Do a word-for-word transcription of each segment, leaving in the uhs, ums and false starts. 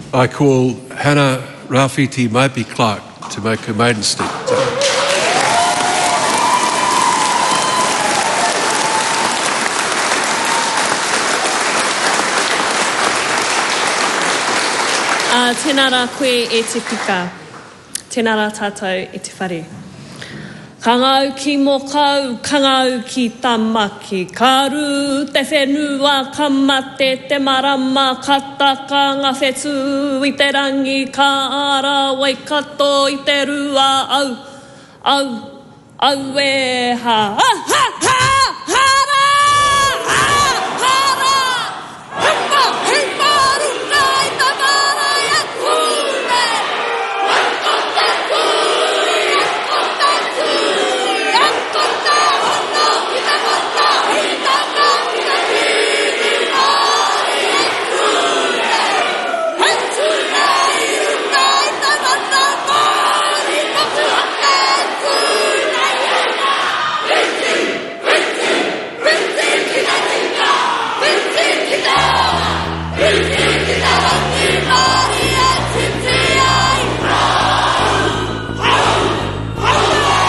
I call Hannah Rafiti Maipi-Clark to make her maiden statement. Uh, tēnā rā koe e te pika, tēnā rā tātou e te whare. Ka ngau ki mō kau, ka ngau ki tamaki, ka ru te whenua, ka mate te marama, ka taka ngā whetu i te rangi, ka ara wai kato i te rua, au, au, au e ha, ha, ha, ha, hara, ha, hara, hipa, hipa, ruka i ta mara ia kune, wako te kuri, wako te kuri, wako te hono, ki te hono, i ta ka, ki te kiri, mori e kune, hetu nei, ruka i ta mata, mori, wako te kune, iena, riti, riti, riti, ki te tika, riti, ki te ona, riti, ki te hoki, mori e titi ai, rau, rau, rau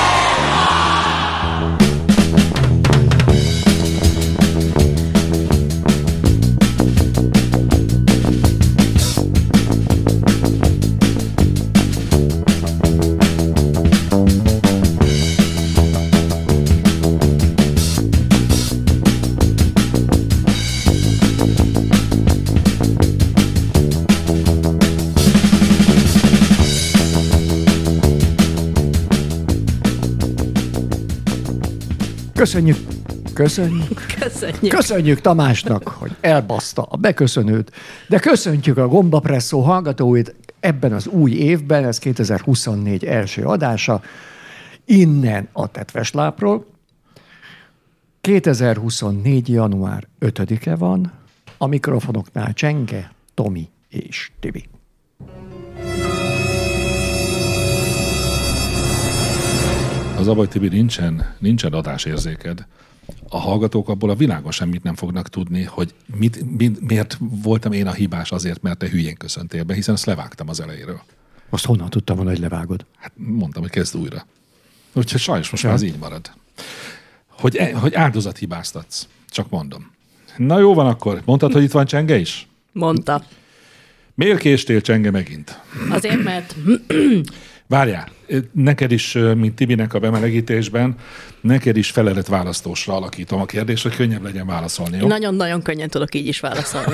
Köszönjük, köszönjük, Köszönjük. köszönjük Tamásnak, hogy elbaszta a beköszönőt, de köszöntjük a Gombapresszó hallgatóit ebben az új évben, ez kétezer-huszonnégy első adása, innen a Tetveslápról. kétezer-huszonnégy. január ötödike van, a mikrofonoknál Csenge, Tomi és Tibi. Az a baj, Tibi, nincsen, nincsen adásérzéked. A hallgatók abból a világon semmit nem fognak tudni, hogy mit, mit, miért voltam én a hibás azért, mert te hülyén köszöntél be, hiszen ezt levágtam az elejéről. Azt honnan tudtam volna, hogy levágod? Hát mondtam, hogy kezd újra. Úgyhogy sajnos most már az így marad. Hogy, e, hogy áldozathibáztatsz. Csak mondom. Na jó van akkor. Mondtad, hogy itt van Csenge is? Mondta. Miért késtél, Csenge, megint? Azért, mert Várjál, neked is, mint Tibinek a bemelegítésben, neked is felelet választósra alakítom a kérdést, hogy könnyebb legyen válaszolni, jó? nagyon-nagyon könnyen tudok így is válaszolni.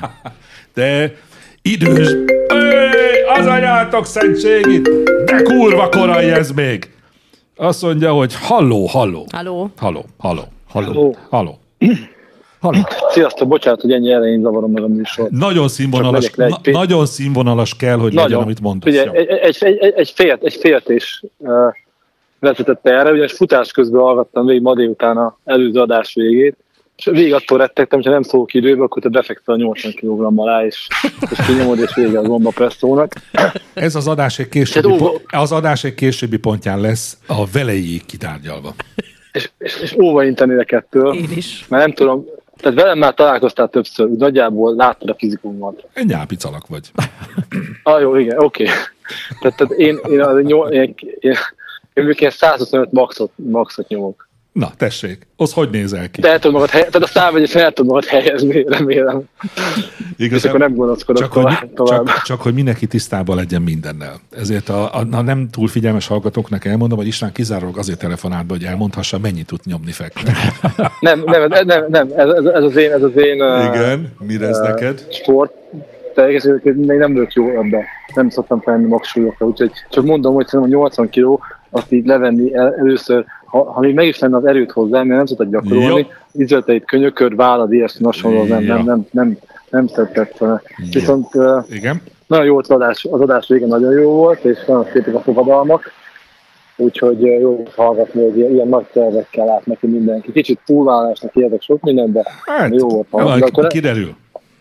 De idős... Öy, az anyátok szentségit! De kurva korai ez még! Azt mondja, hogy halló, halló. Halló? Halló, halló, halló, Halló. halló. Halló. Sziasztok, bocsánat, hogy ennyi elején zavarom meg a műsort. Nagyon színvonalas, Csak megyek le egy na, pi- nagyon színvonalas kell, hogy legyen, amit mondasz. Ugye, Jó. egy, egy, egy, egy, egy, félt, egy féltés uh, vezetette erre, ugyanis futás közben hallgattam végig ma délután az előző adás végét, és végig attól rettegtem, hogyha nem szólok időbe, akkor te befektel a nyolcvan kilogrammal alá, és, és kinyomod, és vége a Gombapresszónak. Ez az adás egy későbbi, Tehát ó- pont, az adás egy későbbi pontján lesz a velejéig kitárgyalva. És, és, és óva intenélek ettől, Én is. mert nem tudom, tehát velem már találkoztál többször, úgy nagyjából láttad a fizikumomat. Egy nyálpicalak vagy. Ah, jó, igen, oké. Okay. Tehát, tehát én, én, az, én, én, én, én, én százhuszonöt maxot, maxot nyomok. Na, tessék, az hogy nézel ki? Te el tudod magad, hely, tehát a számvegyesen el tudod magad helyezni, remélem. És akkor nem gonoszkodok csak, tovább. hogy, tovább. csak, csak, hogy mindenki tisztában legyen mindennel. Ezért a, a, a nem túl figyelmes hallgatóknak elmondom, hogy István kizárólag azért telefonált be, hogy elmondhassa, mennyit tud nyomni fekve. Nem, nem, ez, nem, nem ez, ez, ez, az én, ez az én Igen, mire ez uh, neked? sport. Teljesen, még nem vagyok jó ebben. Nem szoktam felni magsúlyokra, úgyhogy csak mondom, hogy szerintem a nyolcvan kiló, azt így levenni el, először, ha, ha még meg is lenne az erőt hozzá, mert nem szoktad gyakorolni, izületeit, könyököd, vállad, ilyesmi hasonló, nem, nem, nem, nem, nem szeretett volna. Viszont uh, Igen? nagyon jó az adás, az adás vége nagyon jó volt, és nagyon szépek a fogadalmak, úgyhogy uh, jó hallgatni, hogy ilyen, ilyen nagy tervekkel át neki mindenki. Kicsit túlvállalásnak érdek sok minden, de Hát, jó volt hallgatni. jó, Akkor kiderül.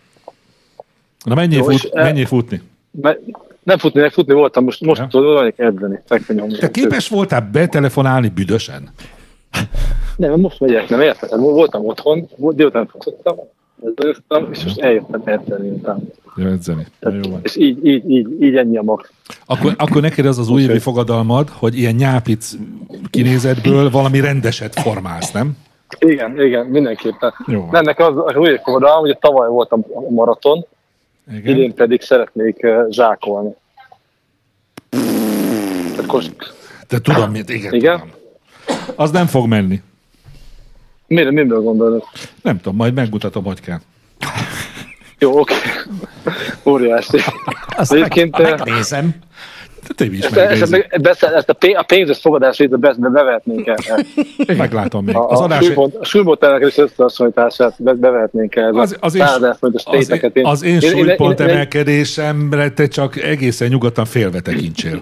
Na menjél, Jó, fut, és, menjél futni. me- nem futni, nem futni voltam, most, most Ja. tudod, hogy edzeni, fekvenyomni. Te képes voltál betelefonálni büdösen? Nem, most megyek, nem érted? Voltam otthon, volt- délután futottam, edzőztem, és most eljöttem edzeni után. Ja, edzeni. Tehát, Jó van. és így, így, így, így ennyi a max. Akkor, akkor neked az az újévi fogadalmad, hogy ilyen nyápic kinézetből valami rendeset formálsz, nem? Igen, igen, mindenképpen. Jó van. Nem, nekem az, az új fogadalom, hogy tavaly voltam a maraton, Igen. idén pedig szeretnék uh, zsákolni. Tehát kost... De tudom, mit, igen, Igen? tudom. Az nem fog menni. Mire, miből gondolod? Nem tudom, majd megmutatom, hogy kell. Jó, oké. Óriási. Azt Egyébként, meg, megnézem. De te is Ezt, ezt, megnézzük. ezt, ezt a, pé, a pénzes fogadás részt be, bevehetnénk el. Meglátom még. A, Az a, adás... súlypont, a súlypontemelkedés összehasonlítását be, bevehetnénk el. Az, az, én, az, én, az én súlypont emelkedésemre te csak egészen nyugodtan félve tekincsél.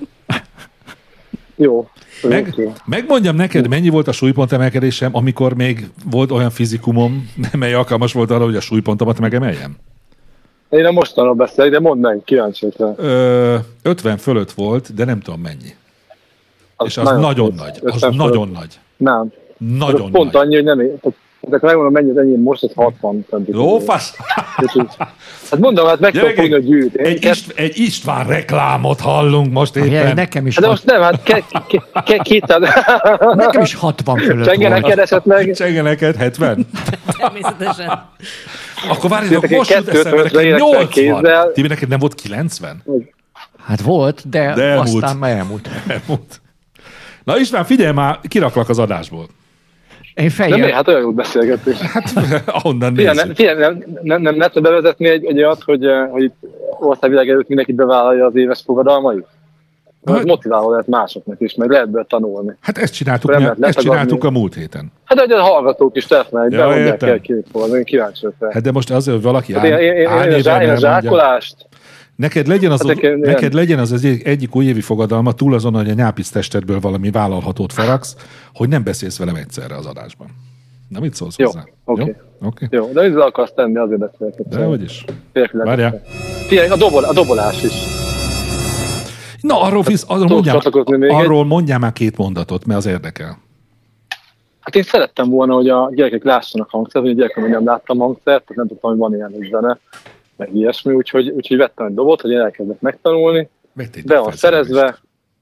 Jó. Meg, Okay. megmondjam neked, mennyi volt a súlypont emelkedésem, amikor még volt olyan fizikumom, mely alkalmas volt arra, hogy a súlypontomat megemeljem? Én a mostanról beszélek, de mondd meg, kíváncsi rá. Ö, ötven fölött volt, de nem tudom mennyi. Az És az nagyon, nagyon nagy. Az nagyon fölött. nagy. Nem. Nagyon az pont nagy. annyi, hogy nem ér. Tehát megmondom, mennyi, ennyi most, ez hatvan. Jó, fasz! Hát mondom, hát meg tudom fogni a gyűjt. Egy, Iszt, egy István reklámot hallunk most éppen. Ja, nekem is. Hát de most nem, hát ke, ke, ke, kétszáz. Nekem is hatvan fölött Csengeneked esetleg. Csengeneked hetven? Természetesen. Akkor várjátok, most jut eszembe, neked nyolcvan. Tibi, neked nem volt kilencven? Hát volt, de, de elmúlt. Aztán már elmúlt. elmúlt. Na István, figyelj már, kiraklak az adásból. Én fejjel... Nem, hát olyan jó beszélgetés. Hát ahonnan nézzük. Nem, figyelj, nem, nem, nem lehetne bevezetni egy, egy olyat, hogy, hogy itt országvilág előtt mindenki bevállalja az éves fogadalmait? Hát, motiváló lehet másoknak is, meg lehet belőle tanulni. Hát ezt csináltuk, mi, ezt csináltuk a múlt héten. Hát hogy a hallgatók is telefonálják, ja, bemondják el két fogadalmat, én kíváncsi vagyok. Hát de most azért, hogy valaki hát áll, én, én, én, én a zsákolást... Neked legyen az, hát az, neked legyen az, az egyik újévi fogadalma, túl azon, hogy a nyápic testedből valami vállalhatót faragsz, hogy nem beszélsz velem egyszerre az adásban. Na, mit szólsz jó, hozzá? Okay. Jó? Okay. Jó, de mit akarsz tenni, azért beszélek. Dehogy is. Várjál. Figyelj, a, dobol, a dobolás is. Na, arról, hát, fisz, arról, mondjál, arról mondjál már két mondatot, mert az érdekel. Hát én szerettem volna, hogy a gyerekek lássanak hangszert, hogy a gyerekem nem láttam hangszert, tehát nem tudtam, hogy van ilyen egy zene, meg ilyesmi, úgyhogy, úgyhogy vettem egy dobot, hogy én elkezdek megtanulni, be van szerezve,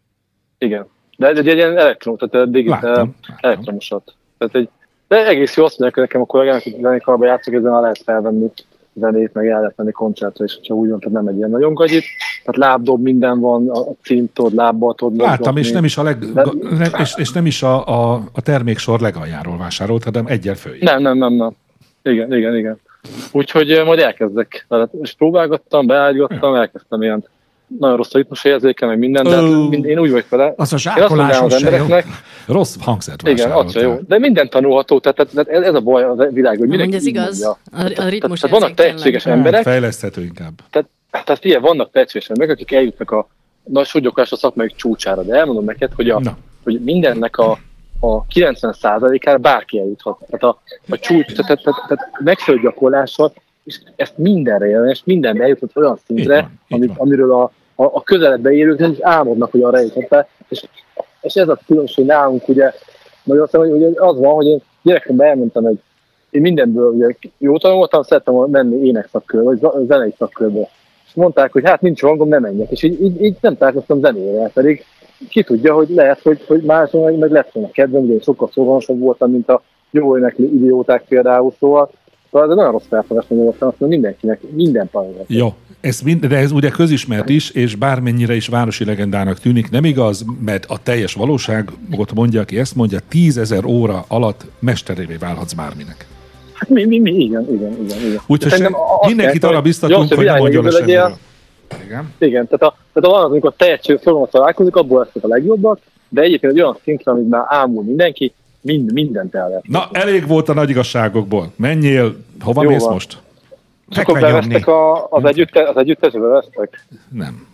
igen, de egy, egy, egy ilyen elektron, tehát digitál elektromosat. Tehát egy, de egész jó, azt mondják, hogy nekem a kollégának, hogy zenekarban játszok, ezen lehet felvenni zenét, meg el lehet menni koncertre, és ha úgy van, tehát nem egy ilyen nagyon gagyit. Tehát lábdob, minden van, a címtod, lábbal tudod. Láttam, és nem is a, leg, de, és, és nem is a, a, a terméksor legaljáról vásárolt, hanem egyel följön. Nem, nem, nem, nem. Igen, igen, igen. Úgyhogy majd elkezdek. És próbálgattam, beállgattam, elkezdtem ilyen nagyon rossz a ritmus érzéke, meg minden, de oh. mind, én úgy vagyok vele. Az a zsákolásos se jó. Rossz hangszert vásárolt. Igen, az jó. De minden tanulható, tehát, tehát ez a baj a világ, hogy mindenki ez igaz, a, a ritmus tehát vannak tehetséges emberek. Fejleszthető inkább. Tehát, tehát figyelj, vannak tehetséges emberek, akik eljutnak a nagy sugyoklás a szakmai csúcsára, de elmondom neked, hogy, a, hogy mindennek a, a kilencven százalékára bárki eljuthat. Tehát a, a csúcs, tehát, tehát, tehát megfelelő gyakorlással, és ezt mindenre érdemes, mindenre eljuthat olyan szintre, van, amit, amiről a, a, a közeledbe élők nem is álmodnak, hogy arra eljuthat. És, és ez a különbség nálunk, ugye, Magyarországon, hogy az van, hogy én gyerekemben elmentem egy, én mindenből ugye, jó tanultam, szerettem menni énekszakkörbe, vagy zenei szakkörbe. És mondták, hogy hát nincs hangom, nem menjek. És így, így, így nem találkoztam zenére, pedig ki tudja, hogy lehet, hogy, hogy máson meg, meg lett volna kedvem, ugye én sokkal szorgalmasabb voltam, mint a jó éneklő idióták például, szóval. Szóval ez nagyon rossz felfogás, hogy azt mondom, mindenkinek, minden tanulhat. Jó, ez mind, de ez ugye közismert is, és bármennyire is városi legendának tűnik, nem igaz, mert a teljes valóságot mondja, aki ezt mondja, tízezer óra alatt mesterévé válhatsz bárminek. Hát mi, mi, mi, igen, igen, igen. igen. Úgyhogy mindenkit arra biztatunk, hogy nem mondjon le semmiről. Igen. Igen, tehát, a, tehát van az, amikor tehetség szorgalmat találkozik, abból lesznek a legjobbak, de egyébként egy olyan szintre, amit már ámul mindenki, mind, mindent el lehet. Na, elég volt a nagy igazságokból. Menjél, hova jó mész van. Most? És akkor bevesztek a, az, együtte, az együttesbe bevesztek? Nem.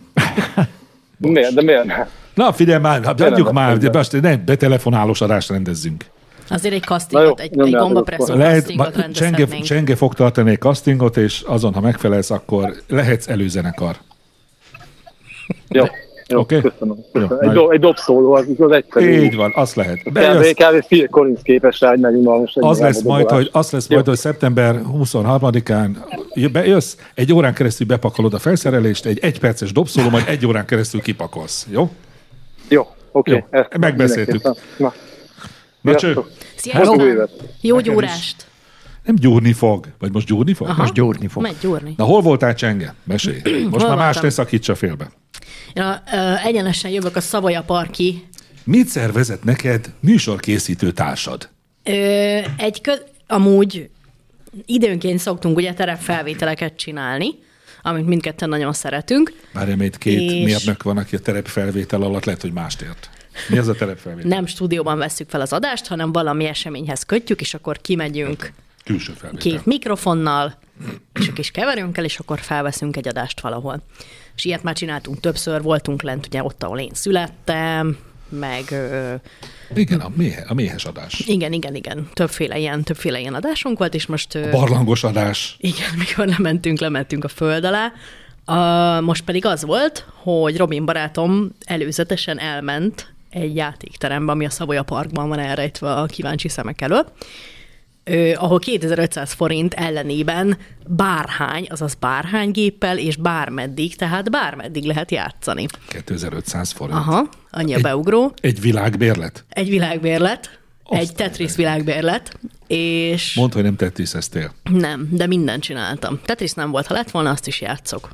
Miért? De miért? Na, figyelj már, adjuk már, ne betelefonálós adást rendezzünk. Azért egy castingot, egy, egy gombapresszó castingot rendezhetnénk. Csenge fog tartani egy castingot, és azon, ha megfelelsz, akkor lehetsz előzenekar. Jó. Jó, Oké? köszönöm. köszönöm. Jó, egy, do, egy dobszóló, az, az egyszerű. Így van, azt lehet. Kb. Bejössz, Kb. Phil Collins képes rá, hogy nagyon unalmas. az lesz majd, hogy, az lesz majd, hogy szeptember huszonharmadikán bejössz, egy órán keresztül bepakolod a felszerelést, egy egyperces dobszóló, majd egy órán keresztül kipakolsz. Jó? Jó, oké. Jó, Okay. megbeszéltük. Na, Na cső, Boldog új Sziasztok! évet. Jó gyúrást! nem gyúrni fog. Vagy most gyúrni fog? Most gyúrni fog. Megy gyúrni. Na hol voltál, Csenge? Mesélj. Most már más voltam? ne szakítsa félbe. Ja, ö, egyenesen jövök a Savoya Parki. Mit szervezett neked műsorkészítő társad? Ö, egy kö... Amúgy időnként szoktunk ugye terepfelvételeket csinálni, amit mindketten nagyon szeretünk. Már remélem, két És- mérnök van, aki a terepfelvétel alatt lehet, hogy mást ért. Mi az a terepfelvétel? Nem stúdióban vesszük fel az adást, hanem valami eseményhez kötjük, és akkor kimegyünk Külső felvétel. két mikrofonnal, és a kis keverőnkkel, és akkor felveszünk egy adást valahol. És ilyet már csináltunk többször, voltunk lent ugye ott, ahol én születtem, meg ö, Igen, a, méhe, a méhes adás. igen, igen, igen, többféle ilyen, többféle ilyen adásunk volt, és most... ö, Barlangos adás. Igen, mikor lementünk, lementünk a föld alá. A, most pedig az volt, hogy Robin barátom előzetesen elment egy játékterembe, ami a Savoya Parkban van elrejtve a kíváncsi szemek elől, ö, ahol kétezer-ötszáz forint ellenében bárhány, azaz bárhány géppel és bármeddig, tehát bármeddig lehet játszani. kétezer-ötszáz forint. Aha, annyi a Egy- beugró. Egy világbérlet? Egy világbérlet, Azt egy Tetris világbérlet, és... Mondd, hogy nem tettiszeztél. Nem, de mindent csináltam. Tetris nem volt, ha lett volna, azt is játszok.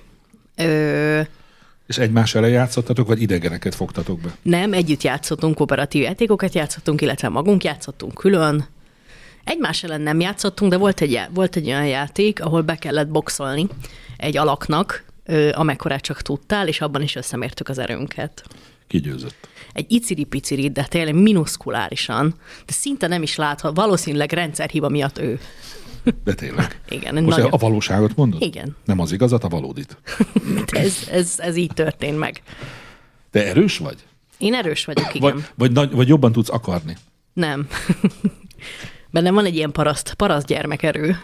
Ö, És egymás ellen játszottatok, vagy idegeneket fogtatok be? nem, együtt játszottunk, kooperatív játékokat játszottunk, illetve magunk játszottunk külön. Egymás ellen nem játszottunk, de volt egy, volt egy olyan játék, ahol be kellett boxolni egy alaknak, ö, amekkorát csak tudtál, és abban is összemértük az erőnket. Kigyőzött. Egy iciri-piciri, de tényleg minuszkulárisan, de szinte nem is láthat, valószínűleg rendszerhiba miatt ő. De tényleg. Igen, Most nagyon... a valóságot mondod? Igen. Nem az igazat, a valódit. ez, ez, ez így történt meg. Te erős vagy? Én erős vagyok, igen. Vagy, vagy, nagy, vagy jobban tudsz akarni? Nem. Bennem van egy ilyen paraszt, paraszt gyermekerő.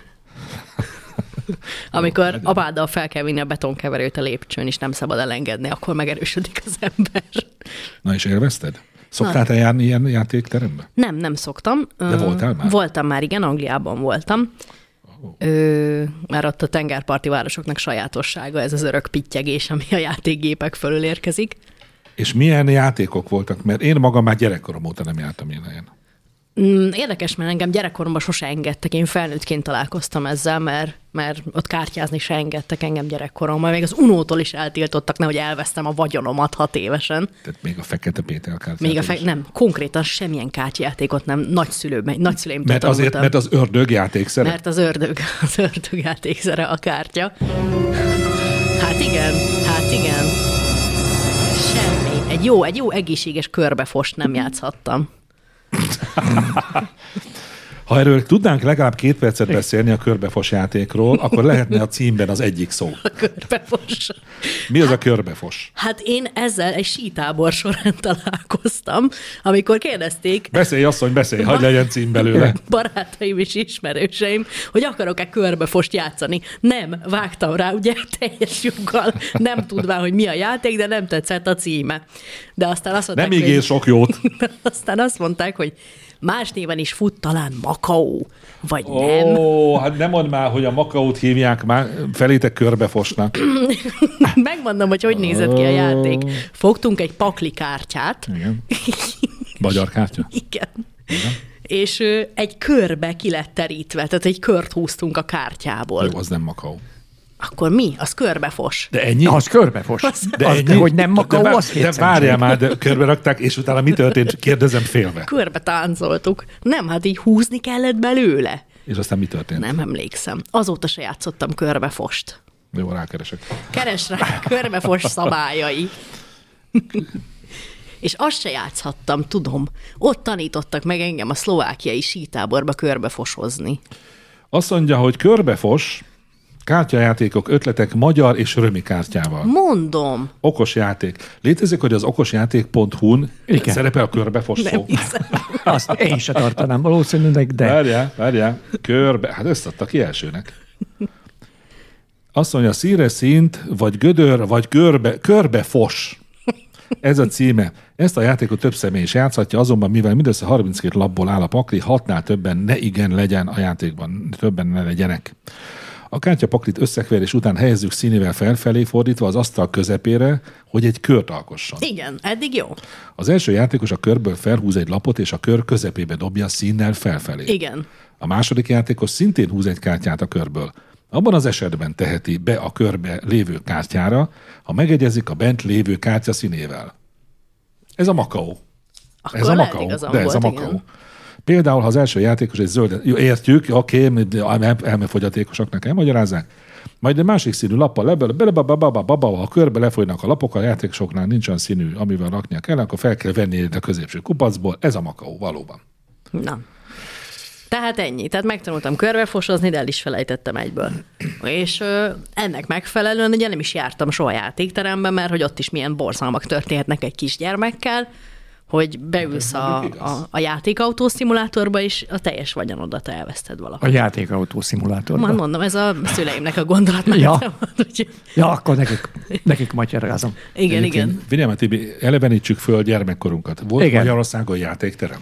Amikor apáddal fel kell vinni a betonkeverőt a lépcsőn, és nem szabad elengedni, akkor megerősödik az ember. Na és élvezted? Szoktál te járni ilyen játékterembe? Nem, nem szoktam. De voltál már? Voltam már, igen, Angliában voltam. Ö, már ott a tengerparti városoknak sajátossága, ez az örök pittyegés, ami a játékgépek fölül érkezik. És milyen játékok voltak? Mert én magam már gyerekkorom óta nem jártam ilyen helyen. Mm, Érdekes, mert engem gyerekkoromban sose engedtek. Én felnőttként találkoztam ezzel, mert, mert ott kártyázni se engedtek engem gyerekkoromban. Még az unótól is eltiltottak, nehogy elvesztem a vagyonomat hat évesen. Tehát még a Fekete Péter kártyát. Még a is. fe- nem, konkrétan semmilyen kártyajátékot nem, nagyszülő, nagyszüleimtől Mert azért, tanultam. mert az ördög játékszere? Mert az ördög, az ördög játékszere a kártya. Hát igen, hát igen. Semmi. Egy jó, egy jó egészséges körbefost nem játszhattam. Ha erről tudnánk legalább két percet beszélni a körbefos játékról, akkor lehetne a címben az egyik szó. A körbefos. Mi az a körbefos? Hát én ezzel egy sítábor során találkoztam, amikor kérdezték Beszélj, asszony, beszélj, hagyd legyen cím belőle. barátaim és ismerőseim, hogy akarok-e körbefost játszani. Nem, vágtam rá, ugye teljes joggal, nem tudván, hogy mi a játék, de nem tetszett a címe. De aztán azt mondták, Nem ígér hogy, sok jót. aztán azt mondták, hogy más néven is fut talán Makaó, vagy nem. Ó, hát nem mondd már, hogy a Makaót hívják már felétek körbefosnak. Megmondom, hogy hogy nézett ki a játék. Fogtunk egy pakli kártyát. Igen. Magyar kártya? Igen. Igen. És ö, egy körbe ki lett terítve, tehát egy kört húztunk a kártyából. Jó, az nem Makaó. Akkor mi? Az körbefos. De ennyi? Na, az körbefos. De Az, de hogy nem Makaó, de, az de, de várjál már, de körbe rakták, és utána mi történt? Kérdezem félve. Körbe táncoltuk. Nem, hát így húzni kellett belőle. És aztán mi történt? Nem emlékszem. Azóta se játszottam körbefost. Jó, rákeresek. Keres rá körbefos szabályai. És azt se játszhattam, tudom. Ott tanítottak meg engem a szlovákiai sítáborba körbefosozni. Azt mondja, hogy körbefos, kártyajátékok, ötletek magyar és römi kártyával. Mondom. Okos játék. Létezik, hogy az okosjáték pont hu-n Igen. szerepel a körbefos Nem szó? hiszem. Azt én se tartanám valószínűleg, de Várjál, várjál. Körbe, hát összeadta ki elsőnek. Azt mondja, szíre szint, vagy gödör, vagy körbe, körbefos. Ez a címe. Ezt a játékot több személy is játszhatja, azonban mivel mindössze harminckét lapból áll a pakli, hatnál többen ne igen legyen a játékban, többen ne legyenek. A kártyapaklit összekverés után helyezzük színével felfelé fordítva az asztal közepére, hogy egy kört alkosson. Igen, eddig jó. Az első játékos a körből felhúz egy lapot, és a kör közepébe dobja színnel felfelé. Igen. A második játékos szintén húz egy kártyát a körből. Abban az esetben teheti be a körbe lévő kártyára, ha megegyezik a bent lévő kártya színével. Ez a Makaó. Akkor Ez a lehet Makaó. igazam De ez volt, a Makaó. igen. Például, ha az első játékos egy zöldet, jó, értjük, oké, elmefogyatékosaknak elmagyarázzák, majd egy másik színű lappal lebele, bele, baba, baba, baba, ha körbe lefolynak a lapok, a játékosoknál nincs olyan színű, amivel raknia kell, akkor fel kell venni a középső kupacból. Ez a Makaó, valóban. Na. Tehát ennyi. Tehát megtanultam körbefosozni, de el is felejtettem egyből. És ö, ennek megfelelően ugye nem is jártam soha játékteremben, mert hogy ott is milyen borzalmak történhetnek egy kisgyermekkel, hogy beülsz a, a, a játékautó szimulátorba, és a teljes vagyonodat elveszted A valahol. játékautó szimulátorban. Mond, mondom, ez a szüleimnek a gondolat. Ja. Úgyhogy- Ja, akkor nekik, nekik magyarázom. igen, igen. Vigyelme, Tibi, elevenítsük föl gyermekkorunkat. Volt Igen. Magyarországon játékterem?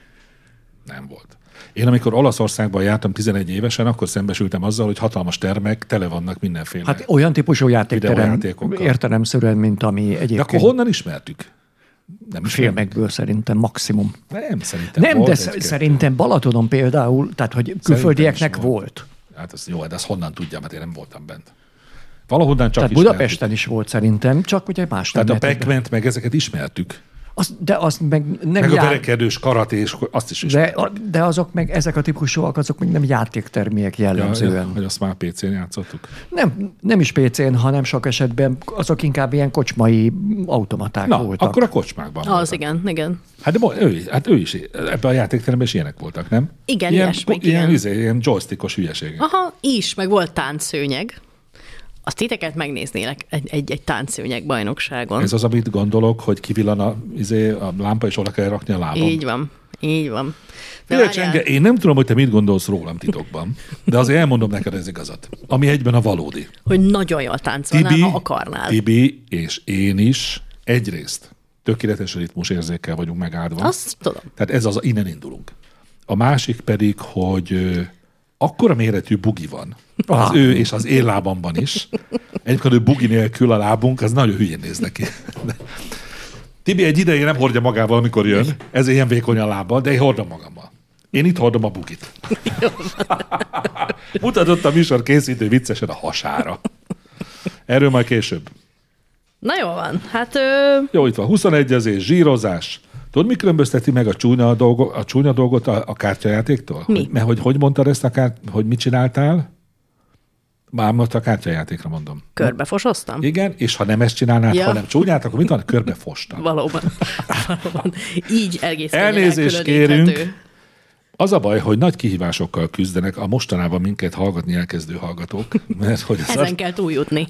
Nem volt. Én amikor Olaszországban jártam tizenegy évesen, akkor szembesültem azzal, hogy hatalmas termek tele vannak mindenféle. Hát olyan típusú játékterem Videójátékokkal. értelemszerűen, mint ami De egyébként akkor honnan ismertük? Nem filmekből szerintem maximum. Nem, szerintem Nem, volt de egy-kettő. szerintem Balatonon például, tehát hogy külföldieknek is volt. Hát ez jó, de azt honnan tudjam, mert én nem voltam bent. Valahonnan csak Tehát ismertük. Budapesten is volt szerintem, csak ugye más Tehát a területekben. Pac-Man meg ezeket ismertük. Az, de azt meg nem Meg a jár... verekedős karate, és azt is de, ismertük. de azok meg, ezek a típusúak, azok még nem játéktermiek jellemzően. Ja, hogy azt már pé cén játszottuk. Nem, nem is pé cén, hanem sok esetben azok inkább ilyen kocsmai automaták Na, voltak. akkor a kocsmákban Az voltak. igen, igen. Hát, de mo- ő, hát ő is, ebben a játékteremben is ilyenek voltak, nem? Igen, ilyen, ilyesmik, ilyen, igen. Izé, ilyen joystickos hülyeségek. Aha, is, meg volt táncszőnyeg. Azt titeket megnéznélek egy, egy, egy táncszőnyeg bajnokságon. Ez az, amit gondolok, hogy kivillan a, izé, a lámpa, és oda kell rakni a lábam. Így van, így van. De Figyelj, várjál, Csenge, én nem tudom, hogy te mit gondolsz rólam titokban, de azért elmondom neked ez igazat. Ami egyben a valódi. hogy nagyon jól táncolnál, Tibi, ha akarnál. Tibi és én is egyrészt tökéletes ritmus érzékkel vagyunk megáldva. Azt tudom. Tehát ez az, innen indulunk. A másik pedig, hogy ö, akkora méretű bugi van. Az Ah. ő és az én lábamban is. Egyébként, hogy bugi nélkül a lábunk, az nagyon hülyén néz neki. Tibi egy ideje nem hordja magával, amikor jön, ezért ilyen vékony a lábbal, de én hordom magammal. Én itt hordom a bugit. Mutatott a műsor készítő viccesen a hasára. Erről majd később. Na jó van, hát ö, Jó, itt van huszonegyezés, zsírozás. Tudod, mi különbözteti meg a csúnya, dolgo, a csúnya dolgot a, a kártyajátéktól? Mi? Hogy, mert hogy, hogy mondtad ezt a kárt, hogy mit csináltál? Már most a kártyajátékra mondom. körbefosoztam? Igen, és ha nem ezt csinálnád, Ja. hanem csúnyát, akkor mit van? Körbe fostam. Valóban. Valóban. Így egész Elnézést könnyen elkülöníthető. kérünk. Az a baj, hogy nagy kihívásokkal küzdenek a mostanában minket hallgatni elkezdő hallgatók, mert hogy az Ezen kell túljutni.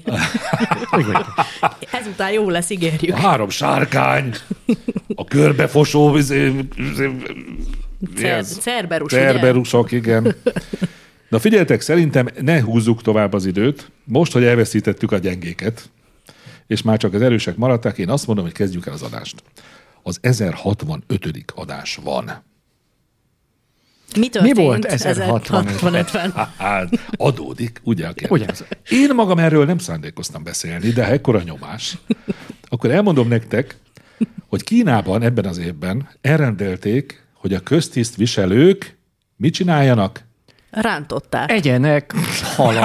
Ezután jó lesz, ígérjük. a három sárkány, a körbefosó, izé, izé, Cer- ez- Cerberus, ugye? Cerberusok, igen. Na figyeljetek, szerintem ne húzzuk tovább az időt. Most, hogy elveszítettük a gyengéket, és már csak az erősek maradtak, én azt mondom, hogy kezdjük el az adást. Az ezerhatvanötödik adás van. Mi történt? Mi volt ezerhatvanötben? Hát, adódik, ugye a kérdés. Ugye? Én magam erről nem szándékoztam beszélni, de ha ekkora nyomás, akkor elmondom nektek, hogy Kínában ebben az évben elrendelték, hogy a köztisztviselők mit csináljanak? Rántották. Egyenek halat.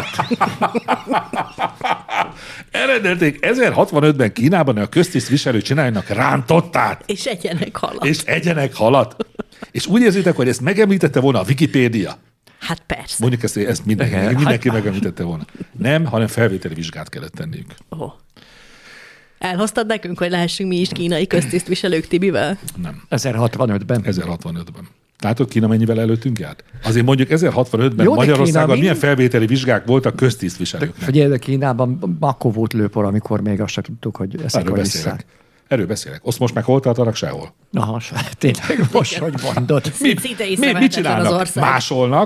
Elrendelték ezerhatvanötben Kínában, hogy a köztisztviselők csináljanak rántottát, És egyenek halat. és egyenek halat. És úgy érzitek, hogy ezt megemlítette volna a Wikipédia? Hát persze. Mondjuk ezt, ezt mindenki, Igen. mindenki megemlítette volna. Nem, hanem felvételi vizsgát kellett tenniük. Oh. Elhoztad nekünk, hogy lehessünk mi is kínai köztisztviselők Tibivel? Nem. ezerhatvanötben. ezerhatvanötben. Látod, Kína mennyivel előttünk járt? Azért mondjuk ezerhatvanötben Jó, de Magyarországon Kína milyen mind- felvételi vizsgák voltak köztisztviselőknek. Figyelj, de Kínában akkor volt lőpor, amikor még azt se tudtuk, hogy eszik Erről a beszélek. visszák. Erről beszélek. Azt most meg hol tartanak sehol? Aha, tényleg most, hogy mondod. Szinte Mi, mit észrevehetetlen az csinálnak? ország. Másolnak,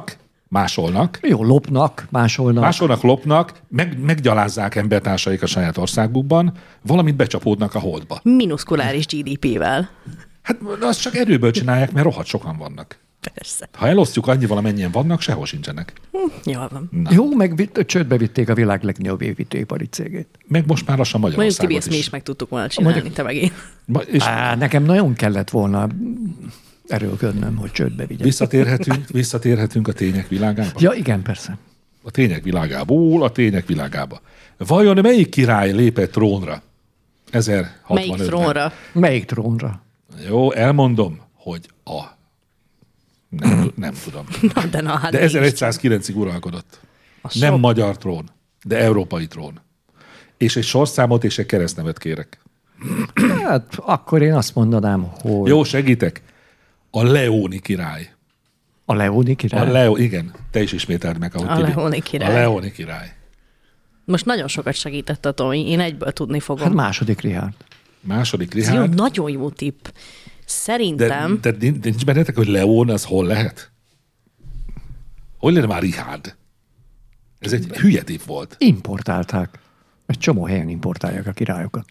másolnak, Jó, lopnak, másolnak. másolnak, lopnak, meg, meggyalázzák embertársaik a saját országukban, valamint becsapódnak a holdba. Minuszkuláris gé dé pével. Hát azt csak erőből csinálják, mert rohadt sokan vannak. Persze. Ha elosztjuk annyival, amennyien vannak, sehol sincsenek. Jól van. Na. Jó, meg vitt, csődbe vitték a világ legnagyobb építőipari cégét. Meg most már lassan Mondjuk Tibi, Magyarországot ezt mi is. is meg tudtuk volna csinálni, Mondjuk- te meg én. Ma- És Á, nekem nagyon kellett volna erőlködnöm, hogy csődbe vigyek. visszatérhetünk, visszatérhetünk a tények világába? Ja, igen, persze. A tények világából a tények világába. Vajon melyik király lépett trónra? ezerhatvanötben. Melyik trónra? Melyik trónra? Jó, elmondom, hogy a... Nem, nem tudom. Na, de na, hát De mégis. ezeregyszázkilencig uralkodott. Az Nem sok. magyar trón, de európai trón. És egy sorszámot és egy keresztnevet kérek. Hát akkor én azt mondanám, hogy Jó, segítek. A Leóni király. a Leóni A király. Leo, igen, te is ismételd meg, ahogy A Tibi. Leóni király. A Leóni király. Most nagyon sokat segített a Tomi, én egyből tudni fogom. Hát második Richard. Második Ez jó, Richard. nagyon jó tipp. De, Szerintem... de nincs nincs bennetek, hogy León az hol lehet? Hogy lenne már Richard? Ez egy hülye tipp volt. Importálták. Egy csomó helyen importálják a királyokat.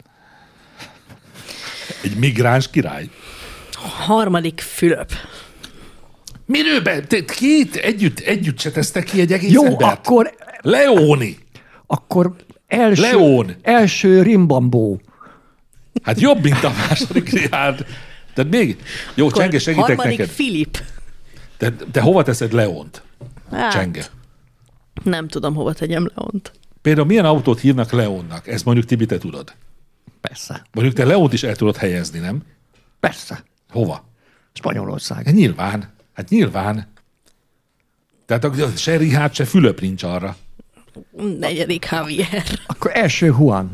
Egy migráns király. Harmadik Fülöp. Miről be? Te két együtt, együtt se tesztek ki egy egész Jó, embert? akkor, Leóni. akkor első, León. első rimbambó. Hát jobb, mint a második Richard. Tehát még... Jó, Akkor Csenge, segítek harmadik neked. Filip. Te, te hova teszed Leónt? Hát, Csenge. nem tudom, hova tegyem Leont. Például milyen autót hívnak Leónnak? Ezt mondjuk Tibi, te tudod. Persze. Mondjuk te Leónt is el tudod helyezni, nem? Persze. Hova? Spanyolország. Hát nyilván. Hát nyilván. Tehát a- se Richard, se Fülöp nincs arra. Negyedik Javier. Akkor első Juan.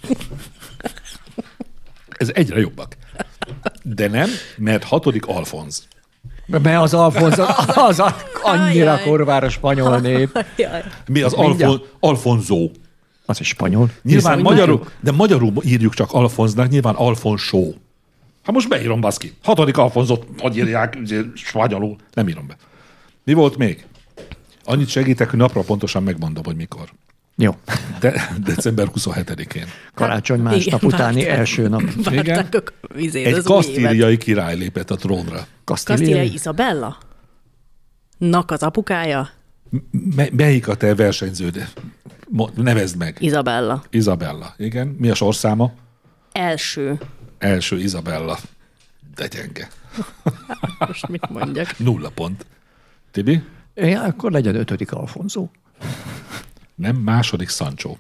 Ez egyre jobbak. De nem, mert hatodik Alfonz. Mert az Alfonso, az a, annyira Ajaj. kurvára spanyol név. Jaj. Mi az Mindjárt. Alfon, Alfonzó? Az is spanyol. Nyilván Hiszen magyarul, tudjuk. de magyarul írjuk csak Alfonznak, nyilván Alfonsó. Hát most beírom, baszki. Hatodik Alfonzot, hogy írják spanyolul. Nem írom be. Mi volt még? Annyit segítek, hogy napra pontosan megmondom, hogy mikor. Jó. De, december huszonhetedikén. Karácsony másnap Igen, utáni várták. első nap. Várták a vizét, Egy az új évet. kasztíliai király lépett a trónra. Kastíliai Kasztíliai. Izabella? Nak az apukája? Me- melyik a te versenyződ? Mo- Nevezd meg. Izabella. Izabella. Igen. Mi a sorszáma? Első. Első Izabella. De gyenge. Most mit mondjak? Nulla pont. Tibi? Ja, akkor legyen ötödik Alfonso. Nem, második Sancho.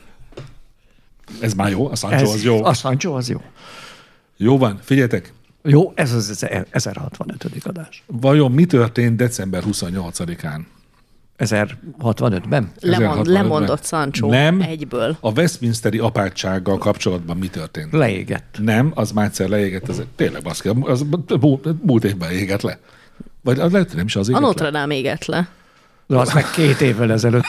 Ez már jó? A Sancho az jó? A Sancho az jó. Jó van, figyeljetek. Jó, ez az ezerhatvanötödik adás. Vajon mi történt december huszonnyolcadikán? ezerhatvanötben? Lemond, ezerhatvanötben? lemondott Sancho Nem. egyből. A Westminsteri apátsággal kapcsolatban mi történt? Leégett. Nem, az már egyszer leégett, az tényleg baszki, az múlt, múlt évben égett le. Vagy az lehet, hogy nem is az A égett le. Notre Dame égett le. De az meg két évvel ezelőtt.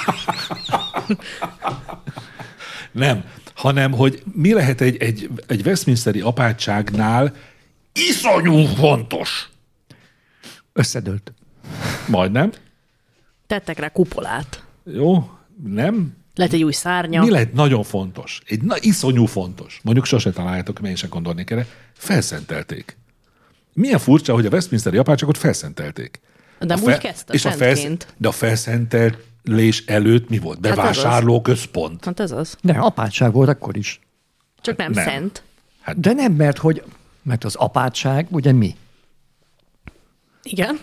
Nem, hanem, hogy mi lehet egy, egy, egy Westminsteri apátságnál iszonyú fontos. Összedőlt. Majdnem. Tettek rá kupolát. Jó, nem? Lett egy új szárnya. Mi lehet nagyon fontos? Egy na, iszonyú fontos. Mondjuk sose találjátok, mert én sem gondolnék erre. Felszentelték. Milyen furcsa, hogy a Westminsteri apátságot felszentelték. De A úgy kezdte, és a szentként. De a felszentelés előtt mi volt? Hát az az. Bevásárlóközpont. Hát ez az. De apátság volt akkor is. Csak nem, Nem. szent. De nem, mert hogy mert az apátság, ugye mi? Igen.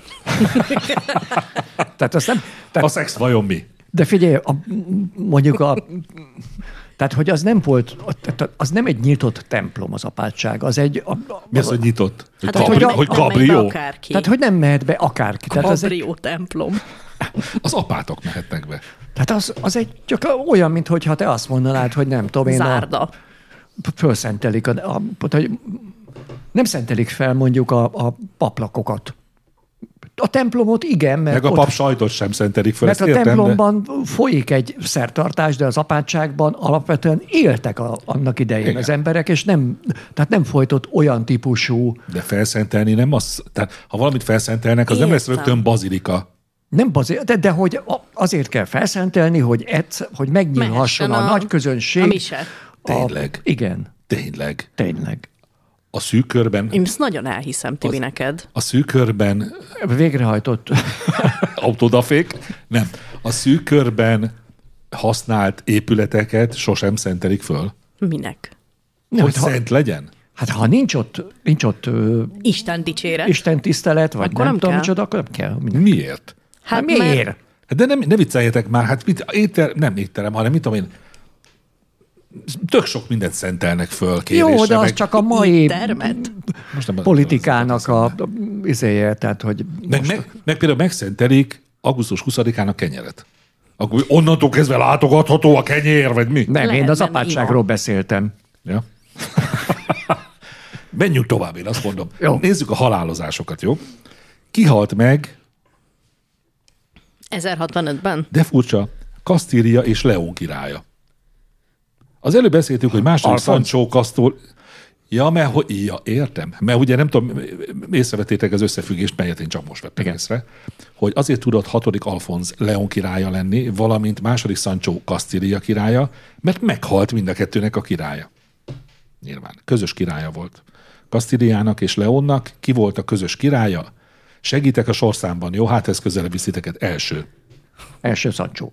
Tehát azt nem, A tehát, szex vajon mi? de figyelj, a, mondjuk a, tehát hogy az nem volt, tehát az nem egy nyitott templom az apátság, az egy, a, a, Mi az, hogy nyitott? Hogy, Hát, kabri, hogy hogy nem megy be kabrió? akárki. tehát hogy nem mehet be akárki. Tehát az, egy, Kabrió templom. Az apátok mehetnek be. tehát az, az egy csak olyan, mintha te azt mondanád, hogy nem tudom én, a, Zárda. fölszentelik, a, a, hogy nem szentelik fel mondjuk a, a paplakokat. A templomot igen, mert Meg a ott- pap sajtot sem szentelik fel, mert ezt a értem, de... templomban folyik egy szertartás, de az apátságban alapvetően éltek a, annak idején Igen. az emberek, és nem, tehát nem folytott olyan típusú, De felszentelni nem az... Tehát, ha valamit felszentelnek, az nem lesz Értem. rögtön bazilika. Nem bazé, de, de hogy azért kell felszentelni, hogy, egyszer, hogy megnyílhasson Mehessen a, a- nagy közönség. a mise. Tényleg. A, igen, Tényleg. tényleg. A szűk körben, Én ezt nagyon elhiszem, Tibi, Az- neked. a szűk körben Végrehajtott. autódafék, nem. A szűk körben használt épületeket sosem szentelik föl. Minek? Nem, Hogy hát, ha, szent legyen? hát ha nincs ott, nincs ott ö, Isten dicséret. Isten tisztelet, vagy Akkor nem, nem tudom kell. micsoda, akkor nem kell. Miért? Hát mert- miért? Hát de nem, ne vicceljetek már, hát mit, éter, nem étterem, hanem mit tudom én, tök sok mindent szentelnek föl kérésre. Jó, de az meg, csak a mai Termet? most nem- politikának a izéje, tehát hogy Meg, most, meg, meg például megszentelik augusztus huszadikán a kenyeret. Akkor onnantól kezdve látogatható a kenyér, vagy mi? nem, én Lehet az menni apátságról ima. beszéltem. Ja. Menjünk tovább, én azt mondom. Jó. Nézzük a halálozásokat, jó? Kihalt meg, ezerhatvanötben? de furcsa, Kasztília és León királya. Az előbb beszéltük, hogy második Alfonz. Sancho Kasztól... Ja, mert hogy... Ja, értem. Mert ugye nem tudom, észrevettétek az összefüggést, melyet én csak most vettem Igen. észre, hogy azért tudott hatodik Alfonz León királya lenni, valamint második Sancho Kasztília királya, mert meghalt mind a kettőnek a királya. Nyilván. Közös királya volt. Kasztíliának és Leónnak ki volt a közös királya? Segítek a sorszámban, jó? Hát ez közelebb visz titeket. Első. Első Sancho.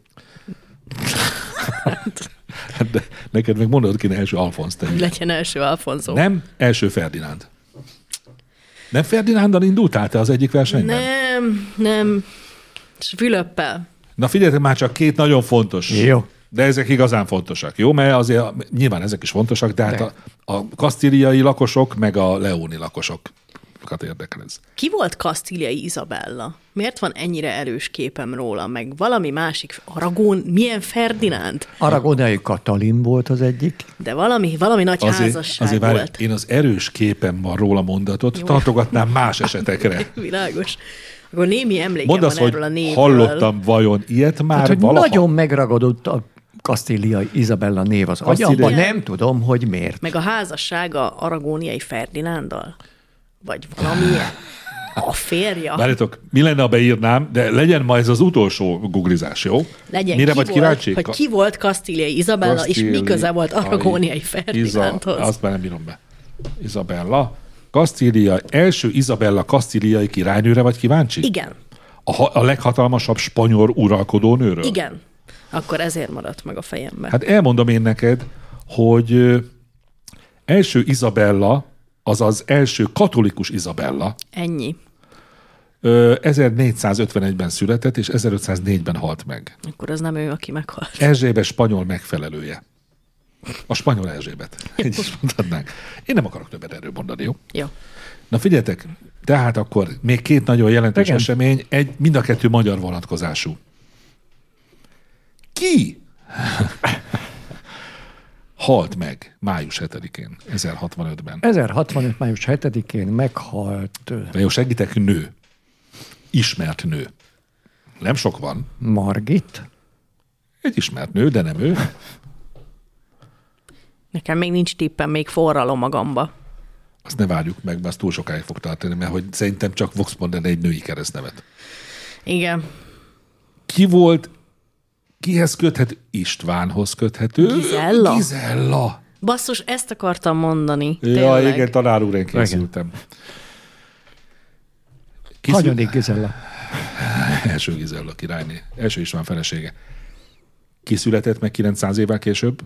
Hát de neked meg mondod kéne első Alfonz, te hülye. Legyen első Alfonso. Nem, első Ferdinánd. Nem Ferdinánddal indultál te az egyik versenyben? Nem, nem. És Fülöppel. Na figyeljetek, már csak két nagyon fontos. Jó. De ezek igazán fontosak, jó? Mert azért nyilván ezek is fontosak, de hát De. a, a kasztíliai lakosok, meg a leóni lakosokat érdekel ez. Ki volt Kasztíliai Izabella? Miért van ennyire erős képem róla? Meg valami másik, Aragón, milyen Ferdinánd? Aragonai Katalin volt az egyik. De valami, valami nagy Azért, házasság azért várj, volt. én az erős képen van róla mondatot, tartogatnám más esetekre. Világos. Akkor némi emlékem Mondd van azt, hogy erről a névről. hallottam vajon ilyet már Hát, hogy valaha? nagyon megragadott a Kasztíliai Izabella név az Kasztília- agyamban, nem tudom, hogy miért. Meg a házassága aragóniai Ferdinánddal? Vagy valamilyen? A férja? Várjátok, mi lenne, ha beírnám, de legyen ma ez az utolsó googlizás, jó? Legyen Mire ki vagy volt, kíváncsi? hogy ki volt Kasztíliai Izabella, és mi köze volt aragóniai Ferdinándhoz? Iza, azt már nem bírom be. Izabella. Kasztília, első Izabella kasztíliai királynőre vagy kíváncsi? Igen, A, ha- a leghatalmasabb spanyol uralkodó nőről? igen. Akkor ezért maradt meg a fejemben. Hát elmondom én neked, hogy ö, első Izabella, azaz első katolikus Izabella Ennyi. ö, ezernégyszázötvenegyben született, és ezerötszáznégyben halt meg. Akkor az nem ő, aki meghalt. Erzsébet spanyol megfelelője. A spanyol Erzsébet. Így is mondhatnánk. Én nem akarok többet erről mondani, jó? Jó. Na figyeljetek, tehát akkor még két nagyon jelentős Igen. esemény, egy, mind a kettő magyar vonatkozású. Ki halt meg május hetedikén, ezerhatvanötben? ezerhatvanöt. május hetedikén meghalt ö, De jó, segítek, nő. Ismert nő. Nem sok van. Margit. Egy ismert nő, de nem ő. Nekem még nincs tippem, még forralom magamba. Azt ne várjuk meg, mert az túl sokáig fog tartani, mert hogy szerintem csak fogsz mondani egy női keresztnevet. Igen. Ki volt, kihez köthető? Istvánhoz köthető. Gizella? Gizella. Basszus, ezt akartam mondani. Ja, Tényleg. igen, tanár úr, én készültem. Készül... Hanyadik Gizella. Első Gizella királyné. Első István felesége. Ki született meg kilencszáz évvel később?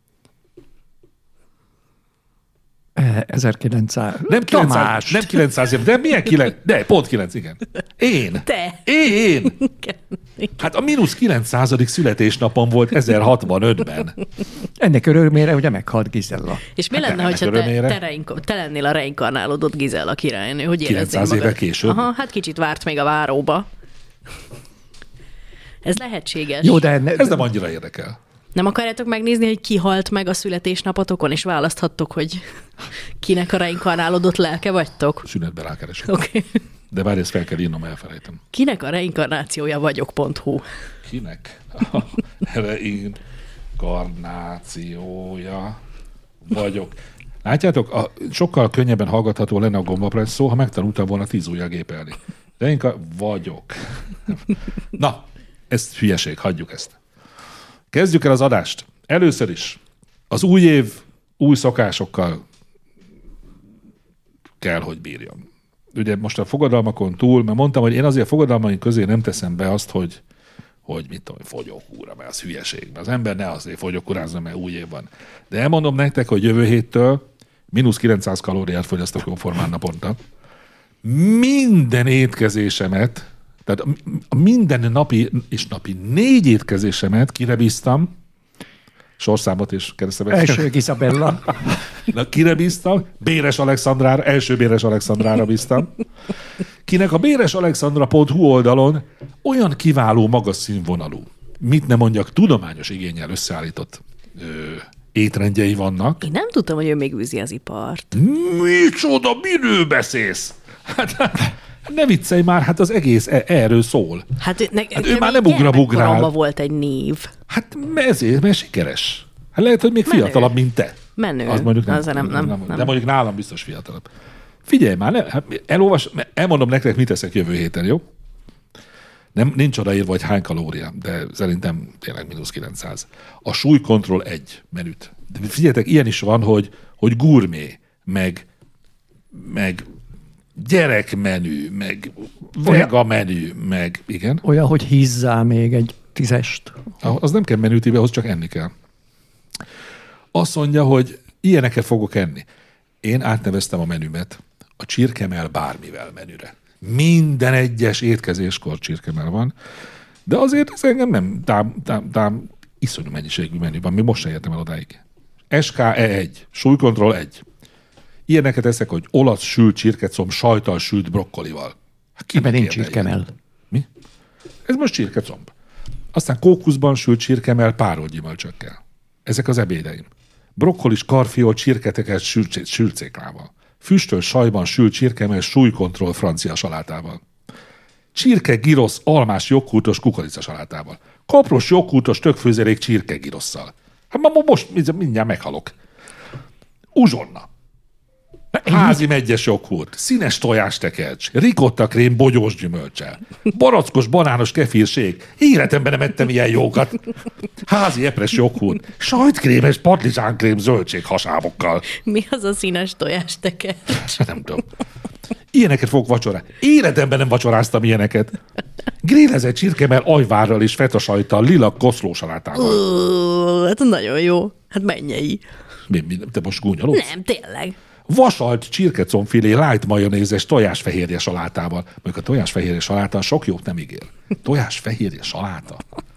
Eh, ezerkilencszáz. Nem kilencszáz, Tamás. nem kilencszáz év, de milyen kilenc? De, pont kilenc, igen. Én. Te. Én. Hát a mínusz kilencszázadik születésnapom volt ezerhatvanötben. Ennek örömére ugye meghalt Gizella. És mi Hát lenne, ennek hogyha te, örömére. te, reinko- te lennél a reinkarnálódott Gizella királynő? Hogy éreznéd kilencszáz magad? évvel később? Aha, hát kicsit várt még a váróba. Ez lehetséges. Jó, de ne, Ez nem annyira érdekel. Nem akarjátok megnézni, hogy ki halt meg a születésnapotokon, és választhattok, hogy kinek a reinkarnálódott lelke vagytok? Szünetben rákeresek. Oké. Okay. De várj, ezt fel kell írnom, elfelejtem. Kinek a reinkarnációja vagyok pont hu. Kinek? Reinkarnációja vagyok. Látjátok, a, sokkal könnyebben hallgatható lenne a gombapresszó, ha megtanultam volna tíz ujjal gépelni. Reinka vagyok. Na, ez hülyeség, hagyjuk ezt. Kezdjük el az adást. Először is az új év új szokásokkal kell, hogy bírjam. Ugye most a fogadalmakon túl, mert mondtam, hogy én azért a fogadalmaink közé nem teszem be azt, hogy, hogy mit tudom, fogyókúra, mert az hülyeség. Mert az ember ne azért fogyókúrázza, mert új év van. De elmondom nektek, hogy jövő héttől mínusz kilencszáz kalóriát fogyasztok jóformán naponta. Minden étkezésemet, tehát a minden napi és napi négy étkezésemet kire bíztam, sorszámot és keresztebet. Első Izabella. Na, kire bíztam? Béres Alexandrára, első Béres Alexandrára bíztam. Kinek a béres alexandra pont hu oldalon olyan kiváló, magas színvonalú, mit ne mondjak, tudományos igénnyel összeállított ö, étrendjei vannak. Én nem tudtam, hogy ő még űzi az ipart. Micsoda, miről beszélsz? Hát, ne viccelj már, hát az egész e- erről szól. Hát, ne, Hát ő már nem ugra-bugrál. volt egy név. Hát ezért, mert sikeres. Hát lehet, hogy még Menő. fiatalabb, mint te. Menő. Az mondjuk nem, Az nem, nem, nem. De mondjuk nálam biztos fiatalabb. Figyelj már, ne, hát elolvas, elmondom nektek, mit teszek jövő héten, jó? Nem, nincs odaírva, hogy hány kalória, de szerintem tényleg mínusz kilencszáz. A súlykontroll egy menüt. De figyeljetek, ilyen is van, hogy, hogy gurmé, meg, meg gyerekmenü, meg vega menü, meg igen. Olyan, hogy hízzál még egy tízest. Az nem kell menüt, ahhoz csak enni kell. Azt mondja, hogy ilyeneket fogok enni. Én átneveztem a menümet a csirkemell bármivel menüre. Minden egyes étkezéskor csirkemell van, de azért ez engem nem tám, tám, tám iszonyú mennyiségű menü van, mi most se értem el odáig. es ká e egy, súlykontroll egy. Ilyeneket eszek, hogy olasz sült csirkecomb sajttal sült brokkolival. Ebben nincs csirkemell. Mi? Ez most csirkecomb. Aztán kókuszban sült csirkemell párogygyümölcsökkel. Ezek az ebédeim. Brokkolis karfiol csirketeket sült, sült céklával. Füstöl sajban sült csirkemell súlykontroll francia salátával. Csirke girosz almás jogkurtos kukorica salátával. Kapros jogkurtos tökfőzelék csirke girosszal. Hát ma most mindjárt meghalok. Uzsonna. Házi meggyes joghurt, színes tojástekercs, ricotta krém bogyós gyümölccsel, barackos banános kefírség, életemben nem ettem ilyen jókat, házi epres joghurt, sajtkrémes padlizsánkrém zöldség hasábokkal. Mi az a színes tojástekercs? Nem tudom. Ilyeneket fogok vacsorálni. Életemben nem vacsoráztam ilyeneket. Grillezett csirkemell ajvárral és fetasajttal, lila koszlósalátával. Ó, hát nagyon jó. Hát mennyei. Mi, mi, te most gúnyolódsz? Nem, tényleg. Vasalt csirkecombfilé light majonézes tojásfehérje salátával. Mondjuk a tojásfehérje salátán sok jót nem ígér. Tojásfehérje saláta.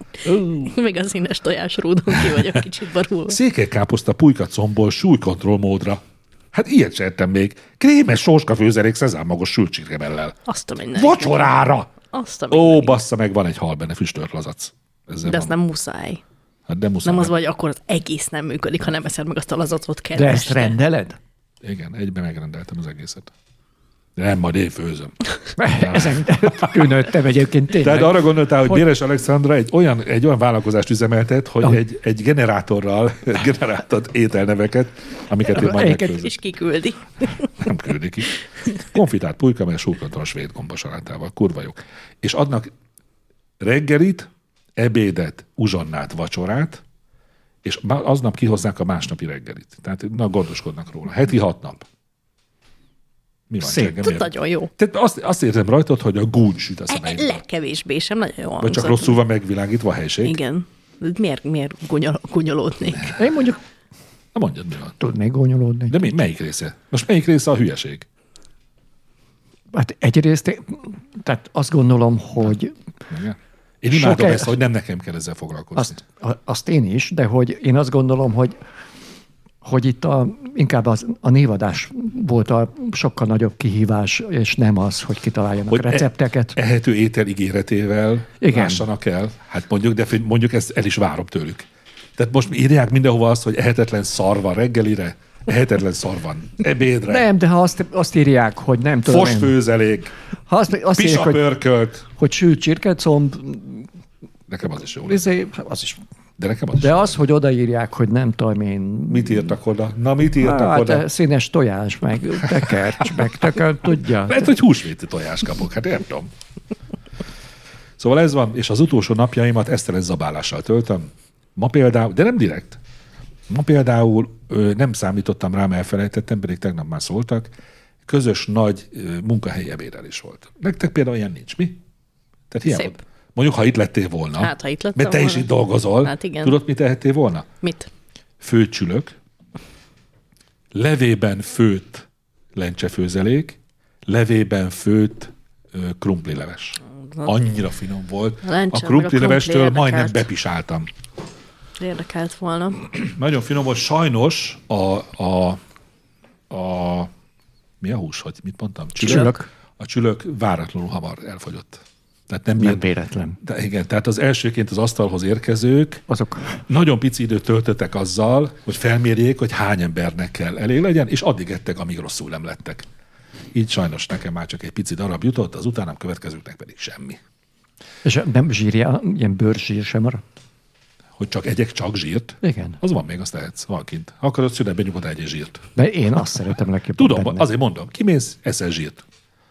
Még a színes tojás rúdon ki vagyok kicsit barulva. Székelykáposzta pulykacombból súlykontroll módra. Hát ilyet se ettem még. Krémes sóskafőzelék szezámmagos sült csirkemellel. Azt a mindenit. Vacsorára! Azt a Ó, mindenit. bassza meg, van egy hal benne, füstölt lazac. Ezzel De van. azt nem muszáj. Hát de muszáj. Nem az, vagy akkor az egész nem működik, ha nem eszed meg azt a lazacot kell. De ezt rendeled? Igen, egyben megrendeltem az egészet. De nem, majd én főzöm. Ezen különöttem egyébként tényleg. Tehát arra gondoltál, hogy, Hogy- Béres Alexandra egy olyan, egy olyan vállalkozást üzemeltet, hogy Ah. egy, egy generátorral generáltat ételneveket, amiket én majd Egyiket megfőzök. És kiküldi. Nem küldi ki. Konfitált pulyka, meg súlykontroll svéd gombasalátával. Kurva jó. És adnak reggelit, ebédet, uzsonnát, vacsorát, és aznap kihozzák a másnapi reggelit. Tehát na, gondoskodnak róla. Heti hat nap. Mi van, Szép. Csenge, miért? Nagyon jó. Tehát azt, azt érzem rajtad, hogy a gúny süt a szemeidben. Legkevésbé sem, nagyon jó. Vagy csak hangzott. rosszul van megvilágítva a helység. Igen. Miért, miért gunyol, gunyolódnék? Én mondjuk Na mondjad, mi van. tudnék gonyolódni. De mi, melyik része? Most melyik része a hülyeség? Hát egyrészt, én- tehát azt gondolom, hogy Igen? Én Sok imádom el- ezt, hogy nem nekem kell ezzel foglalkozni. azt, a- azt én is, de hogy én azt gondolom, hogy hogy itt a, inkább az, a névadás volt a sokkal nagyobb kihívás, és nem az, hogy kitaláljanak Hogy recepteket. E- ehető étel ígéretével Igen. lássanak el. Hát mondjuk, de mondjuk ezt el is várom tőlük. Tehát most írják mindenhova azt, hogy ehetetlen szar van reggelire, ehetetlen szar van ebédre, Nem, de ha azt, azt írják, hogy nem tudom én, fosfőzelék, ha azt, azt írják, pisa hogy, pörkölt. hogy sült csirkecomb, Nekem az is jó. lesz. izé, az is. De nekem az is De jó. az, hogy odaírják, hogy nem tudom én... Mit írtak oda? Na, mit írtak Hát, oda? színes tojás, meg tekercs, meg tekercs, tudja. Lehet, hogy húsvéti tojás kapok, hát nem tudom. Szóval ez van, és az utolsó napjaimat eszteles zabálással töltöm. Ma például, de nem direkt. Ma például ö, nem számítottam rá, mert elfelejtettem, pedig tegnap már szóltak, közös nagy ö, munkahelyi ebédelés volt. Nektek például ilyen nincs, mi? Tehát ilyen Szép. volt. Mondjuk, ha itt lettél volna. Hát, ha itt lettem mert te volna. is itt dolgozol. Hát igen. Tudod, mit tehettél volna? Mit? Főtt csülök, levében főtt lencsefőzelék, levében főtt ö, krumplileves. Annyira finom volt. A lencse, A meg a krumplilevestől krumpli majdnem érdekelt. bepisáltam. Érdekelt volna. Nagyon finom volt. Sajnos a, a, a mi a hús, hogy mit mondtam? Csülök. A csülök váratlanul hamar elfogyott. Tehát nem, Nem bírt, véletlen. de igen, tehát az elsőként az asztalhoz érkezők Azok nagyon pici időt töltöttek azzal, hogy felmérjék, hogy hány embernek kell elég legyen, és addig ettek, amíg rosszul nem lettek. Így sajnos nekem már csak egy pici darab jutott, az utánam következőknek pedig semmi. És nem zsírja, ilyen bőrzsír sem maradt? Hogy csak egyek csak zsírt, Igen. az van még, azt lehetsz, van kint. Ha akarod, szünetben nyugodt egy zsírt. De én azt szeretem legjobban Tudom, benne. azért mondom, kimész, eszel zsírt.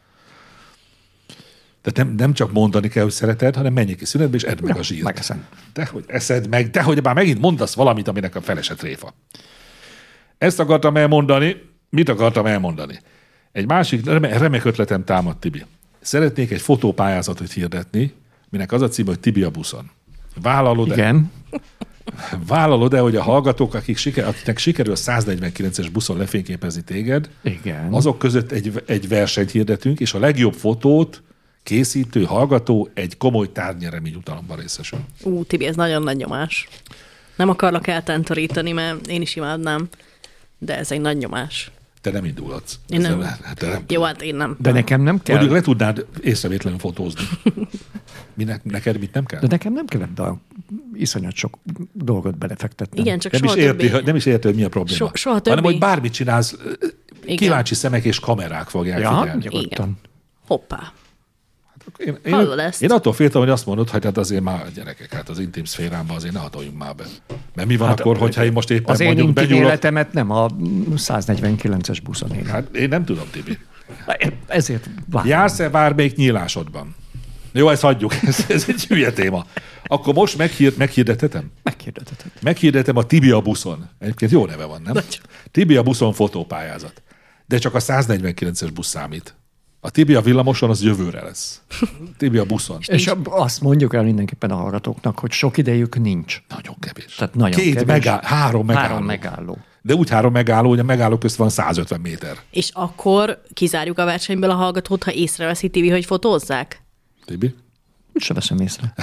Tehát nem, nem csak mondani kell, hogy szereted, hanem menjél ki szünetbe, és edd meg a zsírt. megeszem. Te, hogy eszed meg, te, hogy már megint mondasz valamit, aminek a felese tréfa. Ezt akartam elmondani. Mit akartam elmondani? Egy másik reme- remek ötletem támad, Tibi. Szeretnék egy fotópályázatot hirdetni, minek az a cím, hogy Tibi a buszon. Vállalod-e? Igen. Vállalod-e, hogy a hallgatók, akik siker, akiknek sikerül a száznegyvenkilences buszon lefényképezni téged, Igen. azok között egy, egy versenyt hirdetünk, és a legjobb fotót készítő hallgató egy komoly tárgynyeremény utalomban részesül. Ú, Tibi, ez nagyon nagy nyomás. Nem akarlak eltántorítani, mert én is imádnám, de ez egy nagy nyomás. Te nem indulhatsz. Én nem. Ezzel- Te nem. Jó, hát én nem. De nekem nem kell. Mondjuk le tudnád észrevétlenül fotózni. Minek, neked mit nem kell? De nekem nem kell ebbe a iszonyat sok dolgot belefektetnem. Igen, csak Nem is, soha érti, többé. hogy- nem is érti, hogy mi a probléma. So- soha Hanem, többé. hogy bármit csinálsz, Igen. kíváncsi szemek és kamerák fogják Ja, figyelni. nyugodtan. Hoppá. Én, én, Hallod ezt? én attól féltem, hogy azt mondod, hogy hát azért már gyerekek, hát az intim szférámba azért ne hatoljunk már be. Mert mi van hát, akkor, hogyha én most éppen Az én mondjuk intim benyúlok? életemet nem a száznegyvenkilences buszon élem. Hát én nem tudom, Tibi. Ezért várom. Jársz-e bármelyik nyílásodban? Jó, ezt hagyjuk, ez, ez egy hülye téma. Akkor most meghír, meghirdetetem? Meghirdeteted. Meghirdetem a Tibi a buszon. Egyébként jó neve van, nem? Nagyon. Tibi a buszon fotópályázat. De csak a száznegyvenkilences busz számít. A Tibi a villamoson az jövőre lesz. Tibi a buszon. És a- azt mondjuk el mindenképpen a hallgatóknak, hogy sok idejük nincs. Nagyon kevés. Tehát nagyon Két kevés. megáll, három megálló. Három megálló. De úgy három megálló, hogy a megálló közt van százötven méter. És akkor kizárjuk a versenyből a hallgatót, ha észreveszi Tibi, hogy fotózzák? Tibi? Úgy sem veszem észre.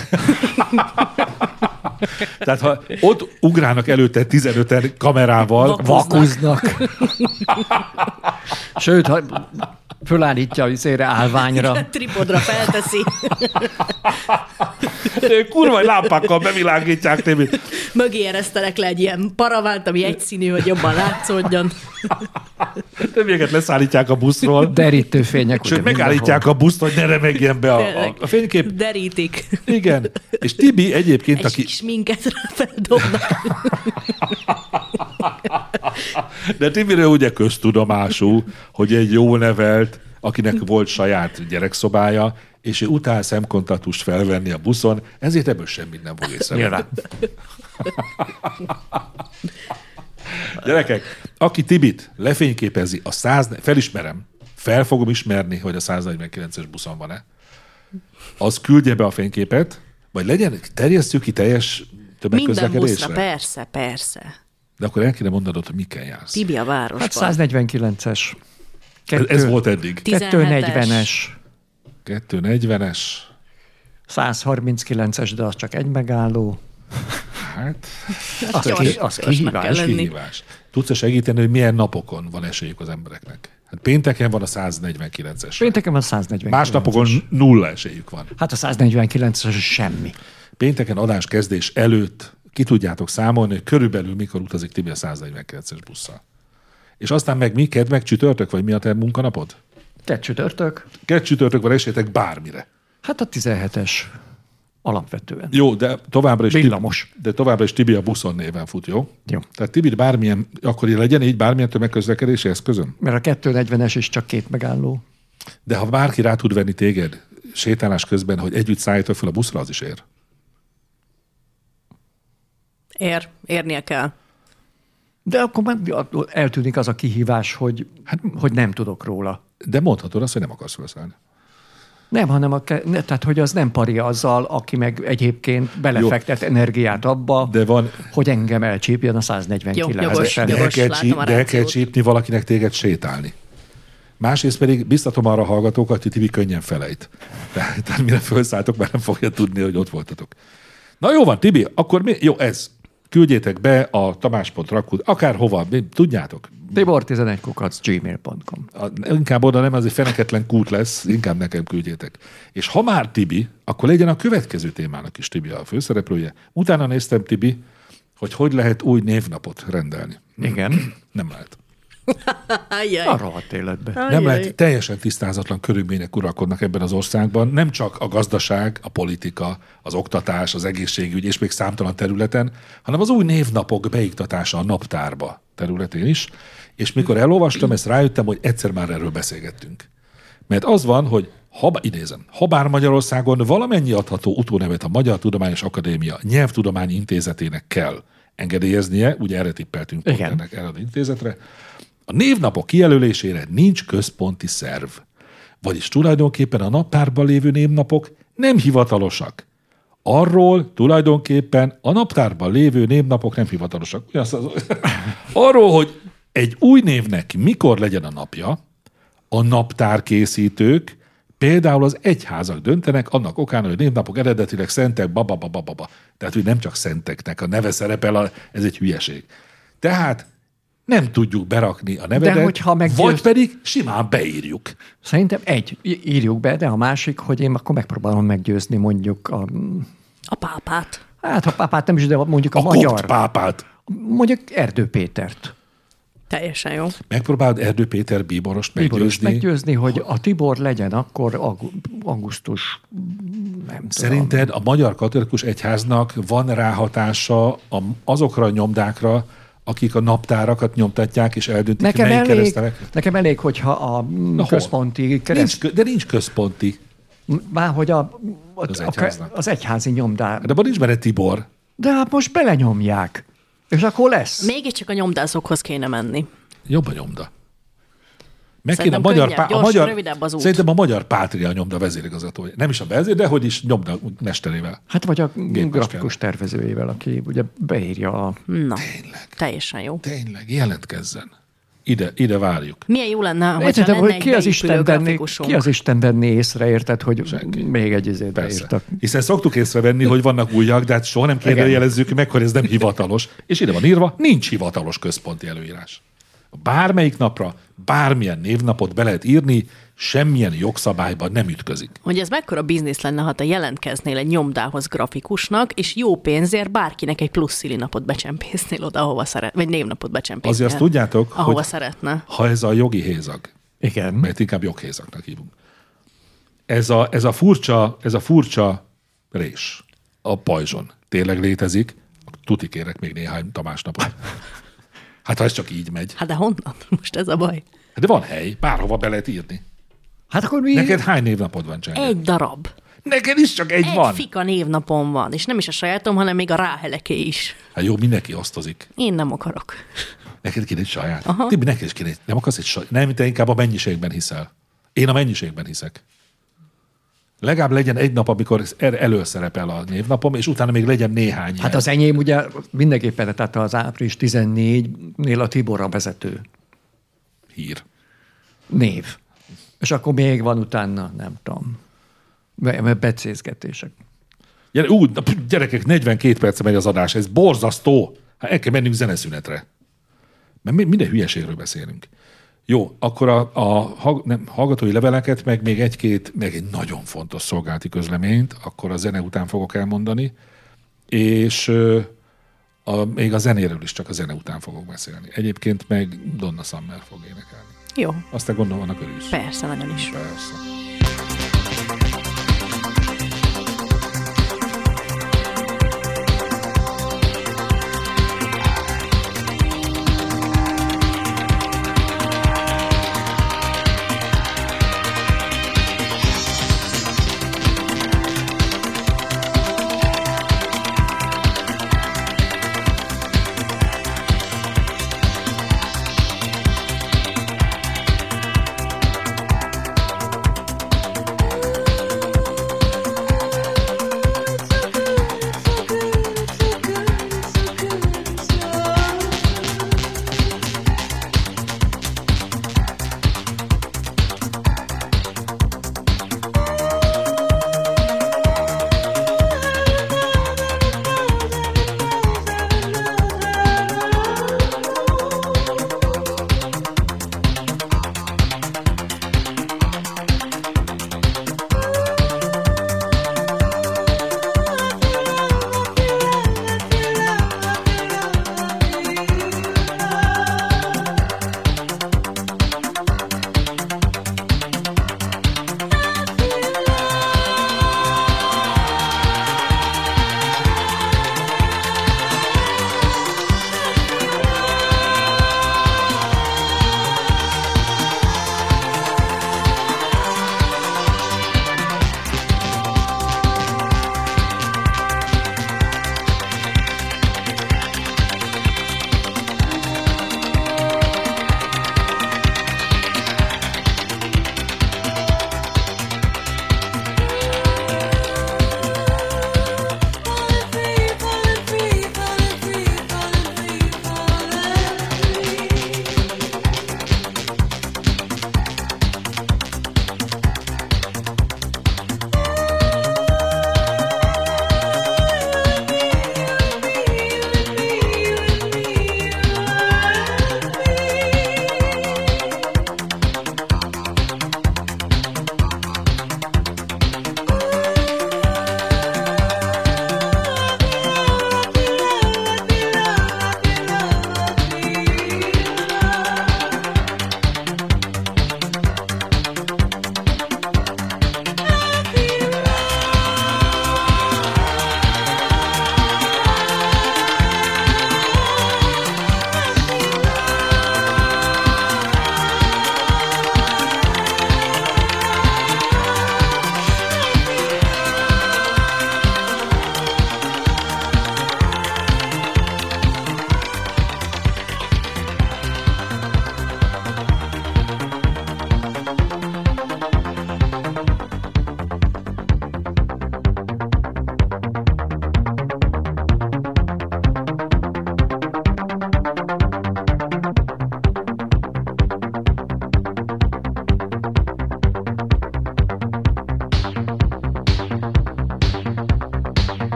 Tehát ha ott ugrálnak előtte tizenöten kamerával, Vak- Vakuznak. Sőt, ha fölállítja a izére állványra. Tripodra felteszi. kurva hogy lámpákkal bevilágítják Tibit. Mögé eresztelek le egy ilyen paravánt, ami egyszínű, hogy jobban látszódjon. Többieket leszállítják a buszról. Derítő fények. Sőt, megállítják a buszt, hogy ne remegjen be a, a, a fénykép. Derítik. Igen. És Tibi egyébként, Egy aki... kis minket rá feldobnak. De Tibiről ugye köztudomású, hogy egy jól nevelt, akinek volt saját gyerekszobája, és ő utál szemkontaktust felvenni a buszon, ezért ebből semmit nem fog észrevenni. Nyilván. Gyerekek, aki Tibit lefényképezi, a száz, felismerem, fel fogom ismerni, hogy a száznegyvenkilences buszon van-e, az küldje be a fényképet, vagy legyen, terjesszük ki teljes Minden tömegközlekedésre. buszra, persze, persze. De akkor el kéne mondanod, hogy mikkel jársz. Tibi a városban. Hát száznegyvenkilences. Ez, ez volt eddig. kettőszáznegyvenes. kettőszáznegyvenes. százharminckilences, de az csak egy megálló. Hát, Az, gyors, ki, az gyorsnak kell kihívás. lenni. kihívás. Tudsz-e segíteni, hogy milyen napokon van esélyük az embereknek? Hát pénteken van a száznegyvenkilences. Pénteken van száznegyvenkilences. Más napokon nulla esélyük van. Hát a száznegyvenkilences semmi. Pénteken adás kezdés előtt ki tudjátok számolni, hogy körülbelül mikor utazik Tibi a száznegyvenkilences busszal. És aztán meg mi, kedd meg csütörtök, vagy mi a te munkanapod? Te csütörtök? Kedd csütörtök van esélyetek bármire. Hát a tizenhetes alapvetően. Jó, de továbbra is, Villamos. Tibi, de továbbra is Tibi a buszon néven fut, jó? Jó. Tehát Tibi bármilyen, akkor legyen így bármilyen tömegközlekedési eszközön. Mert a kettőszáznegyvenes is csak két megálló. De ha bárki rá tud venni téged sétálás közben, hogy együtt szálljatok fel a buszra, az is ér. Ér, érnie kell. De akkor már eltűnik az a kihívás, hogy, hát, hogy nem tudok róla. De mondhatod azt, hogy nem akarsz felszállni. Nem, hanem a, ne, tehát, hogy az nem pari azzal, aki meg egyébként belefektet Jó. energiát abba, de van, hogy engem elcsípjen a száznegyvenkilencesen. De el kell, csíp, de el kell csípni valakinek téged sétálni. Másrészt pedig biztatom arra a hallgatókat, hogy Tibi könnyen felejt. Tehát, tehát mire felszálltok, már nem fogja tudni, hogy ott voltatok. Na jó van, Tibi, akkor mi? Jó, ez. Küldjétek be a tamás.rakut, akárhova, tudjátok. Tibor tizenegy kukac gmail pont com. Inkább oda nem, az egy feneketlen kút lesz, inkább nekem küldjétek. És ha már Tibi, akkor legyen a következő témának is Tibi a főszereplője. Utána néztem, Tibi, hogy hogy lehet új névnapot rendelni. Igen. Nem lehet. A rohadt életben. Nem lehet, teljesen tisztázatlan körülmények uralkodnak ebben az országban. Nem csak a gazdaság, a politika, az oktatás, az egészségügy és még számtalan területen, hanem az új névnapok beiktatása a naptárba területén is. És mikor elolvastam, ezt rájöttem, hogy egyszer már erről beszélgettünk. Mert az van, hogy ha, idézem, ha bár Magyarországon valamennyi adható utónevet a Magyar Tudományos Akadémia Nyelvtudományi Intézetének kell engedélyeznie, ugye erre tippeltünk pont ennek erre az intézetre, a névnapok kijelölésére nincs központi szerv. Vagyis tulajdonképpen a naptárban lévő névnapok nem hivatalosak. Arról tulajdonképpen a naptárban lévő névnapok nem hivatalosak. Arról, hogy egy új névnek mikor legyen a napja, a naptárkészítők, például az egyházak döntenek annak okán, hogy a névnapok eredetileg szentek, bababababa. Tehát, hogy nem csak szenteknek a neve szerepel, a, ez egy hülyeség. Tehát nem tudjuk berakni a nevedet, meggyőz... vagy pedig simán beírjuk. Szerintem egy, írjuk be, de a másik, hogy én akkor megpróbálom meggyőzni mondjuk a... A pápát. Hát a pápát nem is, de mondjuk a, a magyar... A pápát. Mondjuk Erdő Pétert. Teljesen jó. Megpróbáld Erdő Péter bíborost meggyőzni. Bíborost meggyőzni, hogy a Tibor legyen akkor augusztus, nem tudom. Szerinted a Magyar Katolikus Egyháznak van ráhatása azokra a nyomdákra, akik a naptárakat nyomtatják, és eldöntik, nekem melyik elég, keresztelek? Nekem elég, hogyha a Na központi kereszt... Nincs, de nincs központi. Már hogy a, a, az, a, az egyházi nyomdár. De abban nincs benne Tibor. De hát most belenyomják. És akkor lesz. Mégiscsak a nyomdászokhoz kéne menni. Jobb a nyomda. Meg kéne Szerintem a magyar, könnyebb, pá- a gyors, magyar, rövidebb az út. Szerintem a magyar pátria nyomda vezérigazgatója. Nem is a vezér, de hogy is nyomda mesterével. Hát vagy a grafikus tervezőjével, aki ugye beírja a... Na, tényleg. Teljesen jó. Tényleg, jelentkezzen. Ide, ide várjuk. Milyen jó lenne, hogyha Érted, lenne hogy egy ki az, Isten venni, ki az Isten venni észre, érted, hogy Senki. Még egy izét beírtak. Hiszen szoktuk észrevenni, hogy vannak újak, de hát soha nem kérdőjelezzük meg, hogy ez nem hivatalos. És ide van írva, nincs hivatalos központi előírás. Bármelyik napra, bármilyen névnapot be lehet írni, semmilyen jogszabályban nem ütközik. Hogy ez mekkora biznisz lenne, ha te jelentkeznél egy nyomdához grafikusnak, és jó pénzért bárkinek egy plusz szülinapot becsempésznél oda, ahova szeret, vagy névnapot becsempésznél. Azért azt tudjátok, ahova hogy szeretne. Ha ez a jogi hézag, igen, mert inkább joghézagnak hívunk. Ez a, ez a furcsa, ez a furcsa rés a pajzson tényleg létezik, tuti kérek még néhány Tamás napot. Hát ha ez csak így megy. Hát de honnan? Most ez a baj. De van hely, bárhova be lehet írni. Hát akkor mi... Neked hány névnapod van, Csenge? Egy darab. Neked is csak egy, egy van. Egy fika névnapom van, és nem is a sajátom, hanem még a ráheleké is. Hát jó, mindenki osztozik. Én nem akarok. Neked kéne egy saját. Tibi, neked is kéne egy. Nem akarsz egy saját. Nem, te inkább a mennyiségben hiszel. Én a mennyiségben hiszek. Legalább legyen egy nap, amikor előszerepel a névnapom, és utána még legyen néhány. Hát az enyém ugye mindenképpen, tehát az április tizennégynél a Tibor a vezető. Hír. Név. És akkor még van utána, nem tudom, becézgetések. Gyere, úgy, gyerekek, negyvenkét perce megy az adás, ez borzasztó. Hát el kell mennünk zeneszünetre. Mert minden hülyeségről beszélünk. Jó, akkor a, a nem, hallgatói leveleket, meg még egy-két, meg egy nagyon fontos szolgálati közleményt, akkor a zene után fogok elmondani, és a, még a zenéről is csak a zene után fogok beszélni. Egyébként meg Donna Summer fog énekelni. Jó. Aztán gondolom, annak örülsz. Persze, nagyon is. Persze.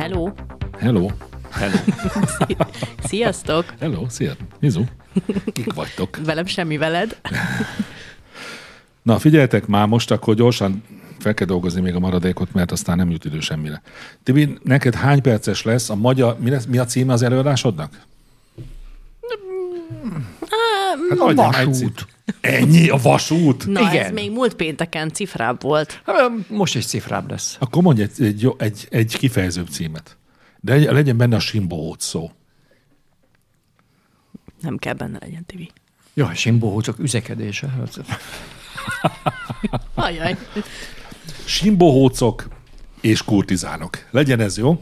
Hello. Hello. Hello. Sziasztok. Hello, szia. Mizu. Kik vagytok? Velem semmi veled. Na, figyeljetek már most, akkor gyorsan fel kell dolgozni még a maradékot, mert aztán nem jut idő semmire. Tibi, neked hány perces lesz a magyar... Mi, lesz, mi a címe az előadásodnak? Hát A adjál egy vasút. cím- Ennyi? A vasút? Na, Igen. ez még múlt pénteken cifrább volt. Hát, most is cifrább lesz. Akkor mondj egy, egy, jó- egy, egy kifejezőbb címet. De egy, legyen benne a simbohóc szó. Nem kell benne legyen, Tibi. Jaj, simbohócok üzekedése. Ajaj. Simbohócok és kurtizánok. Legyen ez jó?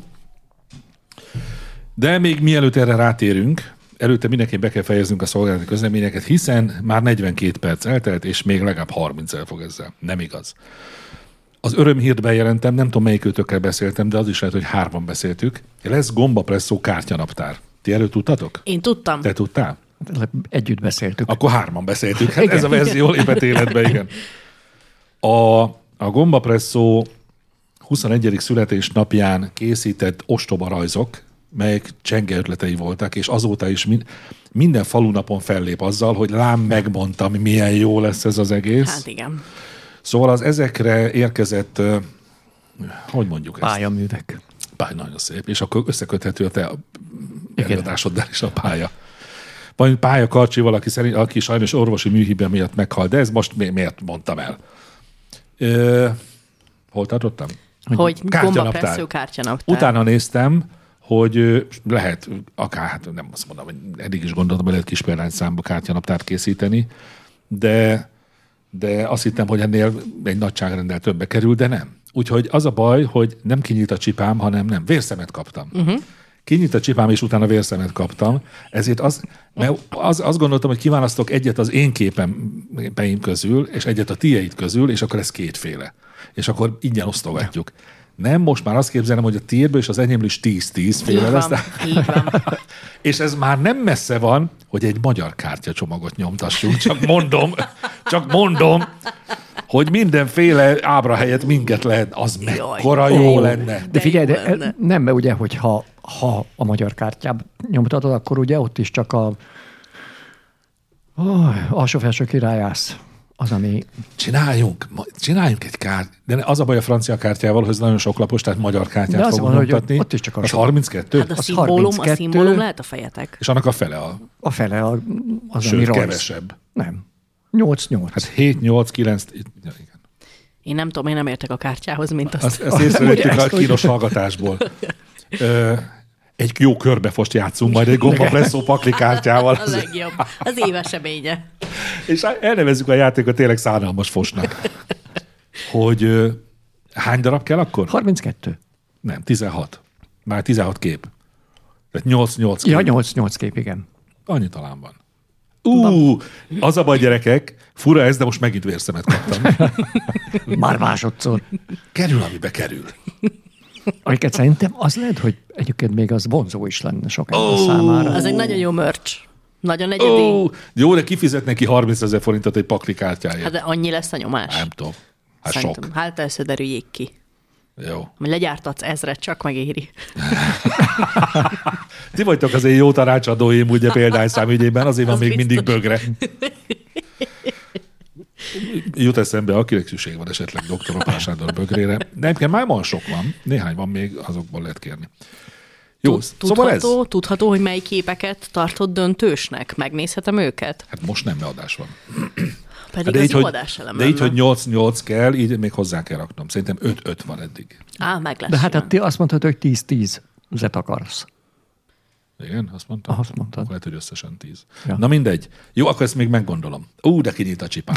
De még mielőtt erre rátérünk, előtte mindenképp be kell fejeznünk a szolgálati közleményeket, hiszen már negyvenkét perc eltelt, és még legalább harminc el fog ezzel. Nem igaz. Az örömhírt bejelentem, nem tudom melyikőtökkel beszéltem, de az is lehet, hogy hárman beszéltük. Lesz gombapresszó kártyanaptár. Ti erről tudtatok? Én tudtam. Te tudtál? Együtt beszéltük. Akkor hárman beszéltük. Hát ez a verzió lépett életbe, igen. A, a gombapresszó huszonegyedik születésnapján készített ostoba rajzok, melyek csenge ötletei voltak, és azóta is min, minden falunapon fellép azzal, hogy lám megmondtam, milyen jó lesz ez az egész. Hát igen. Szóval az ezekre érkezett, uh, hogy mondjuk ezt? Pályaművek. Pálya, nagyon szép. És akkor összeköthető a te előadásoddal is a pálya. Vagy pálya karcsival, aki, szerint, aki sajnos orvosi műhibe miatt meghal, de ez most mi, miért mondtam el? Ö, hol tartottam? Hogy Kártyanaptár. gombapresszó kártyanaptár. Utána néztem, hogy lehet, akár, hát nem azt mondom, hogy eddig is gondoltam, hogy lehet kis példányszámba kártyanaptárt készíteni, de, de azt hittem, hogy ennél egy nagyságrendel többe kerül, de nem. Úgyhogy az a baj, hogy nem kinyílt a csipám, hanem nem, vérszemet kaptam. Uh-huh. Kinyílt a csipám, és utána vérszemet kaptam. Ezért az, mert az, azt gondoltam, hogy kiválasztok egyet az én képeim közül, és egyet a tiéd közül, és akkor ez kétféle. És akkor ingyen osztogatjuk. Nem, most már azt képzelem, hogy a tiédből és az enyémből is tíz-tíz féle lesz. Van, így van. És ez már nem messze van, hogy egy magyar kártyacsomagot nyomtassunk. Csak mondom, csak mondom, hogy mindenféle ábra helyett minket lehet. Az mekkora jó Ó, lenne. De De figyelj, jó de lenne. nem, mert ugye, hogyha ha a magyar kártyát nyomtatod, akkor ugye ott is csak a oh, alsó-felső királyász az, ami... Csináljunk, ma- csináljunk egy kárt. De az a baj a francia kártyával, hogy ez nagyon sok lapos, tehát magyar kártyát De azt fogunk mondom, hogy nyomtatni. ott is csak a az sok. harminckettő? Hát a Az szimbólum, a harminckettő. szimbólum lehet a fejetek. És annak a fele a... A fele a, az, ami Sőt, rajz. kevesebb. Nem. nyolc-nyolc. Hát hét, nyolc, kilenc... Ja, igen. Én nem tudom, én nem értek a kártyához, mint azt. Azt, azt észrevettük Ugye a ezt, kínos hallgatásból. Ö, egy jó körbefost játszunk majd egy gombapresszó pakli kártyával. A legjobb. Az év eseménye. És elnevezzük a játékot tényleg szánalmas fosnak. Hogy ö, hány darab kell akkor? harminckettő. Nem, tizenhat. Már tizenhat kép. Tehát nyolc-nyolc kép. Ja, nyolc-nyolc kép, igen. Annyi talán van. Ú, az a baj, gyerekek, fura ez, de most megint vérszemet kaptam. Már másodszor. Kerül, amibe kerül. Amiket szerintem az lehet, hogy egyébként még az vonzó is lenne sok ember oh. számára. Az egy nagyon jó merch. Nagyon egyedi. Ó, jó, de kifizet neki harmincezer forintot egy pakli kártyáért. Hát de annyi lesz a nyomás. Nem tudom. Hát Szerintem. sok. Hát először derüljék ki. Jó. Hogy legyártatsz ezret, csak megéri. Ti vagytok az én jó tanácsadóim, ugye példányszám ügyében, azért van Az még biztos. mindig bögre. Jut eszembe, akinek szükség van esetleg doktor Opál Sándor bögrére. Nem kell, már van sok van. Néhány van még, azokból lehet kérni. Jó, szóval ez. Tudható, tudható, hogy mely képeket tartott döntősnek? Megnézhetem őket? Hát most nem adás van. Pedig De az így, jó hogy, adáselem de így, lenne. hogy nyolc-nyolc kell, így még hozzá kell raknom. Szerintem öt-öt van eddig. Á, meg lesz. De hát jön. te azt mondtad, hogy tíz-tíz-zet akarsz. Igen, azt mondtam? Azt mondtad. Akkor lehet, hogy összesen tíz. Ja. Na mindegy. Jó, akkor ezt még meggondolom. Ú, de kinyit a csipám.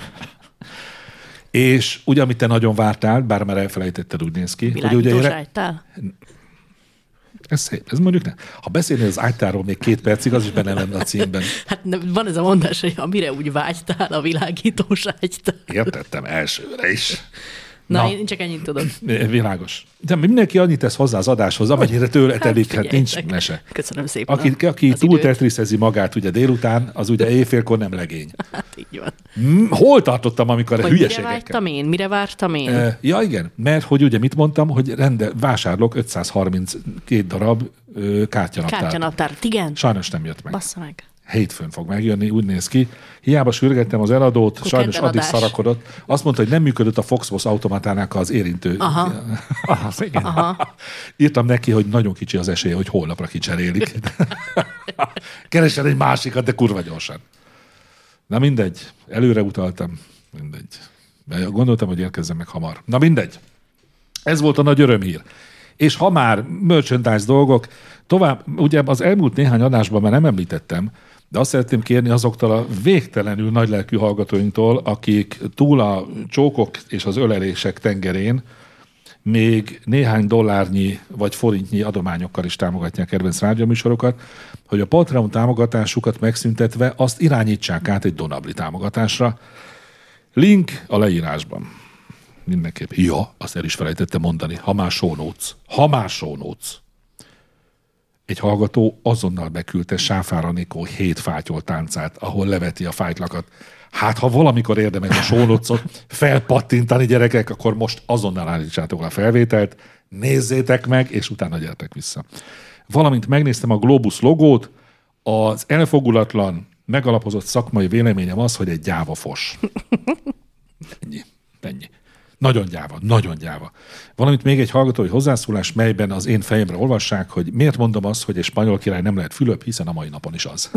És ugye, amit te nagyon vártál, bár már elfelejtetted, úgy néz ki. Hogy ugye Világítós ére... ágytál? Ez szép. Ez mondjuk nem. Ha beszélnél az ágytáról még két percig, az is benne lenne a címben. Hát ne- van ez a mondás, hogy amire úgy vágytál, a világítós ágytál. Értettem elsőre is. Na, Na. én csak ennyit tudok. Világos. De mindenki annyit tesz hozzá az adáshoz, amennyire tőle telik, hát nincs figyeljetek. mese. Köszönöm szépen. Aki, aki az túl időt. tetriszezi magát ugye délután, az ugye éjfélkor nem legény. Hát így van. Mm, Hol tartottam, amikor a Hogy mire hülyeségekkel? vártam én? Mire vártam én? E, ja, igen, mert hogy ugye mit mondtam, hogy rende, vásárlok ötszázharminckét darab ö, kártyanaptárt. Kártyanaptárt, igen. Sajnos nem jött meg. Bassza meg. Hétfőn fog megjönni, úgy néz ki. Hiába sürgettem az eladót, Akkor sajnos kedden addig adás. szarakodott. Azt mondta, hogy nem működött a Foxbox automatának az érintő. Aha. Aha, igen. Aha. Írtam neki, hogy nagyon kicsi az esélye, hogy holnapra kicserélik. Keresen egy másikat, de kurva gyorsan. Na mindegy, előre utaltam, mindegy. De gondoltam, hogy érkezzem meg hamar. Na mindegy. Ez volt a nagy örömhír. És ha már merchandise dolgok, tovább, ugye az elmúlt néhány adásban már nem említettem, de azt szeretném kérni azoktól a végtelenül nagylelkű hallgatóinktól, akik túl a csókok és az ölelések tengerén még néhány dollárnyi vagy forintnyi adományokkal is támogatják kedvenc rádióműsorokat, hogy a Patreon támogatásukat megszüntetve azt irányítsák át egy Donabli támogatásra. Link a leírásban. Mindenképp. Ja, azt el is felejtettem mondani. Ha már show notes. Ha már show notes. Egy hallgató azonnal beküldte Sáfár Anikó hét fátyol táncát, ahol leveti a fájtlakat. Hát, ha valamikor érdemes a show notes-ot felpattintani, gyerekek, akkor most azonnal állítsátok a felvételt, nézzétek meg, és utána gyertek vissza. Valamint megnéztem a Globus logót, az elfogulatlan, megalapozott szakmai véleményem az, hogy egy gyáva fos. Ennyi. Ennyi. Nagyon gyáva, nagyon gyáva. Valamint még egy hallgatói hozzászólás, melyben az én fejemre olvassák, hogy miért mondom azt, hogy egy spanyol király nem lehet Fülöp, hiszen a mai napon is az.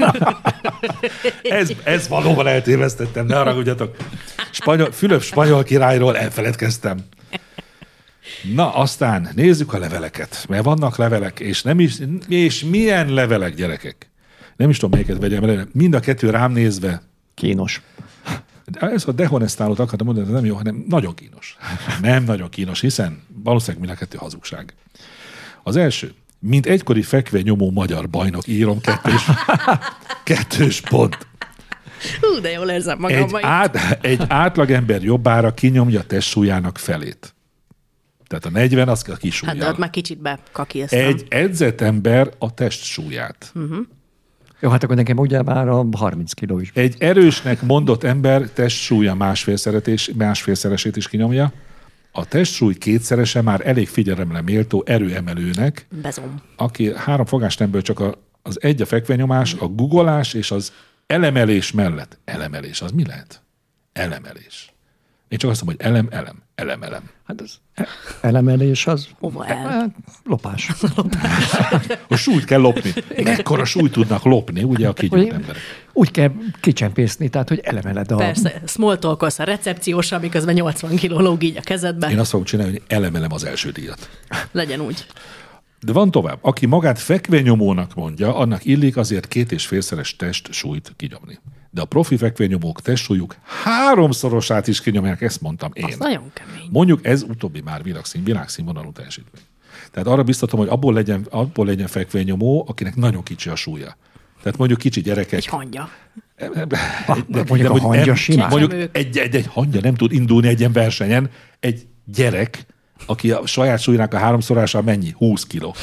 ez, ez valóban eltévesztettem, ne haragudjatok. Spanyol, Fülöp spanyol királyról elfeledkeztem. Na, aztán nézzük a leveleket, mert vannak levelek, és, nem is, és milyen levelek, gyerekek. Nem is tudom, melyiket vegyem el. Mind a kettő rám nézve. Kínos. De ez a dehonestálót akartam mondani, ez nem jó, hanem nagyon kínos. Nem nagyon kínos, hiszen valószínűleg mind a kettő hazugság. Az első, mint egykori fekvenyomó magyar bajnok írom kettős, kettős pont. Hú, de jól érzem magam. Egy, át, egy átlagember jobbára kinyomja testsúlyának felét. Tehát a negyven az a kisúlya. Hát de ott már kicsit bekakilztam. Egy edzett ember a testsúlyát. Uh-huh. Jó, hát akkor nekem ugye már a harminc kiló is. Egy erősnek mondott ember testsúlya másfélszeresét is kinyomja. A testsúly kétszerese már elég figyelemre méltó erőemelőnek, Bezom. aki három fogásnemből csak a, az egy a fekvenyomás, a guggolás és az elemelés mellett. Elemelés, az mi lehet? Elemelés. Én csak azt mondom, hogy elem, elem, elem, elem. Hát az elemelés az... Hova el? Hát, lopás. A súlyt kell lopni. Mekkora súlyt tudnak lopni, ugye, a kigyújt emberek? Úgy kell kicsempészni, tehát, hogy elemeled a... Persze, small talkolsz a recepciósra, miközben nyolcvan kiló lóg így a kezedben. Én azt fogom csinálni, hogy elemelem az első díjat. Legyen úgy. De van tovább. Aki magát fekvenyomónak mondja, annak illik azért két és félszeres test súlyt kinyomni. De a profi fekvenyomók testsúlyuk háromszorosát is kinyomják, ezt mondtam én. Az nagyon kemény. Mondjuk ez utóbbi már világszín, világszínvonalú teljesítmény. Tehát arra biztatom, hogy abból legyen, abból legyen fekvenyomó, akinek nagyon kicsi a súlya. Tehát mondjuk kicsi gyerekek. Egy hangya. De, mondjuk a hangya em- simán. Mondjuk Csecsemők. egy, egy, egy hangya nem tud indulni egy ilyen versenyen. Egy gyerek, aki a saját súlyának a háromszorása mennyi? húsz kiló.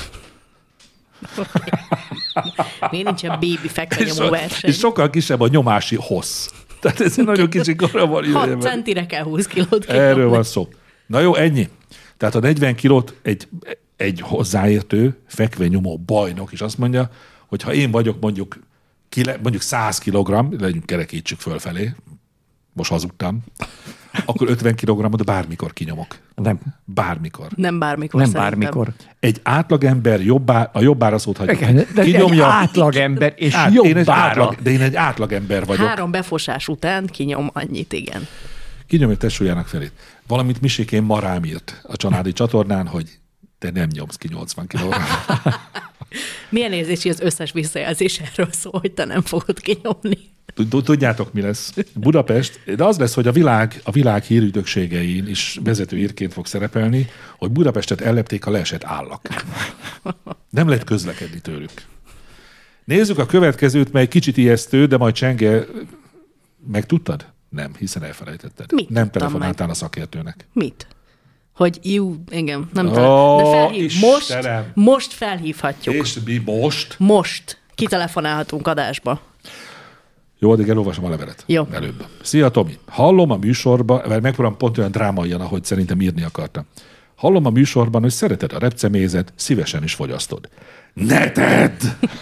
Miért nincsen bébi És, fekvenyomó so, verseny? és sokkal kisebb a nyomási hossz. Tehát ez egy nagyon kicsi korra van. hat centire kell húsz kilót kinyomni. Erről van szó. Na jó, ennyi. Tehát a negyven kilót egy, egy hozzáértő, fekvenyomó bajnok is azt mondja, hogy ha én vagyok mondjuk, kile, mondjuk száz kilogramm, legyünk, kerekítsük fölfelé, most hazudtam, akkor ötven kilogrammot bármikor kinyomok. Nem, Bármikor. Nem bármikor nem szerintem. bármikor. Egy átlagember jobbá, a jobbára szót hagyjuk. Igen, de egy átlagember és Át, én egy jobbára. átlag, de én egy átlagember vagyok. Három befosás után kinyom annyit, igen. Kinyomja testsúlyának felét. Valamint Misikén ma rám írt a családi csatornán, hogy te nem nyomsz ki nyolcvan kilóra. Milyen érzés, hogy az összes visszajelzés erről szól, hogy te nem fogod kinyomni? Tudjátok, mi lesz? Budapest, de az lesz, hogy a világ, a világ hírügynökségein is vezető írként fog szerepelni, hogy Budapestet ellepték a leesett állak. Nem lehet közlekedni tőlük. Nézzük a következőt, mely kicsit ijesztő, de majd Csenge, megtudtad? Nem, hiszen elfelejtetted. Mit nem tudtam telefonáltál meg? a szakértőnek. Mit? Hogy jó, igen, nem Ó, tudom. De felhív. Most, Istenem. most felhívhatjuk. És mi most? Most kitelefonálhatunk adásba. Jó, addig elolvasom a levelet. Jó. Előbb. Szia, Tomi. Hallom a műsorban, vagy megpróbálom pont olyan drámaian, ahogy szerintem írni akartam. Hallom a műsorban, hogy szereted a repcemézet, szívesen is fogyasztod. Ne tedd!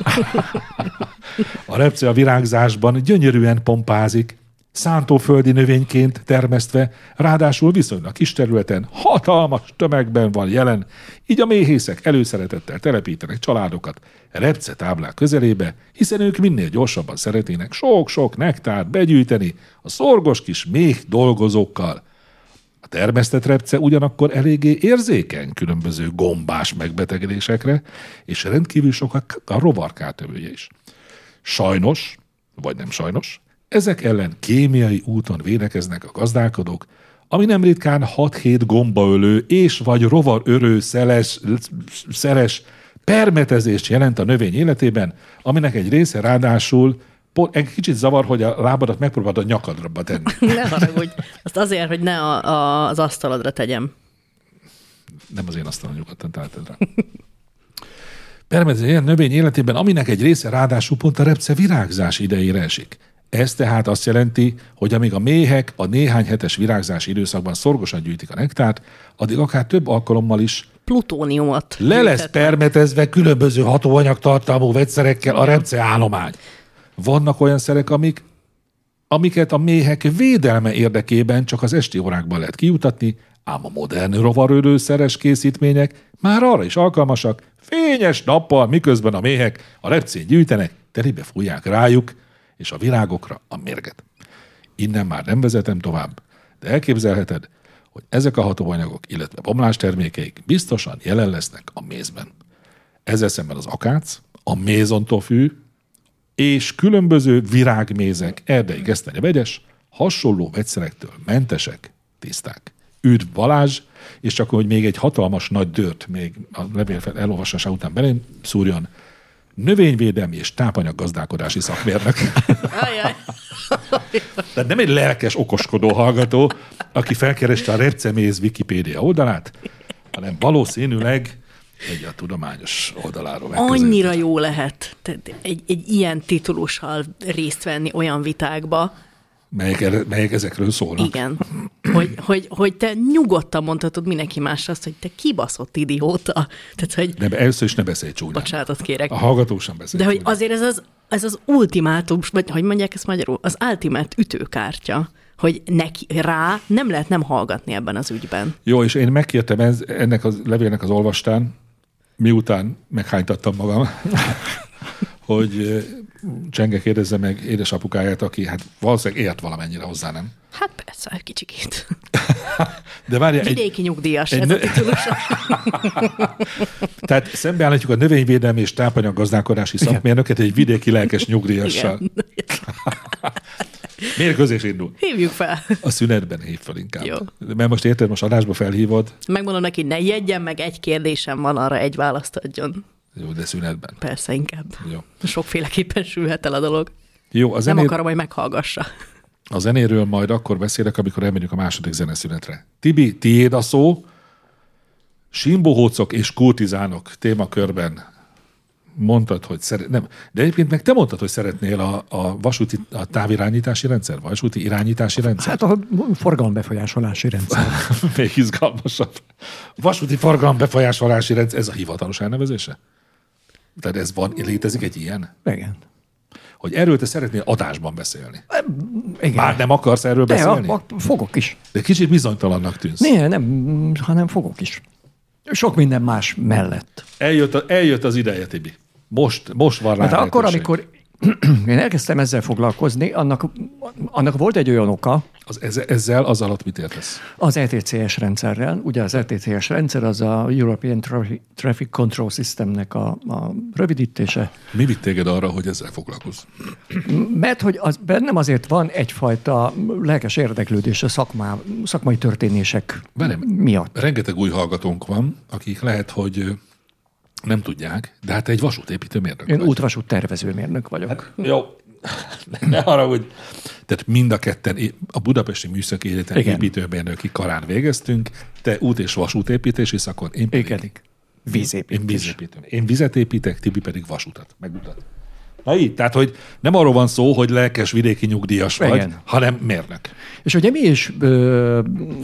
A repce a virágzásban gyönyörűen pompázik, szántóföldi növényként termesztve, ráadásul viszonylag kis területen, hatalmas tömegben van jelen, így a méhészek előszeretettel telepítenek családokat repce táblák közelébe, hiszen ők minél gyorsabban szeretnének sok-sok nektárt begyűjteni a szorgos kis méh dolgozókkal. A termesztett repce ugyanakkor eléggé érzékeny különböző gombás megbetegedésekre, és rendkívül sok a rovarkártevője is. Sajnos, vagy nem sajnos, ezek ellen kémiai úton védekeznek a gazdálkodók, ami nem ritkán hat-hét gombaölő és vagy rovarörő szeles, szeres permetezést jelent a növény életében, aminek egy része ráadásul egy kicsit zavar, hogy a lábadat megpróbálod a nyakadra tenni. Ne haragudj. Azt azért, hogy ne a, a, az asztalodra tegyem. Nem az én asztalon nyugodtan találtad rá. Permetezés ilyen növény életében, aminek egy része ráadásul pont a repce virágzás idejére esik. Ez tehát azt jelenti, hogy amíg a méhek a néhány hetes virágzási időszakban szorgosan gyűjtik a nektárt, addig akár több alkalommal is Plutóniumot. le lesz permetezve különböző hatóanyagtartalmú vegyszerekkel a repce állomány. Vannak olyan szerek, amik, amiket a méhek védelme érdekében csak az esti órákban lehet kijutatni, ám a modern rovarölő szeres készítmények már arra is alkalmasak, fényes nappal, miközben a méhek a repcén gyűjtenek, telibe fújják rájuk és a virágokra a mérget. Innen már nem vezetem tovább, de elképzelheted, hogy ezek a hatóanyagok, illetve bomlástermékeik biztosan jelen lesznek a mézben. Ezzel szemben az akác, a mézontofű és különböző virágmézek, erdei gesztenye vegyes, hasonló vegyszerektől mentesek, tiszták. Üdv Balázs, és csak hogy még egy hatalmas nagy dört még a levél elolvasása után belém szúrjon, növényvédelmi és tápanyaggazdálkodási szakmérnök. Ajaj. Tehát nem egy lelkes, okoskodó hallgató, aki felkereste a repceméz Wikipédia oldalát, hanem valószínűleg egy a tudományos oldaláról megközelítés. Annyira jó lehet tehát egy, egy ilyen titulussal részt venni olyan vitákba. Melyek, melyek ezekről szólnak. Igen. Hogy, hogy, hogy te nyugodtan mondhatod mindenki másra azt, hogy te kibaszott idióta. Tehát, hogy... De először is ne beszélj csúnyán. Bocsánatot kérek. A hallgató sem beszél De hogy csúnyán. azért ez az, ez az ultimátum, vagy hogy mondják ezt magyarul, az ultimate ütőkártya, hogy neki, rá nem lehet nem hallgatni ebben az ügyben. Jó, és én megkértem ez, ennek a levélnek az olvastán, miután meghánytattam magam, hogy Csenge kérdezze meg édesapukáját, aki hát valószínűleg ért valamennyire hozzá, nem? Hát persze, kicsikét. De várjál, Vidéki egy, nyugdíjas, egy ez nö... a titulusa. Tehát szembeállítjuk a növényvédelmi és tápanyaggazdálkodási szakmérnöket egy vidéki lelkes nyugdíjassal. Igen. Mérkőzés indul. Hívjuk fel. A szünetben hív fel inkább. Jó. Mert most érted, most adásba felhívod. Megmondom neki, ne jegyen meg, egy kérdésem van, arra egy választ adjon. Jó, de szünetben. Persze, inkább. Jó. Sokféleképpen sülhet el a dolog. Jó, a Nem zenét... akarom, hogy meghallgassa. A zenéről majd akkor beszélek, amikor elmegyünk a második zeneszünetre. Tibi, tiéd a szó. Simbohócok és kurtizánok témakörben mondtad, hogy szeret... nem. De egyébként meg te mondtad, hogy szeretnél a, a vasúti a távirányítási rendszer, vasúti irányítási rendszer. Hát a forgalombefolyásolási rendszer. Még izgalmasabb. Vasúti forgalombefolyásolási rendszer, ez a hivatalos elnevezése? Tehát ez van, létezik egy ilyen? Igen. Hogy erről te szeretnél adásban beszélni. Igen. Már nem akarsz erről De beszélni? a, a, fogok is. De kicsit bizonytalannak tűnsz. Ne, nem, hanem fogok is. Sok minden más mellett. Eljött, a, eljött az ideje, Tibi. Most, most van rá Hát akkor, lehetőség. amikor én elkezdtem ezzel foglalkozni, annak, annak volt egy olyan oka, Az, ezzel, ezzel az alatt mit értesz? az E T C S rendszerrel. Ugye az E T C S rendszer az a European Traffic, Traffic Control Systemnek a, a rövidítése. Mi vitt téged arra, hogy ezzel foglalkozz? Mert hogy az, bennem azért van egyfajta lelkes érdeklődés a szakmá, szakmai történések Velem. miatt. Rengeteg új hallgatónk van, akik lehet, hogy nem tudják, de hát egy vasútépítő mérnök Én vagy. útvasút tervezőmérnök vagyok. Jó, ne haragudj. Tehát mind a ketten a Budapesti Műszaki Egyetem építőmérnöki karán végeztünk, te út- és vasútépítési szakon, én pedig Igen. Vízépítés. Én vízépítő. Én vizet építek, Tibi pedig vasutat. Megmutat. Na így, tehát, hogy nem arról van szó, hogy lelkes vidéki nyugdíjas vagy, igen. hanem mérnök. És ugye mi is ö,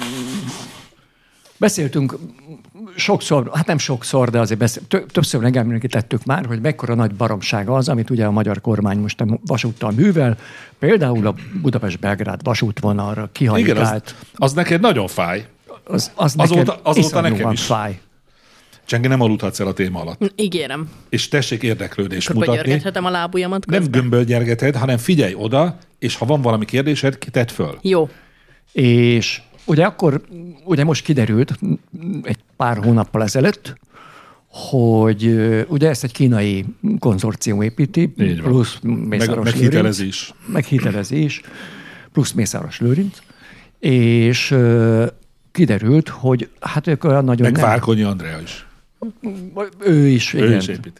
beszéltünk sokszor, hát nem sokszor, de azért beszél, tö, többször megemlítettük már, hogy mekkora nagy baromsága az, amit ugye a magyar kormány most a vasúttal művel. Például a Budapest-Belgrád vasútvonalra kihajtált. Igen, az, az neked nagyon fáj. Az, az azóta azóta nekem is. Fáj. Csengi, nem aludhatsz el a téma alatt. Ígérem. És tessék érdeklődést mutatni. Görbögyörgethetem a lábujjamat közben. Nem gömbölgyergeted, hanem figyelj oda, és ha van valami kérdésed, tedd föl. Jó. És ugye akkor, ugye most kiderült egy pár hónappal ezelőtt, hogy ugye ezt egy kínai konzorcium építi, plusz Mészáros meg, meghitelezi is. Meghitelezi is, plusz Mészáros Lőrinc, és uh, kiderült, hogy hát ők olyan nagyon... Meg Várkonyi Andrea is. Ő is, ő igen. is építi.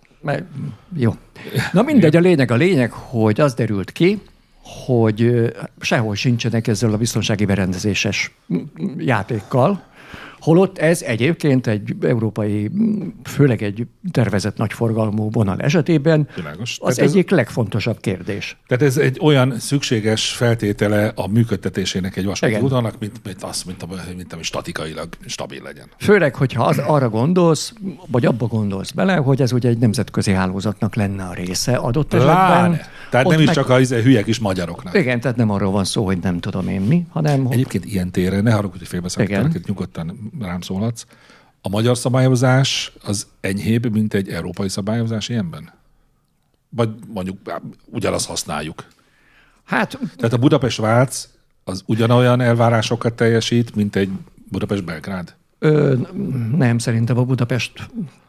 Jó. Na mindegy, a lényeg a lényeg, hogy az derült ki, hogy sehol sincsenek ezzel a biztonsági berendezéses játékkal, holott ez egyébként egy európai, főleg egy tervezett nagyforgalmú vonal esetében Világos. az tehát egyik ez, legfontosabb kérdés. Tehát ez egy olyan szükséges feltétele a működtetésének egy vasúti Igen. útvonalnak, mint, mint az, mint, a, mint ami statikailag stabil legyen. Főleg, hogyha az, arra gondolsz, vagy abba gondolsz bele, hogy ez ugye egy nemzetközi hálózatnak lenne a része adott esetben. Láne. Tehát nem is meg... csak a hülye kis magyaroknak. Igen, tehát nem arról van szó, hogy nem tudom én mi, hanem... Egyébként ilyen téren, ne haragudj, hogy félbeszakítanak, itt nyugodtan rám szólhatsz. A magyar szabályozás az enyhébb, mint egy európai szabályozás ilyenben? Vagy mondjuk ugyanazt használjuk? Hát... Tehát a Budapest-Vác az ugyanolyan elvárásokat teljesít, mint egy Budapest-Belgrád? Ö, nem, szerintem a Budapest...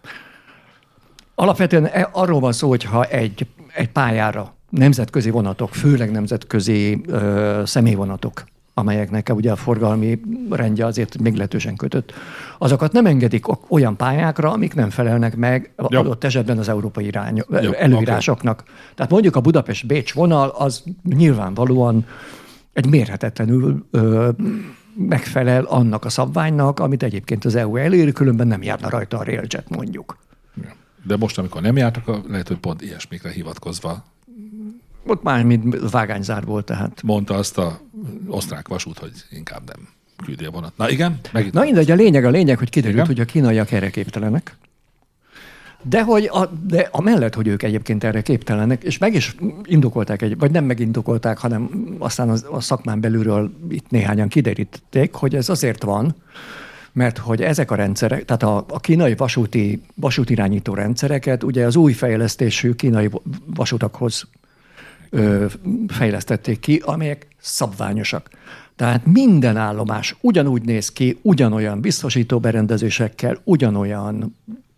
Alapvetően arról van szó, hogy ha egy, egy pályára nemzetközi vonatok, főleg nemzetközi ö, személyvonatok, amelyeknek ugye a forgalmi rendje azért meglehetősen kötött, azokat nem engedik olyan pályákra, amik nem felelnek meg Jó. adott esetben az európai irány, Jó, előírásoknak. Okay. Tehát mondjuk a Budapest-Bécs vonal az nyilvánvalóan egy mérhetetlenül ö, megfelel annak a szabványnak, amit egyébként az é u előír, különben nem járna rajta a Railjet mondjuk. De most, amikor nem jártak, lehet, hogy pont ilyesmikre hivatkozva. Ott már mind vágányzár volt, tehát. Mondta azt a osztrák vasút, hogy inkább nem küldi a vonat. Na igen? Megint Na mindegy, a lényeg a lényeg, hogy kiderült, igen? hogy a kínaiak erre képtelenek. De hogy a, de amellett, hogy ők egyébként erre képtelenek, és meg is indokolták, egy, vagy nem megindokolták, hanem aztán a, a szakmán belülről itt néhányan kiderítették, hogy ez azért van, mert hogy ezek a rendszerek, tehát a, a kínai vasúti, vasútirányító rendszereket ugye az új fejlesztésű kínai vasutakhoz ö, fejlesztették ki, amelyek szabványosak. Tehát minden állomás ugyanúgy néz ki, ugyanolyan biztosító berendezésekkel, ugyanolyan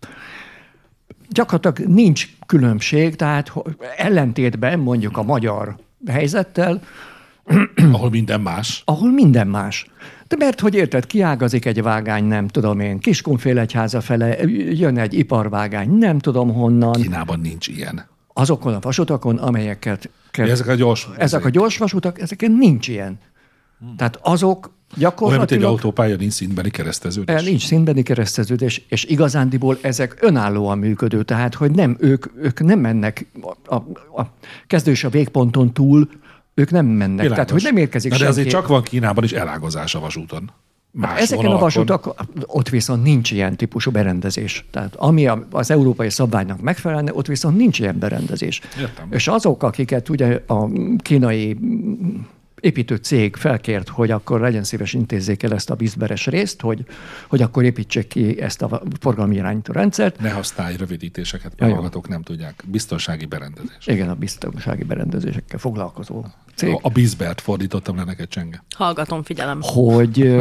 gyakorlatilag nincs különbség, tehát ellentétben mondjuk a magyar helyzettel, ahol minden más. Ahol minden más. De mert, hogy érted, kiágazik egy vágány, nem tudom én, Kiskunfélegyháza fele, jön egy iparvágány, nem tudom honnan. Kínában nincs ilyen. Azokon a vasutakon, amelyeket... Kell, ezek a gyors... Ezek a gyors vasutak, ezeken nincs ilyen. Hmm. Tehát azok gyakorlatilag... Olyan, mint egy autópálya, nincs színbeni kereszteződés. Nincs színbeni kereszteződés, és igazándiból ezek önállóan működő, tehát hogy nem, ők, ők nem mennek a, a, a kezdő és a végponton túl, ők nem mennek. Világos. Tehát, hogy nem érkezik de senki. azért csak van Kínában is elágazás a vasúton. Hát ezeken vonalakon. A vasutak, ott viszont nincs ilyen típusú berendezés. Tehát ami az európai szabványnak megfelelne, ott viszont nincs ilyen berendezés. Értem. És azok, akiket ugye a kínai építő cég felkért, hogy akkor legyen szíves intézzék el ezt a bizberes részt, hogy, hogy akkor építsék ki ezt a forgalmi irányító rendszert. Ne használj rövidítéseket, mert hallgatók nem tudják. Biztonsági berendezés. Igen, a biztonsági berendezésekkel foglalkozó cég. A, a Bizbert fordítottam le neked, Csenge. Hallgatom, figyelem. Hogy,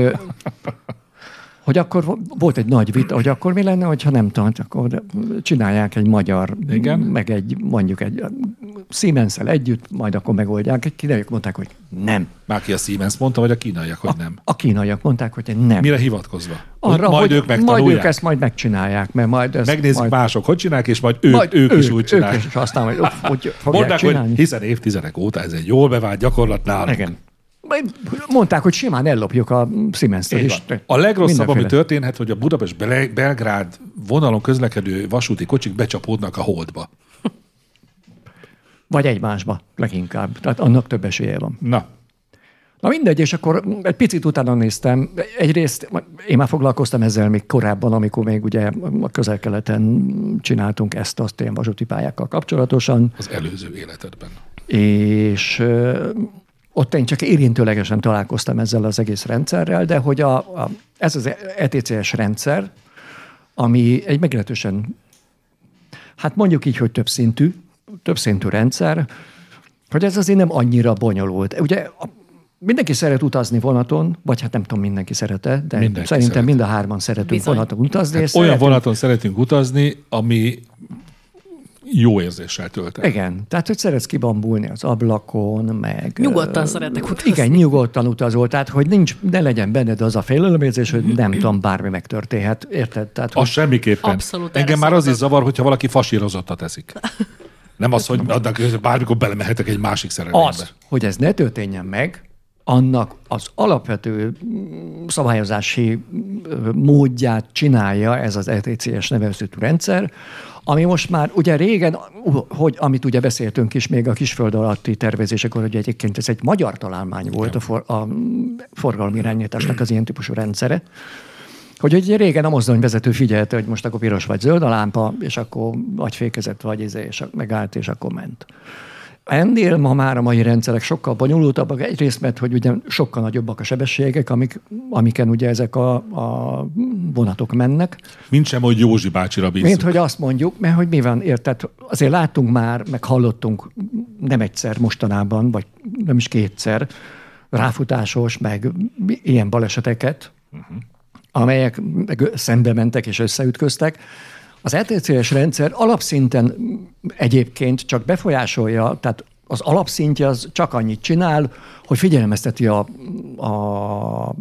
hogy akkor volt egy nagy vita, hogy akkor mi lenne, hogyha nem tudom, akkor csinálják egy magyar, igen? meg egy mondjuk egy Siemens-szel együtt, majd akkor megoldják. A kínaiak mondták, hogy nem. Már ki a Siemens mondta, vagy a kínaiak, hogy A, nem? a kínaiak mondták, hogy nem. Mire hivatkozva? Arra, majd hogy ők megtanulják? Majd ők ezt majd megcsinálják, mert majd ezt Megnézzük majd, mások, hogy csinálják, és majd ők, majd ők, ők is úgy ők csinálják. is, aztán majd uff, hogy fogják Mondták, csinálni. hogy hiszen évtizedek óta ez egy jól bevált gyakorlat nálunk. Igen. Mondták, hogy simán ellopjuk a Siemens-től is. A legrosszabb, Mindenféle. ami történhet, hogy a Budapest-Belgrád vonalon közlekedő vasúti kocsik becsapódnak a Holdba. Vagy egymásba leginkább. Tehát annak több esélye van. Na, Na mindegy, és akkor egy picit utána néztem. Egyrészt én már foglalkoztam ezzel még korábban, amikor még ugye a Közel-Keleten csináltunk ezt, azt ilyen vasúti pályákkal kapcsolatosan. az előző életedben. És ö, ott én csak érintőlegesen találkoztam ezzel az egész rendszerrel, de hogy a, a, ez az é té cé es rendszer, ami egy meglehetősen, hát mondjuk így, hogy többszintű, többszintű rendszer, hogy ez azért nem annyira bonyolult. Ugye a, mindenki szeret utazni vonaton, vagy hát nem tudom, mindenki szerete, de Mindenki szerintem szereti. mind a hárman szeretünk Bizony. vonaton utazni. és Hát olyan szeretünk- vonaton szeretünk utazni, ami jó érzéssel tölt el. Igen, tehát hogy szeretsz kibambulni az ablakon, meg... Nyugodtan ö, szeretek utazni. Igen, nyugodtan utazol, tehát hogy nincs, ne legyen benned az a félelmérzés, hogy nem tudom, bármi megtörténhet, érted? Tehát, Az hogy semmiképpen. Abszolút Engem erre már az is szavazok. zavar, hogyha valaki fasírozottat eszik. Nem az, hogy adnak, bármikor belemehetek egy másik szerelménybe. az, hogy ez ne történjen meg, annak az alapvető mm, szabályozási ö, módját csinálja ez az é té cé es nevezetű rendszer, ami most már ugye régen, hogy amit ugye beszéltünk is még a kisföld alatti tervezésekor, hogy egyébként ez egy magyar találmány volt a, for, a forgalmi irányításnak az ilyen típusú rendszere, hogy ugye régen a mozdonyvezető figyelte, hogy most akkor piros vagy zöld a lámpa, és akkor vagy fékezett, vagy izé, és megállt, és akkor ment. Ennél ma már a mai rendszerek sokkal bonyolultabbak, egyrészt, mert hogy ugye sokkal nagyobbak a sebességek, amik, amiken ugye ezek a, a vonatok mennek. Mint sem, hogy Józsi bácsira bízzuk. Mint hogy azt mondjuk, mert hogy mi van, érted? Azért láttunk már, meg hallottunk nem egyszer mostanában, vagy nem is kétszer ráfutásos, meg ilyen baleseteket, uh-huh. amelyek meg szembe mentek és összeütköztek. Az é té cé es rendszer alapszinten egyébként csak befolyásolja, tehát az alapszintje az csak annyit csinál, hogy figyelmezteti a, a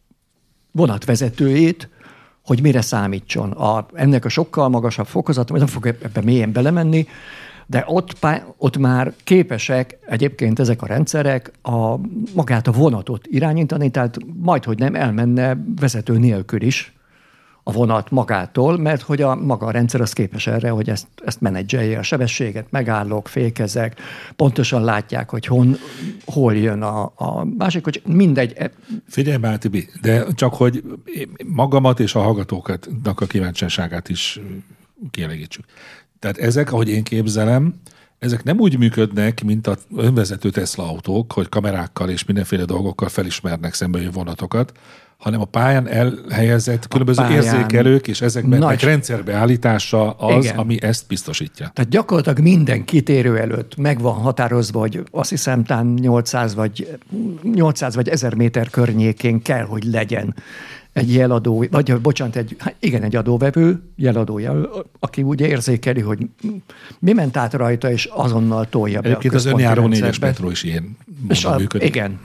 vonatvezetőjét, hogy mire számítson. A, ennek a sokkal magasabb fokozata, vagy nem fog ebbe mélyen belemenni, de ott, ott már képesek egyébként ezek a rendszerek a, magát a vonatot irányítani, tehát majdhogy nem elmenne vezető nélkül is a vonat magától, mert hogy a maga a rendszer az képes erre, hogy ezt, ezt menedzselje a sebességet, megállok, fékezek, pontosan látják, hogy hon, hol jön a, a másik, hogy mindegy. Figyelj már, Tibi, de csak hogy magamat és a hallgatóknak a kíváncsiságát is kielégítsük. Tehát ezek, ahogy én képzelem, ezek nem úgy működnek, mint a önvezető Tesla autók, hogy kamerákkal és mindenféle dolgokkal felismernek szembe vonatokat, hanem a pályán elhelyezett különböző pályán érzékelők, és ezekben nagy... egy rendszerbeállítása az, Igen. ami ezt biztosítja. Tehát gyakorlatilag minden kitérő előtt meg van határozva, hogy azt hiszem, talán nyolcszáz vagy, nyolcszáz vagy ezer méter környékén kell, hogy legyen egy jeladó, vagy bocsánat, egy, igen, egy adóvevő, jeladója, aki ugye érzékeli, hogy mi ment át rajta, és azonnal tolja be Egyébként a az központi önjáró négyes rendszerbe. metró is ilyen És módon a, működik. igen.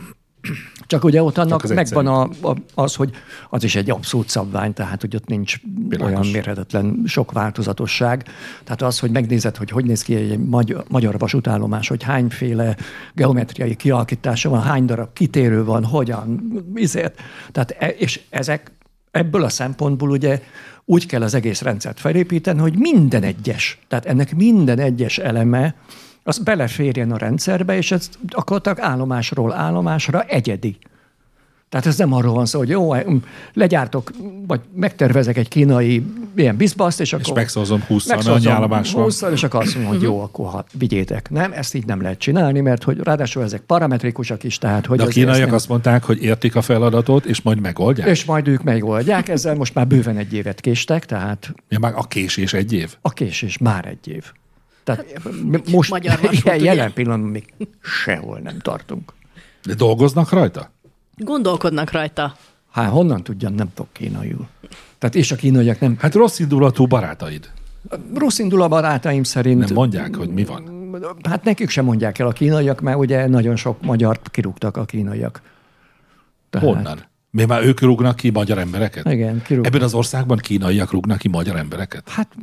Csak ugye ott annak az megvan a, a, az, hogy az is egy abszolút szabvány, tehát hogy ott nincs Világos. olyan mérhetetlen sok változatosság. Tehát az, hogy megnézed, hogy hogy néz ki egy magyar, magyar vasútállomás, hogy hányféle geometriai kialakítása van, hány darab kitérő van, hogyan, izért. Tehát, e, és ezek ebből a szempontból ugye úgy kell az egész rendszert felépíteni, hogy minden egyes, tehát ennek minden egyes eleme az beleférjen a rendszerbe, és ez gyakorlatilag állomásról állomásra egyedi. Tehát ez nem arról van szó, hogy jó, legyártok, vagy megtervezek egy kínai ilyen bizbaszt, és akkor... És megszózom hússzal annyi állomásról. hússzal, és akkor azt mondom, hogy jó, akkor ha vigyétek. Nem, ezt így nem lehet csinálni, mert hogy ráadásul ezek parametrikusak is, tehát... Hogy De a azért kínaiak nem... azt mondták, hogy értik a feladatot, és majd megoldják? És majd ők megoldják, ezzel most már bőven egy évet késtek, tehát Ja, már a késés egy év? a késés már egy év. Tehát most Magyar vasút, ilyen, ugye? jelen pillanatban még sehol nem tartunk. De dolgoznak rajta? Gondolkodnak rajta. Hát honnan tudjam, nem tudok kínaiul. Tehát és a kínaiak nem... Hát rossz indulatú barátaid. Rossz indul a barátaim szerint... Nem mondják, hogy mi van. hát nekik sem mondják el a kínaiak, mert ugye nagyon sok magyart kirúgtak a kínaiak. Tehát... Honnan? Miért már ők rúgnak ki magyar embereket? Igen, kirúgnak. Ebben az országban kínaiak rúgnak ki magyar embereket? Hát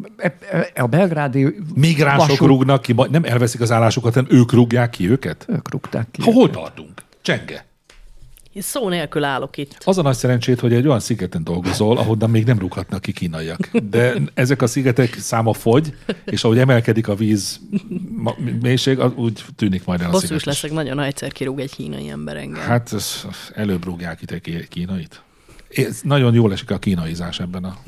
a belgrádi... Migránsok vasút... rúgnak ki, nem elveszik az állásukat, hanem ők rúgják ki őket? Ők rúgták ki. Ha hol tartunk? Csenge. Szó nélkül állok itt. Az a nagy szerencsét, hogy egy olyan szigeten dolgozol, ahonnan még nem rúghatnak ki kínaiak. De ezek a szigetek száma fogy, és ahogy emelkedik a víz mélység, úgy tűnik majd el a sziget. Bosszús leszek nagyon, ha egyszer kirúg egy kínai ember engem. Hát előbb rúgják itt egy kínait. Ez nagyon jól esik a kínaizás ebben a...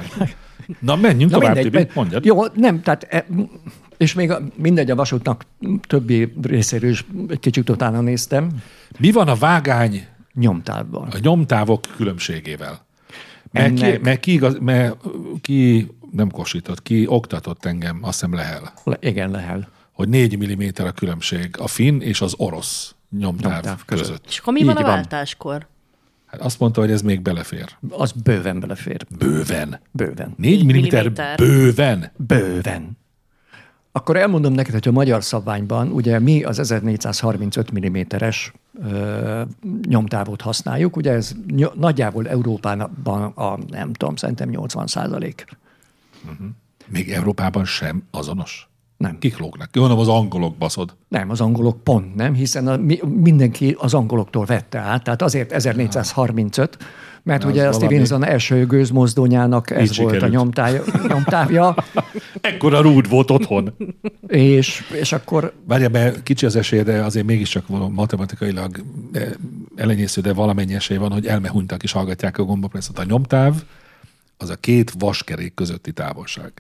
Na, menjünk Na tovább, mindegy, Tibi, mondjad. Jó, nem, tehát... És még a, mindegy, a vasútnak többi részéről is egy kicsit utána néztem. Mi van a vágány nyomtávban? A nyomtávok különbségével. Mert Ennek... ki, mert ki, igaz, mert ki nem kosított, ki oktatott engem, azt hiszem Lehel. Le, igen, Lehel. Hogy négy milliméter a különbség a finn és az orosz nyomtáv, nyomtáv között. között. És akkor mi Így van a váltáskor? Hát azt mondta, hogy ez még belefér. Az bőven belefér. Bőven? Bőven. négy milliméter bőven? Bőven. Akkor elmondom neked, hogy a magyar szabványban ugye mi az ezernégyszázharmincöt milliméteres ö, nyomtávot használjuk, ugye ez ny- nagyjából Európában a, nem tudom, szerintem nyolcvan százalék. Uh-huh. Még Európában sem azonos? Nem. Kik lógnak? Gondolom az angolok baszod. Nem, az angolok pont nem, hiszen a, mi, mindenki az angoloktól vette át, tehát azért ezernégyszázharmincöt, mert Na, ugye a Stevenson első gőzmozdonyának ez volt sikerült. a nyomtája, nyomtávja. Ekkora rúd volt otthon. és, és akkor... Várja, mert kicsi az esély, de azért mégiscsak matematikailag elenyésző, de valamennyi esély van, hogy elmehunytak is hallgatják a gombapresszot. A nyomtáv az a két vaskerék közötti távolság.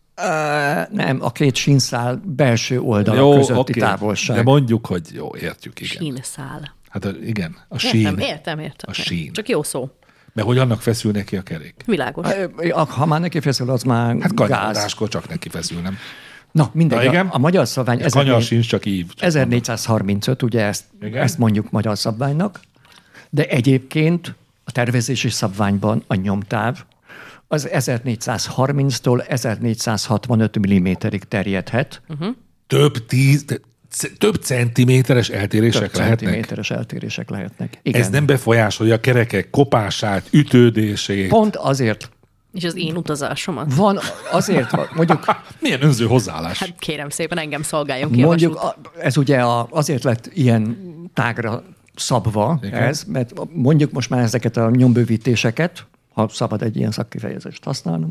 Uh, nem, a két sínszál belső oldala jó, közötti okay. távolság. De mondjuk, hogy jó, értjük, igen. Sínszál. Hát a, igen, a értem, sín. Értem, értem. A sín. Csak jó szó. Mert hogy annak feszül neki a kerék. Világos. Ha már neki feszül, az már hát kanyarodáskor csak neki feszül, nem? Na, mindegy. Na, igen. A, a magyar szabvány... A kanyar sincs, csak ív. Csak ezernégyszázharmincöt, ugye ezt, ezt mondjuk magyar szabványnak, de egyébként a tervezési szabványban a nyomtáv az ezernégyszázharminctól ezernégyszázhatvanöt milliméterig terjedhet. Uh-huh. Több tíz... Több centiméteres eltérések Több lehetnek? centiméteres eltérések lehetnek. Igen. Ez nem befolyásolja a kerekek kopását, ütődését? Pont azért. És az én utazásomat? Van azért, mondjuk... Milyen önző hozzáállás? Hát kérem szépen, engem szolgáljon ki mondjuk a, ez ugye a, azért lett ilyen tágra szabva Igen. ez, mert mondjuk most már ezeket a nyombővítéseket, ha szabad egy ilyen szakkifejezést használnom,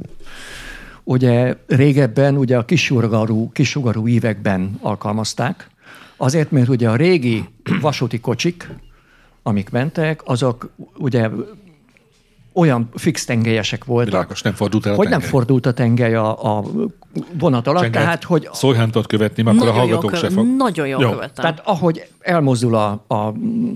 ugye régebben ugye a kissugarú, kissugarú ívekben alkalmazták, azért, mert ugye a régi vasúti kocsik, amik mentek, azok ugye olyan fix tengelyesek voltak, Világos, nem fordult el a hogy tengely. nem fordult a tengely a, a vonat alatt. Csengelt, tehát, hogy Szólján tudod követni, mert akkor a hallgatók se fog. Nagyon jól jó. követem. Tehát ahogy elmozdul a, a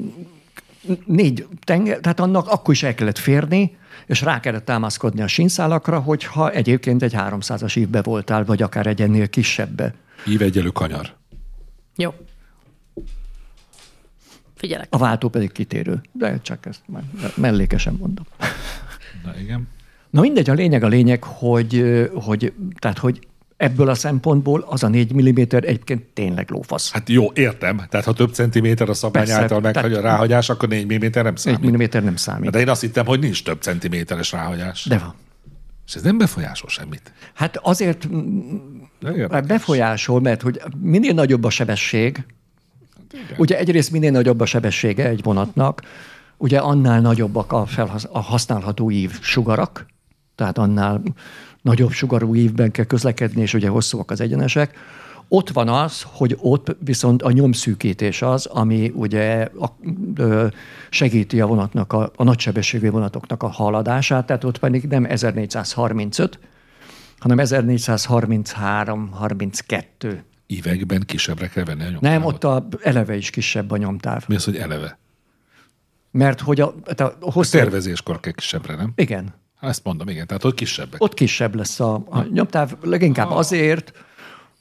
négy tengely, tehát annak akkor is el kellett férni, és rá kellett támaszkodni a sínszálakra, hogyha egyébként egy háromszázas ívbe voltál, vagy akár egy ennél kisebbe. Ív egyelő kanyar. Jó. Figyelek. A váltó pedig kitérő. De csak ezt már mellékesen mondom. Na igen. Na mindegy, a lényeg a lényeg, hogy, hogy, tehát, hogy ebből a szempontból az a négy milliméter egyébként tényleg lófasz. Hát jó, értem. Tehát ha több centiméter a szabvány Persze, által meghagy a ráhagyás, akkor négy milliméter nem számít. négy milliméter nem számít. De én azt hittem, hogy nincs több centiméteres ráhagyás. De van. És ez nem befolyásol semmit. Hát azért befolyásol, mert hogy minél nagyobb a sebesség, igen. Ugye egyrészt minél nagyobb a sebessége egy vonatnak, ugye annál nagyobbak a, felhasz, a használható ív sugarak, tehát annál nagyobb sugarú ívben kell közlekedni, és ugye hosszúak az egyenesek. Ott van az, hogy ott viszont a nyomszűkítés az, ami ugye a, ö, segíti a vonatnak, a, a nagysebességű vonatoknak a haladását, tehát ott pedig nem ezernégyszázharmincöt, hanem ezernégyszázharminchárom harminckettő. Ívekben kisebbre kell venni a nyomtávot? Nem, ott a, eleve is kisebb a nyomtáv. Mi az, hogy eleve? Mert hogy a, a, a hosszú... tervezéskor kell kisebbre, nem? Igen. Ezt mondom, igen. Tehát ott kisebbek. Ott kisebb lesz a, a nyomtáv, leginkább azért,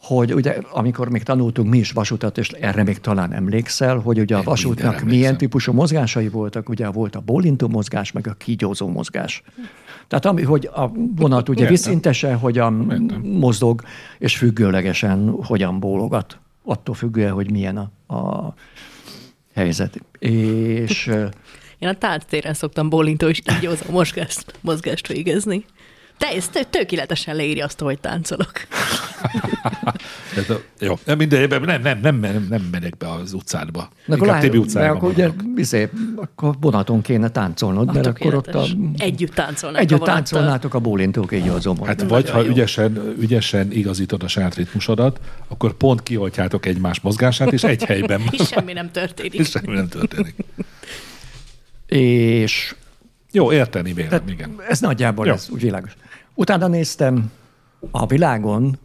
hogy ugye, amikor még tanultunk mi is vasutat, és erre még talán emlékszel, hogy ugye a Én vasútnak minden milyen emlékszem. típusú mozgásai voltak, ugye volt a bólintó mozgás, meg a kígyózó mozgás. Tehát ami, hogy a vonat ugye Értem. viszintesen hogyan Értem. mozog, és függőlegesen hogyan bólogat. Attól függően, hogy milyen a, a helyzet. És Én a tánctéren szoktam bólintó és kígyózó mozgást, mozgást végezni. Te ezt tökéletesen leírja azt, hogy táncolok. Tehát, a- jó, nem mindegy, nem, nem, nem, nem, nem, nem megyek be az utcádba. Na, Inkább Tibi mert utcájában akkor ugye maradok. izé, akkor vonaton kéne táncolnod, mert akkor ott a, Tökéletes. Együtt táncolnak együtt a vonattal. táncolnátok a bólintók így az Hát vagy ha ügyesen, ügyesen igazítod a saját ritmusodat, akkor pont kioltjátok egymás mozgását, és egy helyben. És semmi nem történik. És semmi nem történik. És Jó, érteni vélem, tehát igen. ez nagyjából Jó. ez úgy világos. Utána néztem, a világon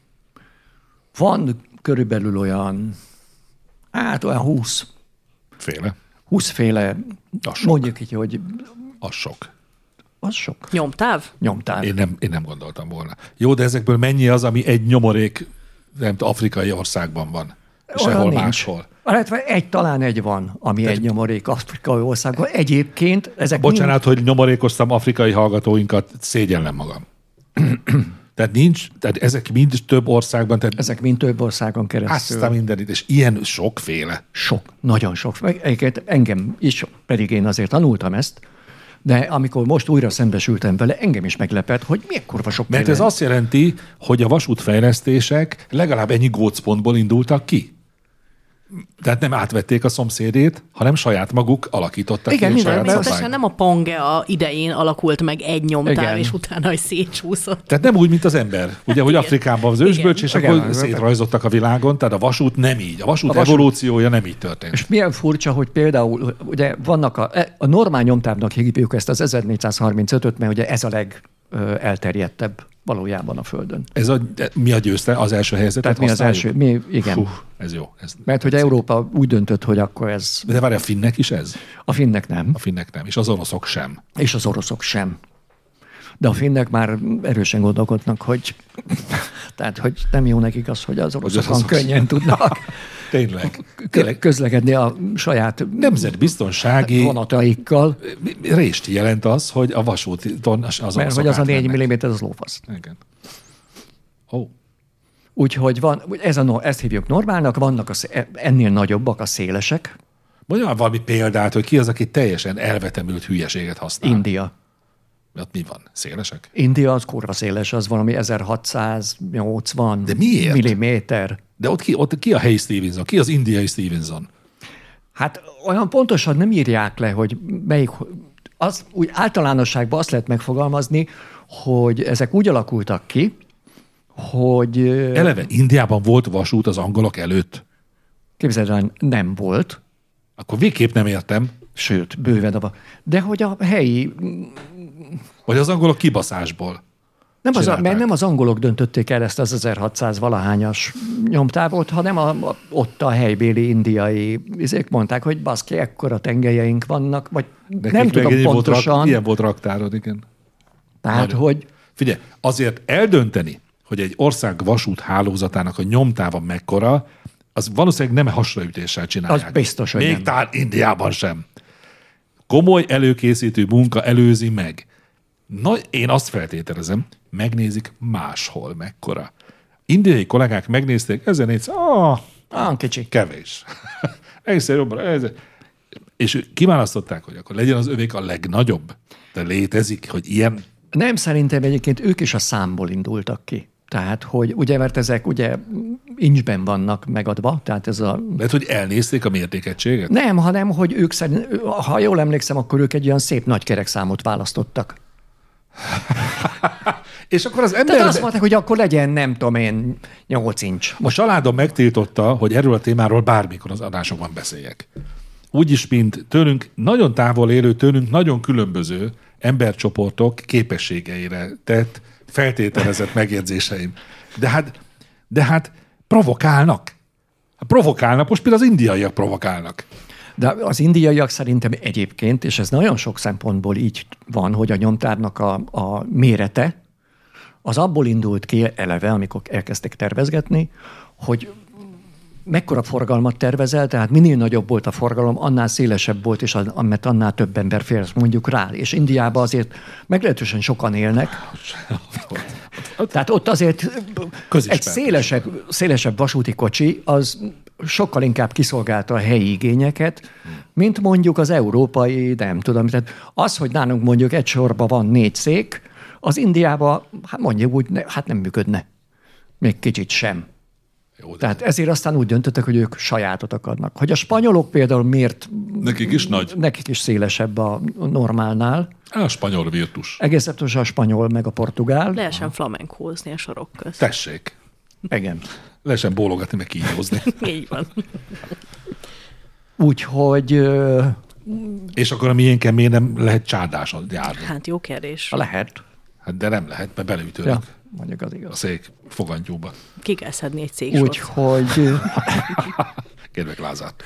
van körülbelül olyan, hát olyan húsz, Féle. húsz féle, Az sok. mondjuk így, hogy Az sok. az sok Nyomtáv? nyomtár. Én nem, én nem gondoltam volna. Jó, de ezekből mennyi az, ami egy nyomorék, nem tudom, afrikai országban van? És Olyan sehol nincs. máshol. Illetve egy, talán egy van, ami egy nyomorék afrikai országban. Egyébként ezek Bocsánat, hogy nyomorékoztam afrikai hallgatóinkat, szégyellem magam. Tehát nincs, tehát ezek mind több országban, tehát ezek mind több országon keresztül. azt a mindenit, és ilyen sokféle. Sok, nagyon sok. Meg egyébként engem is, pedig én azért tanultam ezt, de amikor most újra szembesültem vele, engem is meglepett, hogy milyen kurva sok Mert minden. ez azt jelenti, hogy a vasútfejlesztések legalább ennyi gócpontból indultak ki. Tehát nem átvették a szomszédét, hanem saját maguk alakítottak Igen, ki minden- saját mert- Természetesen szabályt. nem a Pangea idején alakult meg egy nyomtáv, Igen. és utána is szétcsúszott. Tehát nem úgy, mint az ember. Ugye, hogy igen. Afrikában az ősbölcs, és Igen. akkor Igen. szétrajzottak a világon, tehát a vasút nem így. A vasút, A vasút- evolúciója nem így történt. És milyen furcsa, hogy például ugye vannak a, a normál nyomtávnak hívjuk ezt az ezernégyszázharmincötöt, mert ugye ez a legelterjedtebb valójában a Földön. Ez a, mi a győzte? Az első helyzetet Tehát mi az használjuk? első? Mi, igen. Fú, ez jó. Ez Mert hogy tetszik. Európa úgy döntött, hogy akkor ez De várj, a finnek is ez? a finnek nem, A finnek nem, és az oroszok sem. és az oroszok sem. De a finnek már erősen gondolkodnak, hogy tehát, hogy nem jó nekik az, hogy az oroszok oroszok könnyen tudnak Tényleg. kö- közlekedni a saját Nemzetbiztonsági vonataikkal, rést jelent az, hogy a vasúton az mert oroszok hogy az a négy átmennek. milliméter az lófasz. Igen. Ó, Úgyhogy van, ez a, no- ezt hívjuk normálnak, vannak a, szé- ennél nagyobbak a szélesek, mondja már valami példát, hogy ki az, aki teljesen elvetemült hülyeséget használ. India. Ott mi van? Szélesek? India az kurva széles, az valami ezerhatszáznyolcvan De miért? milliméter. De ott ki, ott ki a helyi Stevenson? Ki az indiai Stevenson? Hát olyan pontosan nem írják le, hogy melyik, az, úgy általánosságban azt lehet megfogalmazni, hogy ezek úgy alakultak ki, hogy Eleve Indiában volt vasút az angolok előtt. képzeld el, nem volt, Akkor végképp nem értem. sőt, bőven a, de hogy a helyi, Vagy az angolok kibaszásból. nem az, a, Csinálták. mert nem az angolok döntötték el ezt az ezerhatszáz valahányas nyomtávot, hanem a, a, ott a helybéli indiai izék mondták, hogy baszki, ekkora tengelyeink vannak, vagy Nekik nem meg tudom ennyi volt pontosan, rak, ilyen volt raktárod, igen. tehát, Nagyon. hogy Figyelj, azért eldönteni, hogy egy ország vasút hálózatának a nyomtáva mekkora, az valószínűleg nem hasraütéssel csinálják. Az biztos, hogy Még nem. talán Indiában sem. Komoly előkészítő munka előzi meg. Na, én azt feltételezem, megnézik máshol mekkora. Indiai kollégák megnézték, ezernégyszáz, ah, ah, kicsi. kevés. Egyszer jobban, ez, és ők kiválasztották, hogy akkor legyen az övék a legnagyobb. De létezik, hogy ilyen. Nem, szerintem egyébként ők is a számból indultak ki. Tehát, hogy ugye, mert ezek ugye incsben vannak megadva, tehát ez a... Lehet, hogy elnézték a mértékegységet? Nem, hanem, hogy ők szerint, ha jól emlékszem, akkor ők egy olyan szép nagy kerekszámot választottak. És akkor az Tehát ember... azt mondták, hogy akkor legyen, nem tudom én, nyolc incs. A családom megtiltotta, hogy erről a témáról bármikor az adásokban beszéljek. Úgyis, mint tőlünk nagyon távol élő, tőlünk nagyon különböző embercsoportok képességeire tett, feltételezett megjegyzéseim. De hát, de hát provokálnak. Provokálnak, most például az indiaiak provokálnak. De az indiaiak szerintem egyébként, és ez nagyon sok szempontból így van, hogy a nyomtárnak a, a mérete, az abból indult ki eleve, amikor elkezdtek tervezgetni, hogy mekkora forgalmat tervezel, tehát minél nagyobb volt a forgalom, annál szélesebb volt, és mert annál több ember fér mondjuk rá. És Indiában azért meglehetősen sokan élnek. Tehát ott azért egy szélesebb, szélesebb vasúti kocsi, az sokkal inkább kiszolgálta a helyi igényeket, mint mondjuk az európai, nem tudom. Tehát az, hogy nálunk mondjuk egy sorban van négy szék, az Indiában, hát mondjuk úgy, hát nem működne. Még kicsit sem. Jó, tehát ezért aztán úgy döntöttek, hogy ők sajátot akarnak. Hogy a spanyolok például miért... Nekik is nagy. Nekik is szélesebb a normálnál. A spanyol virtus. Egész pontosan a spanyol meg a portugál. Lehessen flamenkózni a sorok közt. Tessék. Igen. Lehessen bólogatni, meg kígyózni. Így van. Úgyhogy... És akkor a miénken miért nem lehet csárdáson járni? Hát jó kérdés. Lehet. Hát de nem lehet, mert beleütődik. Ja, mondjuk az igaz. A szék fogantyúba. Ki kell szedni egy cégsort. Úgyhogy... Kérlek Lázát.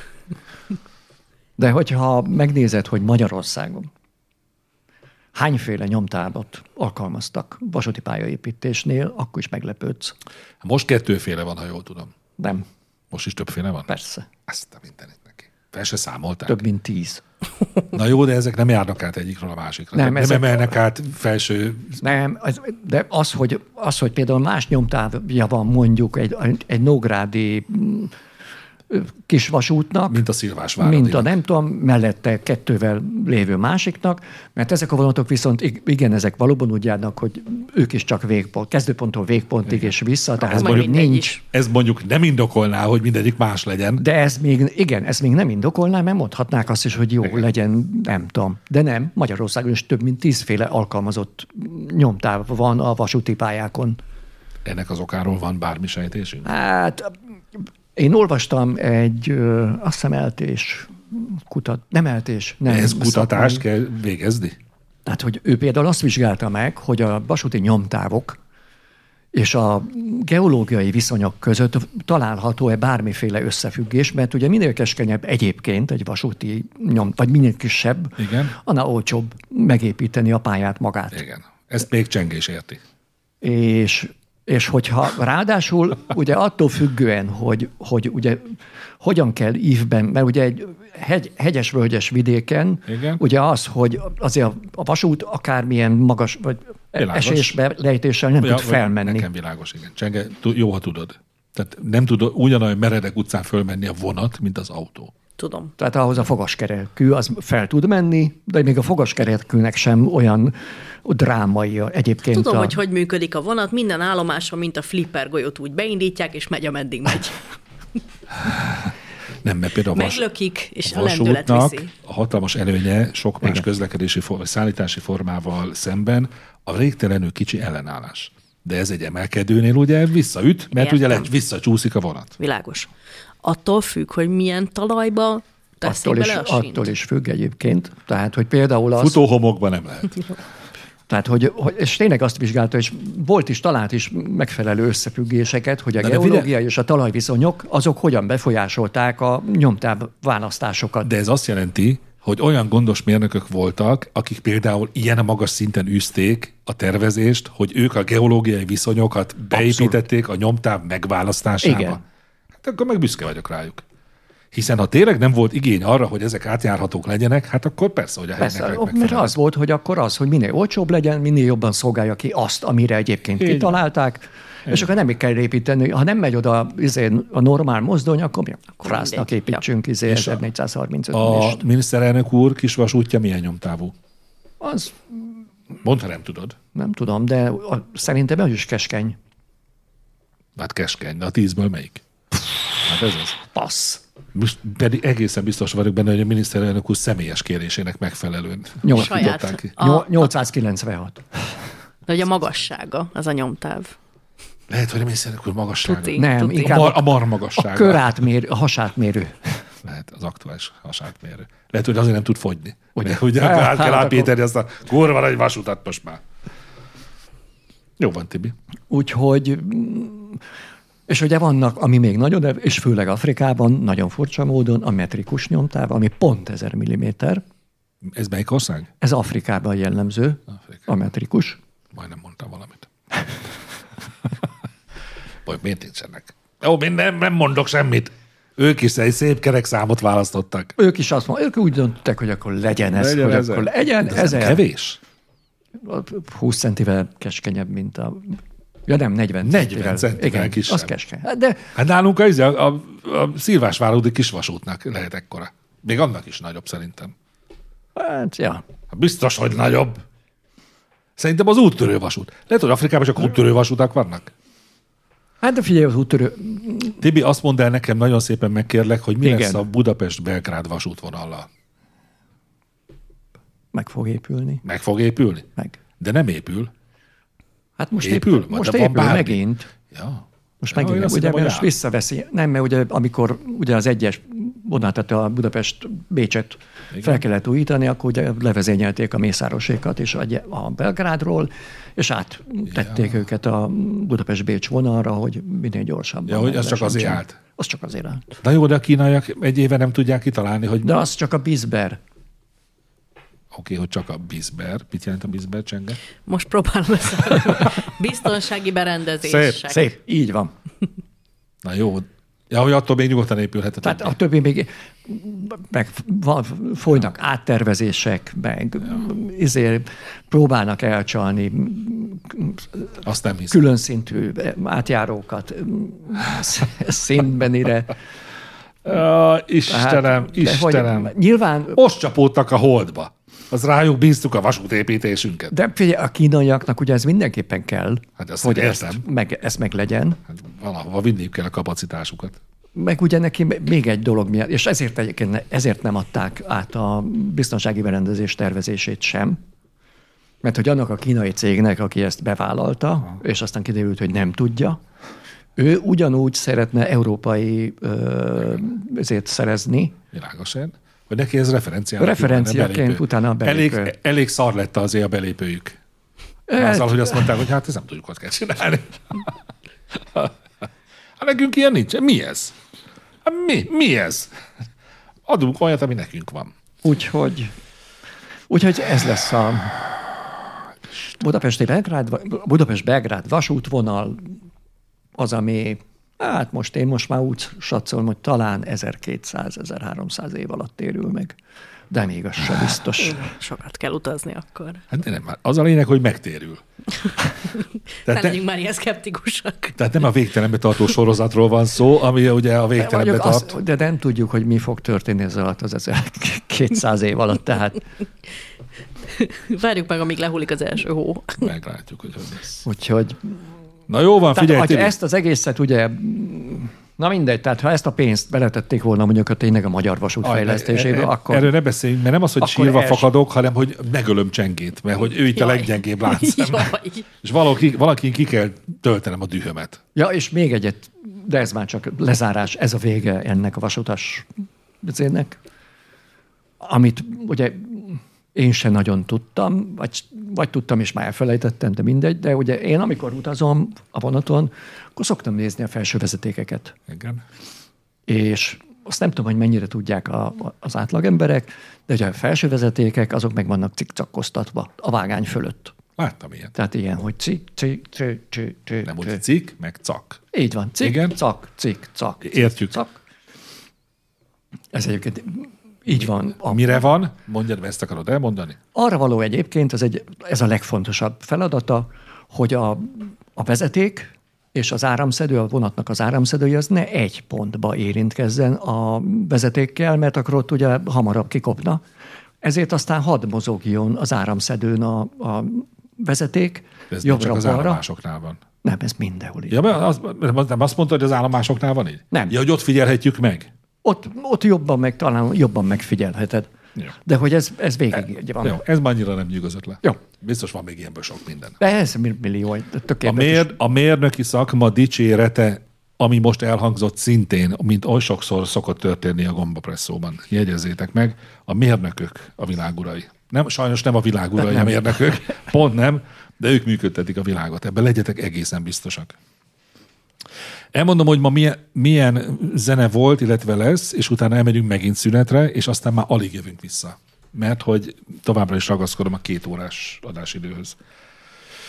De hogyha megnézed, hogy Magyarországon hányféle nyomtávot alkalmaztak vasúti pályaépítésnél, akkor is meglepődsz. Most kettőféle van, ha jól tudom. Nem. Most is többféle van? Persze. Ezt a mindenit neki. Fel se számolták. Több mint tíz. Na jó, de ezek nem járnak át egyikről a másikra. Nem, nem ezek... emelnek át felső... Nem, az, de az hogy, az, hogy például más nyomtávja van mondjuk egy, egy nógrádi kis vasútnak, mint a Szilvásváradinak. Mint a nem tudom, mellette kettővel lévő másiknak, mert ezek a vonatok viszont igen, ezek valóban úgy járnak, hogy ők is csak végpont, kezdőponttól végpontig igen. és vissza, tehát ez mondjuk nincs. Ez mondjuk nem indokolná, hogy mindegyik más legyen. De ez még, igen, ez még nem indokolná, mert mondhatnák azt is, hogy jó igen. legyen, nem tudom. De nem, Magyarországon is több mint tízféle alkalmazott nyomtáv van a vasúti pályákon. Ennek az okáról van bármi sejtésünk? Hát... Én olvastam egy, ö, azt hiszem eltés, kutat, nem eltés. Nem, ez kutatást kell végezni? Tehát, hogy ő például azt vizsgálta meg, hogy a vasúti nyomtávok és a geológiai viszonyok között található-e bármiféle összefüggés, mert ugye minél keskenyebb egyébként egy vasúti nyom, vagy minél kisebb, igen. annál olcsóbb megépíteni a pályát magát. Igen, ezt még Csengés érti. És... És hogyha ráadásul ugye attól függően, hogy, hogy ugye hogyan kell ívben, mert ugye egy hegy, hegyes-völgyes vidéken, igen. ugye az, hogy azért a vasút akármilyen magas vagy esésbe lejtéssel nem ja, tud felmenni. Nekem világos, igen. Csenge, jó, ha tudod. Tehát nem tudod ugyanolyan meredek utcán fölmenni a vonat, mint az autó. Tudom. Tehát ahhoz a fogaskerekű az fel tud menni, de még a fogaskerekűnek sem olyan drámai egyébként. Tudom, a... hogy hogy működik a vonat, minden állomáson, mint a flipper golyót úgy beindítják, és megy, ameddig megy. Nem, mert például meglökik, és a a lendület viszi. A hatalmas előnye sok más igen. közlekedési, szállítási formával szemben a végtelenül kicsi ellenállás. De ez egy emelkedőnél ugye visszaüt, mert Értem. ugye visszacsúszik a vonat. Világos. Attól függ, hogy milyen talajba teszik attól bele is, a sínt. Attól is függ egyébként. Tehát, hogy például az... Futóhomokban nem lehet. Tehát, hogy, és tényleg azt vizsgálta, és volt is, talált is megfelelő összefüggéseket, hogy a de geológiai és a talajviszonyok, azok hogyan befolyásolták a nyomtáv választásokat. De ez azt jelenti, hogy olyan gondos mérnökök voltak, akik például ilyen magas szinten űzték a tervezést, hogy ők a geológiai viszonyokat beépítették Abszolút. a nyomtáv megválasztásába. Igen. Hát akkor meg büszke vagyok rájuk. Hiszen ha tényleg nem volt igény arra, hogy ezek átjárhatók legyenek, hát akkor persze, hogy a helynek megfelelően. Mert az volt, hogy akkor az, hogy minél olcsóbb legyen, minél jobban szolgálja ki azt, amire egyébként Így kitalálták, Így. és akkor nem kell építeni. Ha nem megy oda izén, a normál mozdony, akkor mi? Frásznak építsünk izé ezernégyszázharmincöt. A miniszterelnök úr kisvasútja milyen nyomtávú? Az... Mondd, ha nem tudod. Nem tudom, de a, szerintem az is keskeny. Hát keskeny, de a tízből melyik? Hát ez az. Passz. Most pedig egészen biztos vagyok benne, hogy a miniszterelnök úr személyes kérésének megfelelően. nyolcszázkilencvenhat. De hogy a magassága, az a nyomtáv. Lehet, hogy a miniszterelnök úr magassága. Tuti, Nem, tuti. inkább a, mar, a mar magassága. A körátmérő, a hasátmérő. Lehet, az aktuális hasátmérő. Lehet, hogy azért nem tud fogyni. Ugye, ugye át kell átpéterni azt a kurva egy vasutat most már. Jó van, Tibi. Úgyhogy... És ugye vannak, ami még nagyon, és főleg Afrikában, nagyon furcsa módon a metrikus nyomtáv, ami pont ezer milliméter. Ez melyik ország? Ez Afrikában jellemző, Afrika. A metrikus. Majdnem mondtam valamit. Vagy miért nincsenek? Jó, én nem, nem mondok semmit. Ők is egy szép kerek számot választottak. Ők is azt mondják, ők úgy döntöttek, hogy akkor legyen ez, Legyen hogy ezer. akkor legyen De ez ezer. nem kevés? húsz centivel keskenyebb, mint a... Ja nem, negyven, negyven centivel igen, kisebb. az keskeny. Hát de Hát nálunk a, a, a, a Szilvásvárodi kisvasútnak lehet ekkora. Még annak is nagyobb szerintem. hát, ja. Hát biztos, hogy nagyobb. Szerintem az úttörő vasút. Lehet, hogy Afrikában csak úttörő vasútak vannak. Hát de figyelj, az úttörő... Tibi, azt mondd el nekem, nagyon szépen megkérlek, hogy mi Igen. lesz a Budapest-Belgrád vasútvonallal. Meg fog épülni. Meg fog épülni? Meg. De nem épül. Hát most Épül? épül, Vagy most de van épül bármi? megint. Ja. Most Ja, megint, én azt ugye hittem, hogy most áll. visszaveszi. Nem, mert ugye amikor ugye az egyes vonat, tehát a Budapest Bécset Igen. fel kellett újítani, akkor ugye levezényelték a Mészárosékat és a, a Belgrádról, és áttették ja. őket a Budapest-Bécs vonalra, hogy minél gyorsabban. Ja, hogy meg az csak lehessen azért csinálni. állt. Az csak azért állt. Na jó, de a kínaiak egy éve nem tudják kitalálni, hogy De az csak a Bizber. oké, hogy csak a bizber. Mit jelent a bizber, Csenge? Most próbálom ezt. Biztonsági berendezések. Szép, Szép, így van. Na jó. Ja, hogy attól még nyugodtan épülhet. Tehát a többi még meg van, folynak áttervezések, meg izé, próbálnak elcsalni Azt nem hiszem. külön szintű átjárókat színbenire. Uh, Istenem, Hát, de hogy Istenem. Nyilván, Most csapódtak a holdba. Az rájuk bíztuk a vasútépítésünket. de figyelj, a kínaiaknak ugye ez mindenképpen kell, Hát azt hogy értem. ezt meg, ezt meg legyen. Hát valahova vinniük kell a kapacitásukat. Meg ugye neki még egy dolog miatt, és ezért egyébként ezért nem adták át a biztonsági berendezés tervezését sem, mert hogy annak a kínai cégnek, aki ezt bevállalta, Aha. és aztán kiderült, hogy nem tudja, ő ugyanúgy szeretne európai ö, ezért szerezni. Világosan. Hogy neki ez referenciának. Referenciaként utána a belépő. Elég, elég szar lett azért a belépőjük. Azzal, hogy azt mondták, hogy hát ez nem tudjuk, hogy kell csinálni. Hát nekünk ilyen nincs. Mi ez? Hát mi? Mi ez? Adunk olyat, ami nekünk van. Úgyhogy, úgyhogy ez lesz a Budapesti Belgrád, Budapest-Belgrád vasútvonal, az, ami, hát most én most már úgy satszolom, hogy talán ezerkétszáz-ezerháromszáz év alatt térül meg. De még az sem biztos. Sokat kell utazni akkor. Hát de nem, az a lényeg, hogy megtérül. Ne Tehát, legyünk ne, már ilyen szkeptikusak. tehát nem a végtelenbe tartó sorozatról van szó, ami ugye a végtelenbe Vagyok tart. azt, de nem tudjuk, hogy mi fog történni ez alatt az ezerkétszáz év alatt, tehát Várjuk meg, amíg lehullik az első hó. Meglátjuk, hogy az lesz. úgyhogy Na jó van, figyelj, tehát, ha Tibi. ezt az egészet ugye, na mindegy, tehát ha ezt a pénzt beletették volna mondjuk a tényleg a magyar vasút fejlesztésébe, e- e- akkor... Erről ne beszéljünk, mert nem az, hogy akkor sírva els- fakadok, hanem hogy megölöm Csengét, mert hogy ő itt a Jaj. leggyengébb láncszem. Jaj. És valaki, valakin ki kell töltenem a dühömet. Ja, és még egyet, de ez már csak lezárás, ez a vége ennek a vasutas beszédnek, amit ugye én sem nagyon tudtam, vagy, vagy tudtam, és már elfelejtettem, de mindegy, de ugye én, amikor utazom a vonaton, akkor szoktam nézni a felső vezetékeket. Igen. És azt nem tudom, hogy mennyire tudják a, a, az átlagemberek, de ugye a felső vezetékek, azok meg vannak cikcakkoztatva a vágány fölött. Láttam ilyet. Tehát ilyen, hogy cik, cik, cik, cik, cik, Nem cik. úgy cikk, meg cak. Így van, cik, Igen. cak, cik, cak. cik, Értjük. Cak. Ez egyébként így van. A, Mire van? Mondjad, ezt akarod elmondani? Arra való egyébként, ez, egy, ez a legfontosabb feladata, hogy a, a vezeték és az áramszedő, a vonatnak az áramszedője, az ne egy pontba érintkezzen a vezetékkel, mert akkor ott ugye hamarabb kikopna. Ezért aztán hadd mozogjon az áramszedőn a, a vezeték, Ez nem csak az jobbra-balra. állomásoknál van. Nem, ez mindenhol így. Ja, mert az, nem azt mondtad, hogy az állomásoknál van így? Nem. Ja, hogy ott figyelhetjük meg? Ott, ott jobban meg, talán jobban megfigyelheted. Jó. De hogy ez, ez végig így van. Jó, ez már annyira nem nyugodott le. Jó. Biztos van még ilyenből sok minden. De ez millió, tök A, érdekes. mér, a mérnöki szakma dicsérete, ami most elhangzott szintén, mint oly sokszor szokott történni a gombapresszóban. Jegyezzétek meg, a mérnökök a világurai. Nem, sajnos nem a világurai Nem. a mérnökök, pont nem, de ők működtetik a világot. Ebben legyetek egészen biztosak. Elmondom, hogy ma milyen, milyen zene volt, illetve lesz, és utána elmegyünk megint szünetre, és aztán már alig jövünk vissza. Mert hogy továbbra is ragaszkodom a két órás adásidőhöz.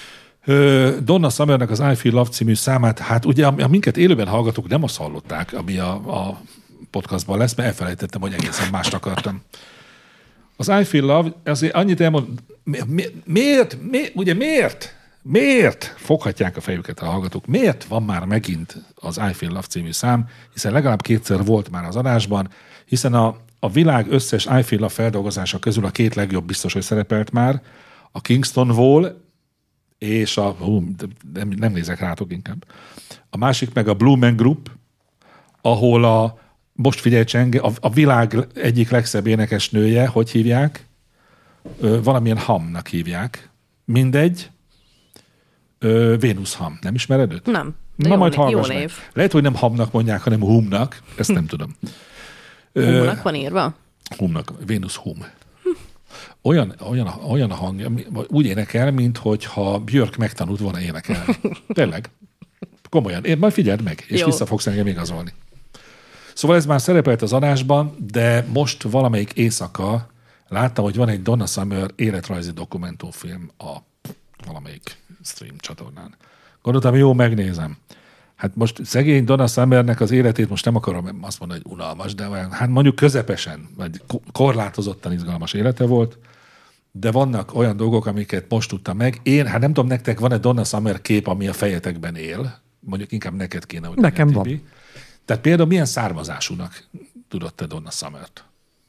Donna Summernek az I Feel Love című számát, hát ugye a minket élőben hallgatók nem azt hallották, ami a, a podcastban lesz, mert elfelejtettem, hogy egészen mást akartam. Az I Feel Love, azért annyit elmond, mi, mi, miért, mi, ugye miért, miért foghatják a fejüket a hallgatók, miért van már megint az I Feel Love című szám, hiszen legalább kétszer volt már az adásban, hiszen a, a világ összes I Feel Love feldolgozása közül a két legjobb biztos, hogy szerepelt már, a Kingston Wall és a, hú, nem, nem nézek rátok inkább, a másik meg a Blue Man Group, ahol a most figyelj, Csenge, a, a világ egyik legszebb énekesnője, hogy hívják? Ö, valamilyen Hamnak hívják. Mindegy. Ö, Vénusz Ham. Nem ismered őt? Nem. Na jó, majd jó hallgass név. meg. Lehet, hogy nem Hamnak mondják, hanem Humnak. Ezt nem tudom. Humnak van írva? Humnak. Vénusz Hum. Olyan, olyan, olyan a hangja, úgy énekel, minthogyha Björk megtanult volna énekelni. Tényleg. Komolyan. Én majd figyeld meg, és jó. Vissza fogsz engem igazolni. Szóval ez már szerepelt az adásban, de most valamelyik éjszaka láttam, hogy van egy Donna Summer életrajzi dokumentumfilm a valamelyik stream csatornán. Gondoltam, jó, megnézem. Hát most szegény Donna Summernek az életét most nem akarom azt mondani, hogy unalmas, de olyan, hát mondjuk közepesen, vagy korlátozottan izgalmas élete volt, de vannak olyan dolgok, amiket most tudtam meg. Én, hát nem tudom, nektek van-e Donna Summer kép, ami a fejetekben él? Mondjuk inkább neked kéne, hogy nekem van. Tibi. Tehát például milyen származásúnak tudod te Donna Summert?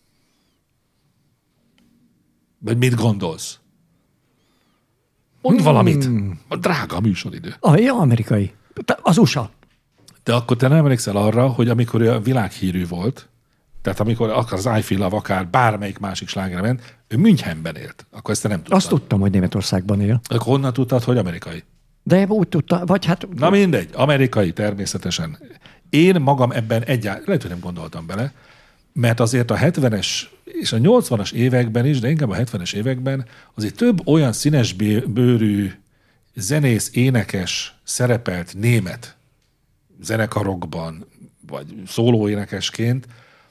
Vagy mit gondolsz? Mondd hmm. valamit. A drága a műsoridő. Ah, ja, amerikai. Az u es á. De akkor te nem emlékszel arra, hogy amikor ő a világhírű volt, tehát amikor akár az I Feel Love, akár bármelyik másik slágerre ment, ő Münchenben élt. Akkor ezt te nem tudtad. Azt tudtam, hogy Németországban él. Akkor honnan tudtad, hogy amerikai? De úgy tudtam, vagy hát... Na mindegy, amerikai természetesen. Én magam ebben egyáltalán, lehet, hogy nem gondoltam bele, mert azért a hetvenes és a nyolcvanas években is, de inkább a hetvenes években azért több olyan színes bőrű zenész, énekes szerepelt német zenekarokban, vagy szólóénekesként,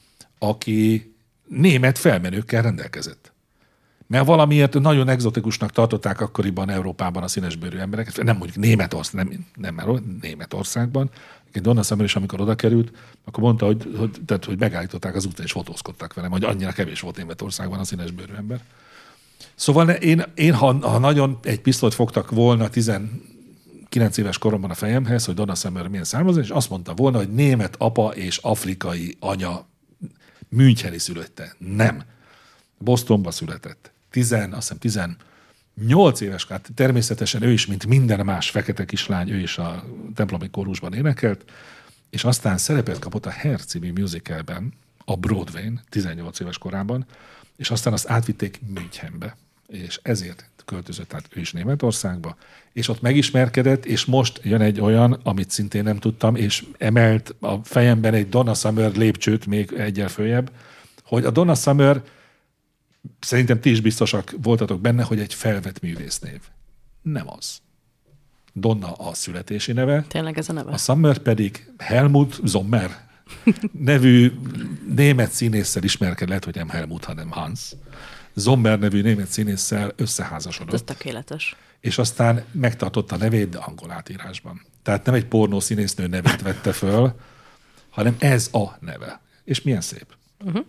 aki német felmenőkkel rendelkezett. Mert valamiért nagyon egzotikusnak tartották akkoriban Európában a színesbőrű embereket, nem mondjuk Németország, nem, nem már Németországban. Donna Summer is, amikor oda került, akkor mondta, hogy, hogy, tehát, hogy megállították az utcán, és fotózkodtak velem, hogy annyira kevés volt Németországban a színesbőrű ember. Szóval én, én ha, ha nagyon egy pisztolyt fogtak volna tizenkilenc éves koromban a fejemhez, hogy Donna Summer milyen származás, és azt mondta volna, hogy német apa és afrikai anya Müncheni szülötte. Nem. Bostonba született. Tizen, azt hiszem tizennyolc éves, hát természetesen ő is, mint minden más fekete kislány, ő is a templomi kórusban énekelt, és aztán szerepet kapott a Hair című musicalben, a Broadwayn, tizennyolc éves korában, és aztán azt átvitték Münchenbe, és ezért költözött át ő is Németországba, és ott megismerkedett, és most jön egy olyan, amit szintén nem tudtam, és emelt a fejemben egy Donna Summer lépcsőt még egyel följebb, hogy a Donna Summer, szerintem ti is biztosak voltatok benne, hogy egy felvett művésznév. Nem az. Donna a születési neve. Tényleg ez a neve? A Summer pedig Helmut Sommer nevű német színésszel ismerkedett, lehet, hogy nem Helmut, hanem Hans. Sommer nevű német színésszel összeházasodott. Ez tökéletes. És aztán megtartotta a nevét, de angol átírásban. Tehát nem egy pornó színésznő nevét vette föl, hanem ez a neve. És milyen szép. Uh-huh.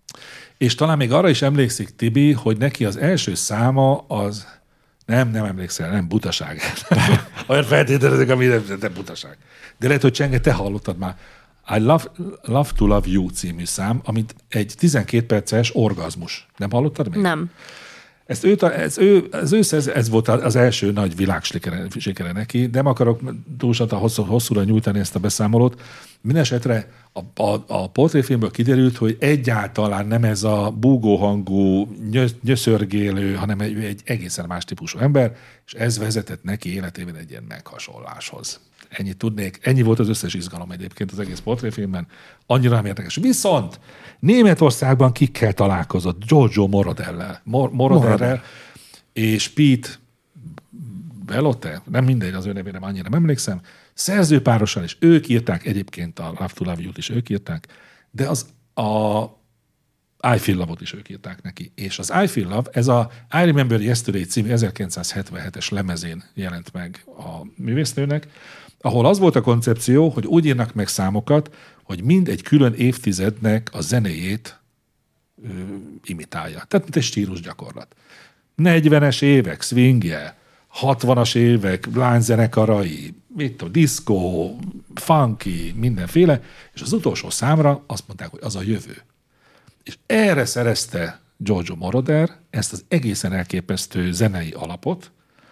És talán még arra is emlékszik Tibi, hogy neki az első száma az nem, nem emlékszel, nem butaság. Olyan feltételezek, ami nem, nem butaság. De lehet, hogy Csenge, te hallottad már. I love, love to Love You című szám, amit egy tizenkét perces orgazmus. Nem hallottad még? Nem. Ezt ő, ez, ő, ez, ő, ez, ez volt az első nagy világsikere neki, de nem akarok túlsattan hosszú, hosszúra nyújtani ezt a beszámolót. Mindenesetre a, a, a portréfilmből kiderült, hogy egyáltalán nem ez a búgóhangú, nyöszörgélő, hanem egy, egy egészen más típusú ember, és ez vezetett neki életében egy ilyen meghasonláshoz. Ennyit tudnék. Ennyi volt az összes izgalom egyébként az egész portréfilmben. Annyira nem érdekes. Viszont Németországban kikkel találkozott? Giorgio Moroderrel. Mor- Moroderrel és Pete Bellotte, nem mindegy, az ő nevére annyira nem emlékszem, szerzőpárosan is ők írták, egyébként a Love to Love You-t is ők írták, de az a I Feel Love-ot is ők írták neki. És az I Feel Love, ez a I Remember Yesterday című ezerkilencszázhetvenhetes lemezén jelent meg a művésznőnek, ahol az volt a koncepció, hogy úgy írnak meg számokat, hogy mind egy külön évtizednek a zenéjét ö, imitálja. Tehát mint egy stílusgyakorlat. negyvenes évek swingje, hatvanas évek lányzenekarai, mit tudom, diszkó, funky, mindenféle, és az utolsó számra azt mondták, hogy az a jövő. És erre szerezte Giorgio Moroder ezt az egészen elképesztő zenei alapot,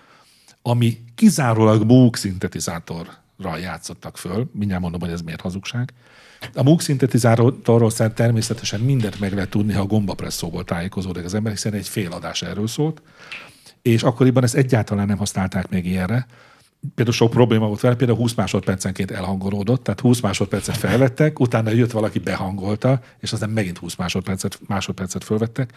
ami kizárólag Moog szintetizátorral játszottak föl. Mindjárt mondom, hogy ez miért hazugság. A Moog szintetizátorról természetesen mindent meg lehet tudni, ha a gombapresszóból tájékozódik az ember, hiszen egy fél adás erről szólt. És akkoriban ezt egyáltalán nem használták még ilyenre. Például sok probléma volt vele, például húsz másodpercenként elhangolódott, tehát húsz másodpercet felvettek, utána jött valaki, behangolta, és aztán megint húsz másodpercet, másodpercet fölvettek.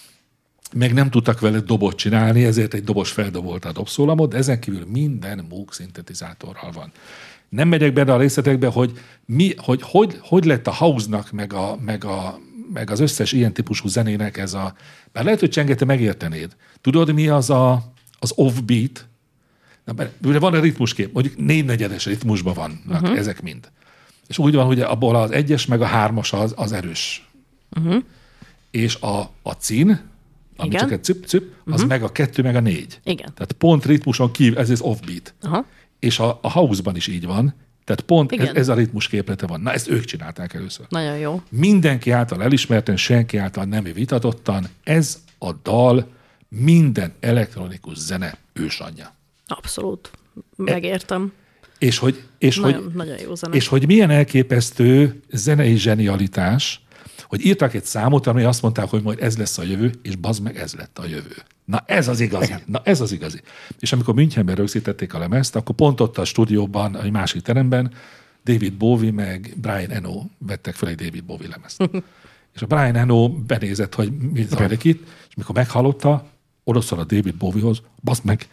Meg nem tudtak vele dobot csinálni, ezért egy dobos feldobolta a dobszólamot, de ezen kívül minden Moog szintetizátorral van. Nem megyek benne a részletekbe, hogy, mi, hogy, hogy hogy lett a house-nak, meg, a, meg, a, meg az összes ilyen típusú zenének ez a... Bár lehet, hogy Csenge, megértenéd. Tudod, mi az a, az offbeat? Na, mert van a ritmuskép, mondjuk négynegyedes ritmusban vannak uh-huh. ezek mind. És úgy van, hogy abból az egyes meg a hármas az, az erős. Uh-huh. És a, a cin, ami igen. csak egy cip-cip, az uh-huh. meg a kettő, meg a négy. Igen. Tehát pont ritmuson kívül, ez az offbeat. Uh-huh. És a, a house-ban is így van, tehát pont ez, ez a ritmus képlete van. Na, ezt ők csinálták először. Nagyon jó. Mindenki által elismerten, senki által nem vitatottan, ez a dal minden elektronikus zene ősanyja. Abszolút. Megértem. És hogy, és, nagyon, hogy, nagyon jó zene. és hogy milyen elképesztő zenei zsenialitás, hogy írtak egy számot, ami azt mondták, hogy majd ez lesz a jövő, és bazd meg, ez lett a jövő. Na ez az igazi. Na ez az igazi. És amikor Münchenben rögzítették a lemezt, akkor pont ott a stúdióban, egy másik teremben David Bowie meg Brian Eno vettek fel egy David Bowie lemezt. És a Brian Eno benézett, hogy mi zajlik itt, és mikor meghallotta, odaszól a David Bowiehoz, bazd meg,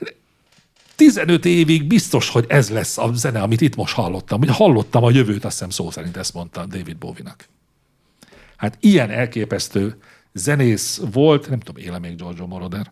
tizenöt évig biztos, hogy ez lesz a zene, amit itt most hallottam. Hogy hallottam a jövőt, azt hiszem szó szerint ezt mondta David Bowie-nak. Hát ilyen elképesztő zenész volt, nem tudom, éle még Giorgio Moroder.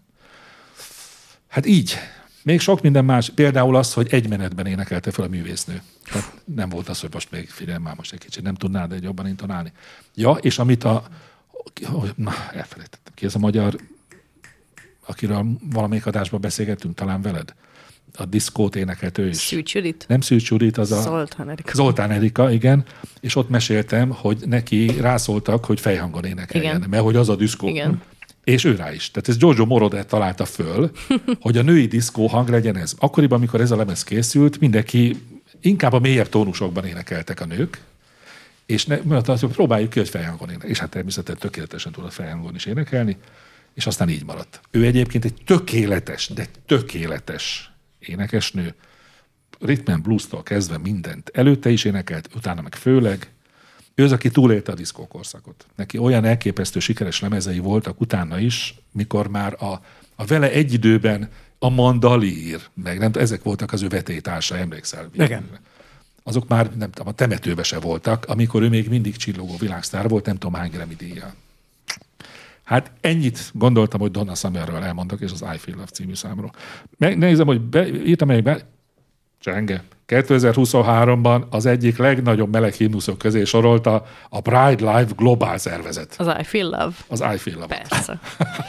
Hát így. Még sok minden más. Például az, hogy egy menetben énekelte fel a művésznő. Tehát nem volt az, hogy most még figyelj már most egy kicsit, nem tudnád egy jobban intonálni. Ja, és amit a... Na, elfelejtettem. Ki ez a magyar, akiről valamelyik adásban beszélgettünk, talán veled? A diszkót énekelt ő is. Szűcs Judit? Nem Szűcs Judit, az a... Zoltán Erika. Zoltán Erika, igen. És ott meséltem, hogy neki rászóltak, hogy fejhangon énekeljen, igen. mert hogy az a diszkó. Igen. És ő rá is. Tehát ez Giorgio Moroder találta föl, hogy a női diszkó hang legyen ez. Akkoriban, amikor ez a lemez készült, mindenki inkább a mélyebb tónusokban énekeltek a nők, és ne, mondta azt, hogy próbáljuk ki, hogy fejhangon énekelni. És hát természetesen tökéletesen tudott fejhangon is énekelni, és aztán így maradt. Ő egyébként egy tökéletes, de tökéletes énekesnő, rhythm and blues-tól kezdve mindent. Előtte is énekelt, utána meg főleg. Ő az, aki túlélte a diszkókorszakot. Neki olyan elképesztő sikeres lemezei voltak utána is, mikor már a, a vele egy időben a Mandalír, meg nem, ezek voltak az ő vetélytársa, emlékszel? Igen. Azok már nem tudom, a temetőbe se voltak, amikor ő még mindig csillogó világsztár volt, nem tudom hány Grammy díjjal. Hát ennyit gondoltam, hogy Donna Summerről elmondok, és az I Feel Love című számról. Megnézem, hogy be, írtam egy be... Csenge. kétezer-huszonháromban az egyik legnagyobb meleg himnuszok közé sorolta a Pride Live globál szervezet. Az I Feel Love. Az I Feel Love. Persze.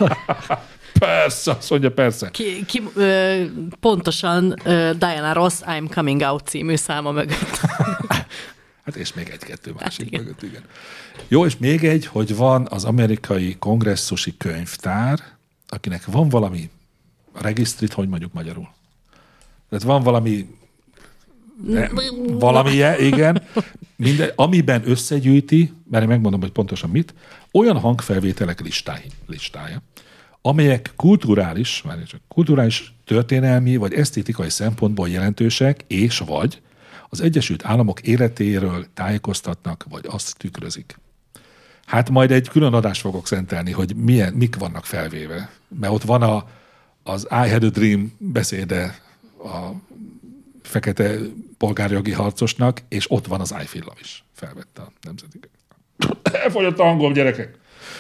Persze, azt mondja, persze. Ki, ki, ö, pontosan ö, Diana Ross I'm Coming Out című száma mögött. Hát és még egy-kettő másik hát igen. mögött, igen. Jó, és még egy, hogy van az amerikai kongresszusi könyvtár, akinek van valami regisztrit, hogy mondjuk magyarul. Tehát van valami ne, valamilyen, igen, minden, amiben összegyűjti, mert én megmondom, hogy pontosan mit, olyan hangfelvételek listája, listája amelyek kulturális, már csak kulturális, történelmi vagy esztétikai szempontból jelentősek, és vagy az Egyesült Államok életéről tájékoztatnak, vagy azt tükrözik. Hát majd egy külön adást fogok szentelni, hogy milyen, mik vannak felvéve. Mert ott van a, az I Had a Dream beszéde a fekete polgárjogi harcosnak, és ott van az I Feel Love is. Felvette a nemzeti. Elfogyott a hangom, gyerekek!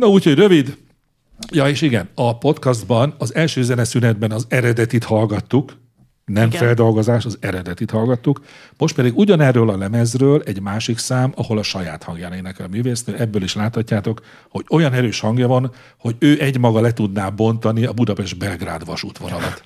Na úgyhogy rövid. Ja, és igen, a podcastban az első zeneszünetben az eredetit hallgattuk, nem igen. feldolgozás, az eredetit hallgattuk. Most pedig ugyanerről a lemezről egy másik szám, ahol a saját hangján énekel a művésznő. Ebből is láthatjátok, hogy olyan erős hangja van, hogy ő egymaga le tudná bontani a Budapest-Belgrád vasútvonalat.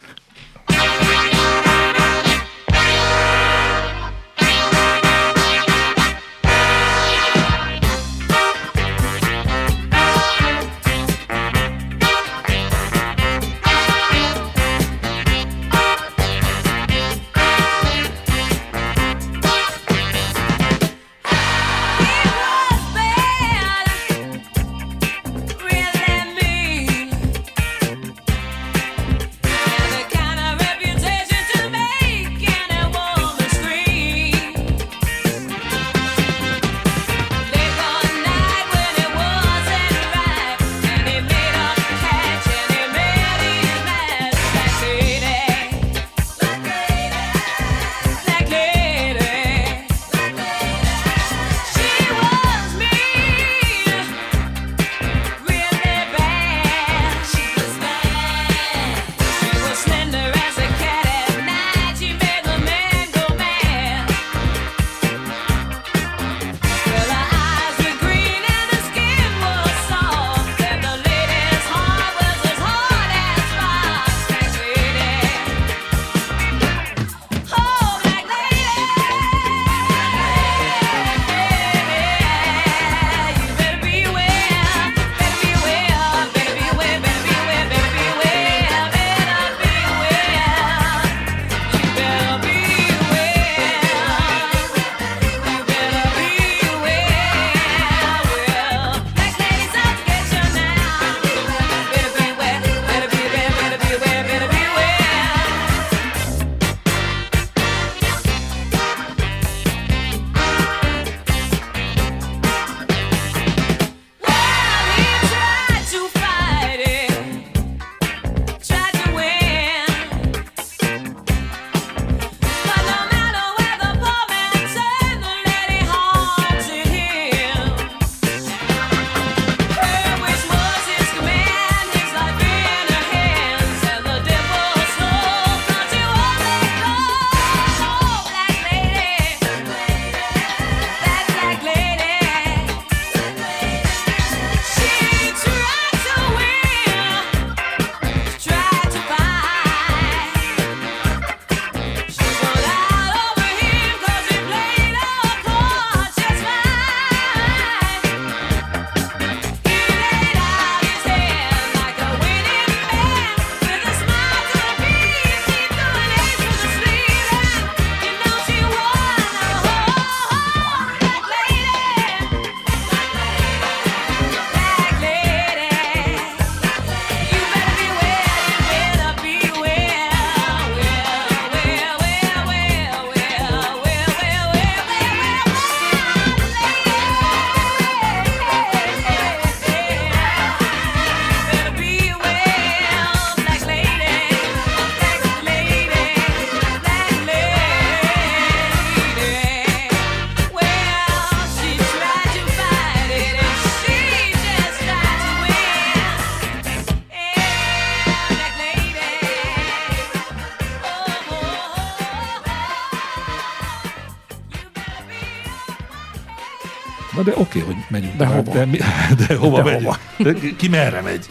Na de oké, hogy megyünk. De hova? De, de hova de megyünk? Hova? De ki merre megy?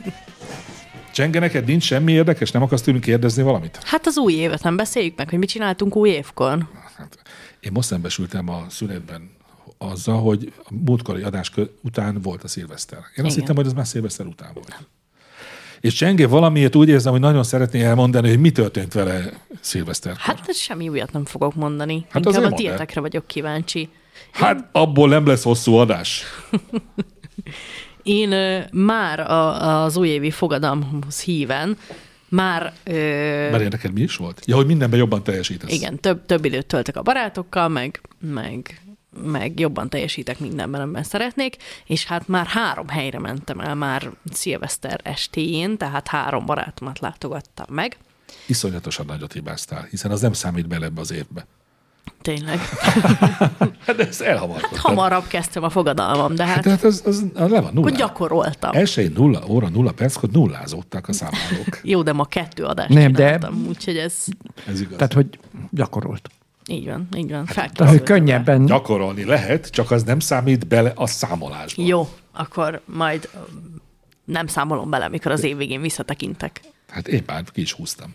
Csenge, neked nincs semmi érdekes? Nem akarsz tőlünk kérdezni valamit? Hát az új évet nem beszéljük meg, hogy mit csináltunk új évkor. Hát, én most szembesültem a szünetben azzal, hogy a múltkori adás után volt a szilveszter. Én azt Igen. hittem, hogy ez már szilveszter után volt. És Csenge valamiért úgy érzem, hogy nagyon szeretné elmondani, hogy mi történt vele szilveszterkor. Hát semmi újat nem fogok mondani. Hát Inkább a azért tietekre vagyok kíváncsi. Hát abból nem lesz hosszú adás. Én ö, már a, az újévi fogadalomhoz híven már... Ö, Mert neked mi is volt? Ja, hogy mindenben jobban teljesítesz. Igen, több, több időt töltök a barátokkal, meg, meg, meg jobban teljesítek mindenben, amiben szeretnék, és hát már három helyre mentem el már szilveszter estéjén, tehát három barátomat látogattam meg. Iszonyatosan nagyot hibáztál, hiszen az nem számít bele ebbe az évbe. Tényleg. Hát ez elhamarkodtam. Hát hamarabb kezdtem a fogadalmam, de hát, Hát az, az, az le van nulla. akkor gyakoroltam. Elsőjén nulla óra, nulla perckor nullázódtak a számlálók. Jó, de ma kettő adást Nem, de- csináltam, úgyhogy ez Ez igaz. Tehát, hogy gyakorolt. így van, így van. Tehát, hogy Felkészültem. könnyebben. Gyakorolni lehet, csak az nem számít bele a számolásba. Jó, akkor majd öm, nem számolom bele, mikor az év végén visszatekintek. Hát én már ki is húztam.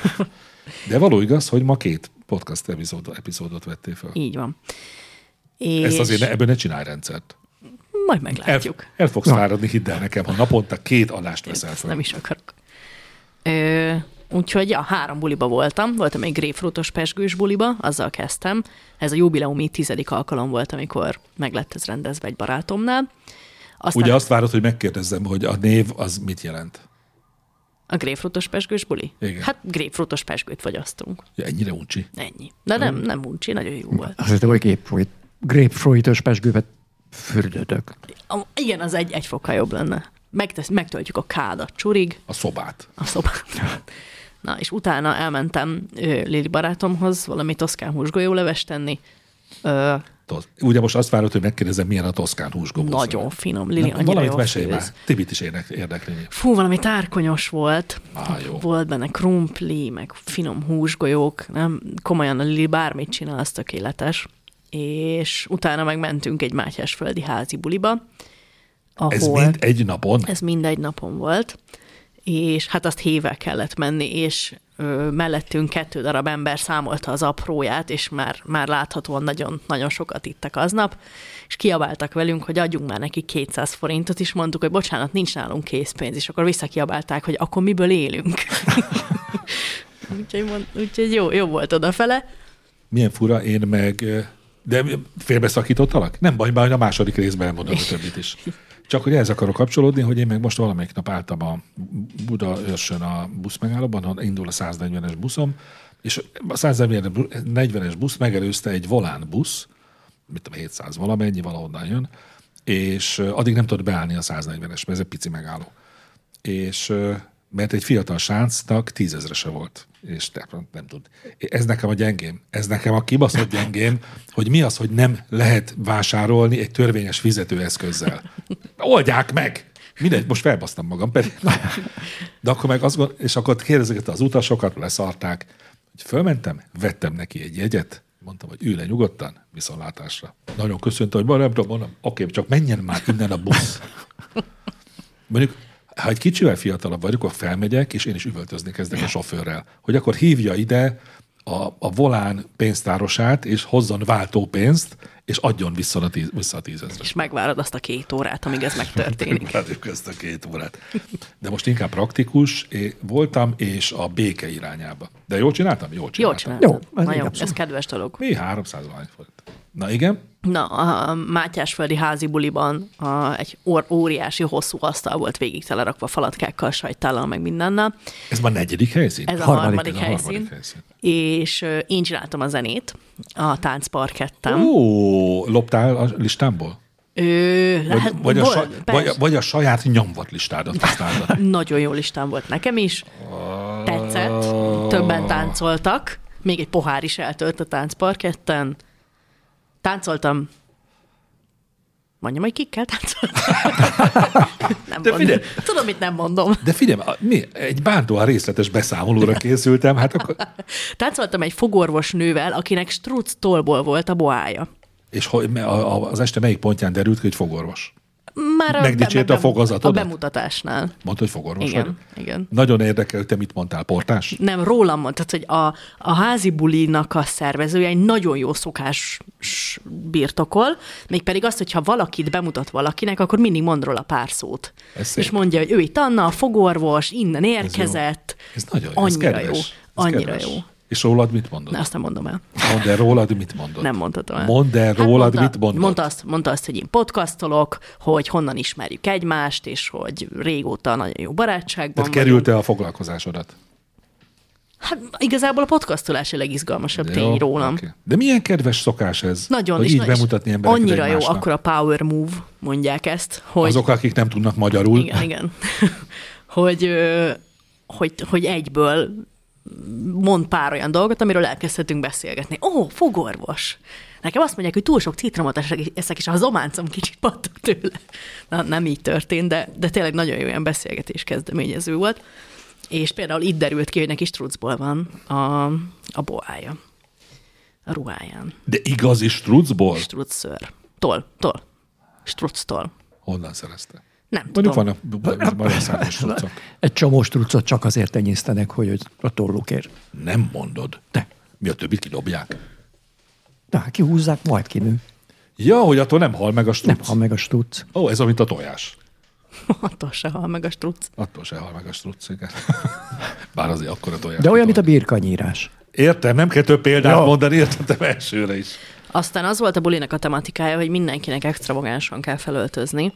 De való igaz, hogy ma két podcast epizódot, epizódot vettél fel. Így van. És Ezt azért ne, ebből ne csinálj rendszert. majd El, meglátjuk. el fogsz fáradni, hidd el nekem, ha naponta két adást veszel Ezt fel. nem is akarok. Ö, úgyhogy ja, három buliba voltam. Voltam egy grapefruitos pezsgős buliba, azzal kezdtem. Ez a jubileumi tizedik alkalom volt, amikor meg lett ez rendezve egy barátomnál. Aztán Ugye azt várod, hogy megkérdezzem, hogy a név az mit jelent? a grapefruitos pezsgős buli? Igen. Hát grapefruitos pezsgőt fogyasztunk. Ja, ennyire uncsi. Ennyi. De nem, nem uncsi, nagyon jó volt. Azt hittem, hogy grapefruit, grapefruitos pezsgővet fürdődök. A, igen, az egy, egy fokkal jobb lenne. Megtesz, megtöltjük a kádat csurig, A szobát. a szobát. Na, és utána elmentem ö, Lili barátomhoz valami toszkán húsgolyóleves tenni. Ö, Tosz- Ugye most azt várod, hogy megkérdezem, milyen a toszkán húsgobósz. nagyon finom. Lili Nem, annyira valamit jól mesélj már. főz. Tibit is érnek, érdekli. Fú, valami tárkonyos volt. Á, jó. Volt benne krumpli, meg finom húsgolyók. Nem, komolyan a Lili bármit csinál, az tökéletes. És utána meg mentünk egy mátyásföldi házi buliba, ahol... Ez mind egy napon? Ez mind egy napon volt, és hát azt hével kellett menni, és ö, mellettünk kettő darab ember számolta az apróját, és már, már láthatóan nagyon, nagyon sokat ittek aznap, és kiabáltak velünk, hogy adjunk már neki kétszáz forintot, és mondtuk, hogy bocsánat, nincs nálunk készpénz, és akkor visszakiabálták, hogy akkor miből élünk. úgyhogy, mond, úgyhogy jó, jó volt odafele. Milyen fura, én meg... De félbeszakítottalak? Nem baj, baj, a második részben elmondom a többit is. Csak hogy ehhez akarok kapcsolódni, hogy én meg most valamelyik nap álltam a Budaörsön a buszmegállóban, ahol indul a száznegyvenes buszom, és a száznegyvenes busz megelőzte egy volán busz, mit tudom, hétszáz valamennyi, valahonnan jön, és addig nem tudott beállni a száznegyvenes, mert ez egy pici megálló. És mert egy fiatal sáncnak tízezrese volt, és nem, nem tud. Ez nekem a gyengém. Ez nekem a kibaszott gyengém, hogy mi az, hogy nem lehet vásárolni egy törvényes fizetőeszközzel. Oldják meg! Mindegy, most felbasztam magam, pedig. De akkor meg azt gond, és akkor kérdezeket az utasokat, leszarták, hogy fölmentem, vettem neki egy jegyet, mondtam, hogy ülj le nyugodtan, viszontlátásra. Nagyon köszönte, hogy nem tudom, mondom, oké, csak menjen már innen a busz. Mondjuk, ha egy kicsivel fiatalabb vagyok, akkor felmegyek, és én is üvöltözni kezdek a sofőrrel, hogy akkor hívja ide a, a volán pénztárosát, és hozzon váltópénzt, és adjon vissza a, tíz, vissza a tízezret. És megvárod azt a két órát, amíg ez megtörténik. Várjuk ezt a két órát. De most inkább praktikus én voltam, és a béke irányába. De jól csináltam? Jól Jól csináltam. csináltad. Jó, ez Nagyon, abszolút. ez kedves dolog. Mi? háromszáz valány forint. Na igen? Na, a mátyásföldi házi buliban a, egy or- óriási hosszú asztal volt végig telerakva falatkákkal, sajtállal, meg mindennel. Ez már negyedik helyszín? Ez a Harmadik, harmadik, ez a helyszín. harmadik helyszín. És ö, én csináltam a zenét a táncparketten. Ó, loptál a listámból? Ö, Vagy, lehet, vagy, a, volt, saj, vagy, vagy a saját nyomvat listádat használtad? Nagyon jó listám volt nekem is. Tetszett. Többen táncoltak. Még egy pohár is eltölt a táncparketten. Táncoltam. Mondjam, hogy kikkel táncoltam? nem De mondom. figyelj. Tudom, mit nem mondom. De figyelj, a- mi? Egy bántóan részletes beszámolóra készültem, hát akkor... Táncoltam egy fogorvos nővel, akinek struc tollból volt a boája. És hogy, a- a- az este melyik pontján derült ki, hogy fogorvos? Már a, Megdicsérte a fogazatodat? A bemutatásnál. Mondta, hogy fogorvos Igen, vagyok? igen. Nagyon érdekel, hogy te mit mondtál, portás? Nem, rólam mondtad, hogy a, a házi bulinak a szervezője egy nagyon jó szokás birtokol, mégpedig azt, hogyha valakit bemutat valakinek, akkor mindig mond róla pár szót. Ez szép. És mondja, hogy ő itt Anna, a fogorvos, innen érkezett. Ez nagyon jó, ez Annyira kedves. jó. Ez Annyira kedves. jó. És rólad mit mondod? Na, azt nem mondom el. Mondd el rólad, mit mondod? Nem mondhatom el. Mondd el Hát rólad, mondta, mit mondod? Mondta azt, mondta azt, hogy én podcastolok, hogy honnan ismerjük egymást, és hogy régóta nagyon jó barátságban Tehát vagyunk. került-e a foglalkozásodat? Hát igazából a podcastolás a legizgalmasabb Jó, tény rólam. oké. De milyen kedves szokás ez, Nagyon, hogy és így na- és bemutatni embereket annyira jó, egymásnak. akkor a power move, mondják ezt, hogy... Azok, akik nem tudnak magyarul. Igen, igen. hogy, ö, hogy, hogy egyből mond pár olyan dolgot, amiről elkezdhetünk beszélgetni. Ó, fogorvos! Nekem azt mondják, hogy túl sok citromot eszek, és a zománcom kicsit pattog tőle. Na, nem így történt, de, de tényleg nagyon jó ilyen beszélgetés kezdeményező volt. És például itt derült ki, hogy neki strucból van a, a boája. A ruháján. De igazi strucból? Strucszőr. Tol, tol. Structól. Honnan szerezte? Nem Mondjuk tudom. vannak Magyarországon strucok. Egy csomó strucot csak azért tenyésztenek, hogy a tollukért. Nem mondod. De. Mi a többit kidobják? De kihúzzák, majd kinő. Ja, hogy attól nem hal meg a struc. Nem, ha meg a struc. Ó, ez mint a tojás. Attól se hal meg a struc. Attól se hal meg a struc, igen. Bár azért akkor a tojás. De olyan, mint a birkanyírás. Értem, nem kell több példát Ja. mondani, értettem elsőre is. Aztán az volt a bulinak a tematikája, hogy mindenkinek extravagánsan kell felöltözni,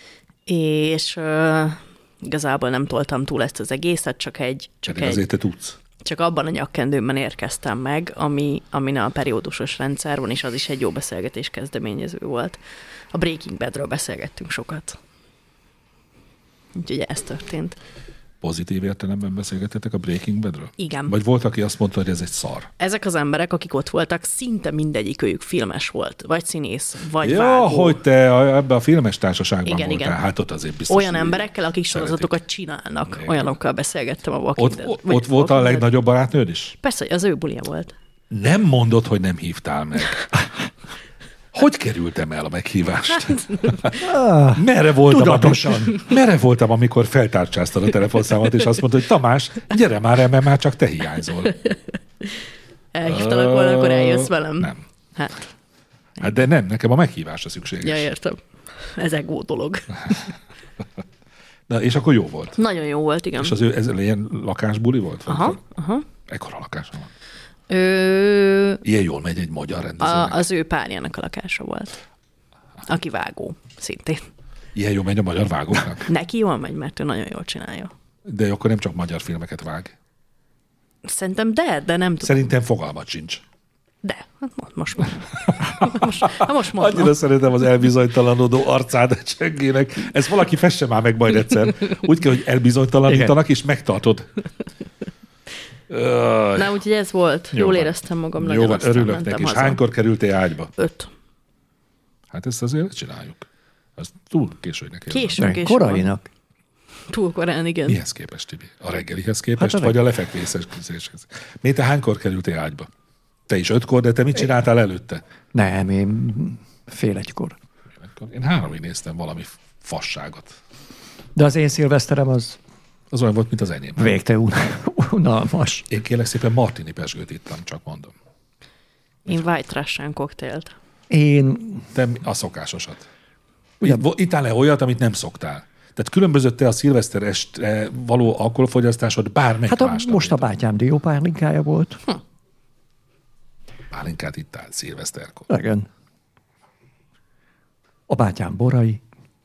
és uh, igazából nem toltam túl ezt az egészet, csak egy... Csak, Pedig egy, azért te tudsz. csak abban a nyakkendőmben érkeztem meg, ami, amin a periódusos rendszer van, és az is egy jó beszélgetés kezdeményező volt. A Breaking Badről beszélgettünk sokat. Úgyhogy ez történt. Pozitív értelemben beszélgettetek a Breaking Badről? Igen. Vagy volt, aki azt mondta, hogy ez egy szar? Ezek az emberek, akik ott voltak, szinte mindegyik őjük filmes volt, vagy színész, vagy Ja, vágó. hogy te a- ebbe a filmes társaságban Igen, voltál. igen. Hát ott azért biztos. Olyan hogy emberekkel, akik szeretik. sorozatokat csinálnak. Igen. Olyanokkal beszélgettem a Walking Ott, Dead. ott, Vagy ott volt a Walking Dead. legnagyobb barátnőd is? Persze, hogy az ő bulia volt. Nem mondod, hogy nem hívtál meg. Hogy kerültem el a meghívást? Merre voltam, Tudatosan. Amikor, merre voltam, amikor feltárcsáztad a telefonszámot, és azt mondtad, hogy Tamás, gyere már el, mert már csak te hiányzol. Elhívtalak volna, akkor eljössz velem. Nem. Hát, Hát de nem, nekem a meghívásra szükséges. ja, értem. Ez egy jó dolog. Na, és akkor jó volt. Nagyon jó volt, igen. És az ő, ez ilyen lakásbuli volt? Aha, aha. Ekkora lakása van. Ő, Ilyen jól megy egy magyar a, rendezőnek. az ő párjának a lakása volt. Aki vágó, szintén. Ilyen jól megy a magyar vágóknak. Neki jól megy, mert ő nagyon jól csinálja. De akkor nem csak magyar filmeket vág. Szerintem de, de nem tudom. Szerintem fogalmat sincs. De, hát mo- most mondom. Most, hát most mondom. Annyira szeretem az elbizonytalanodó arcádat Csengének. Ezt valaki fesse már meg majd egyszer. Úgy kell, hogy elbizonytalanítanak, és megtartod. Öh, Na, úgyhogy ez volt. Jó Jól van. éreztem magam jó nagyon, van, aztán örülök mentem neki. És haza. hánykor kerültél ágyba? Öt. Hát ezt azért csináljuk. Ez túl későnek érzem. Késő, De késő. van. korainak. Túl korán, igen. Mihez képest, Tibi? A reggelihez képest, Hát a vagy a lefekvéshez? Mi, te hánykor kerültél ágyba? Te is ötkor, de te mit csináltál előtte? Nem, én fél egykor. Én háromig néztem valami fasságot. De az én szilveszterem az Az olyan volt, mint az enyém. végtelen un- unalmas. Én kérlek szépen martini pezsgőt ittam, csak mondom. Én White Russian koktélt. Én Te mi- a szokásosat. Itt- Ittál-e olyat, amit nem szoktál? Tehát különbözött te a szilveszter estre való alkoholfogyasztásod bármelyik Hát a, másnap, most a mint bátyám diópárlinkája volt. pálinkát ittál szilveszterkor. Igen. A bátyám borai.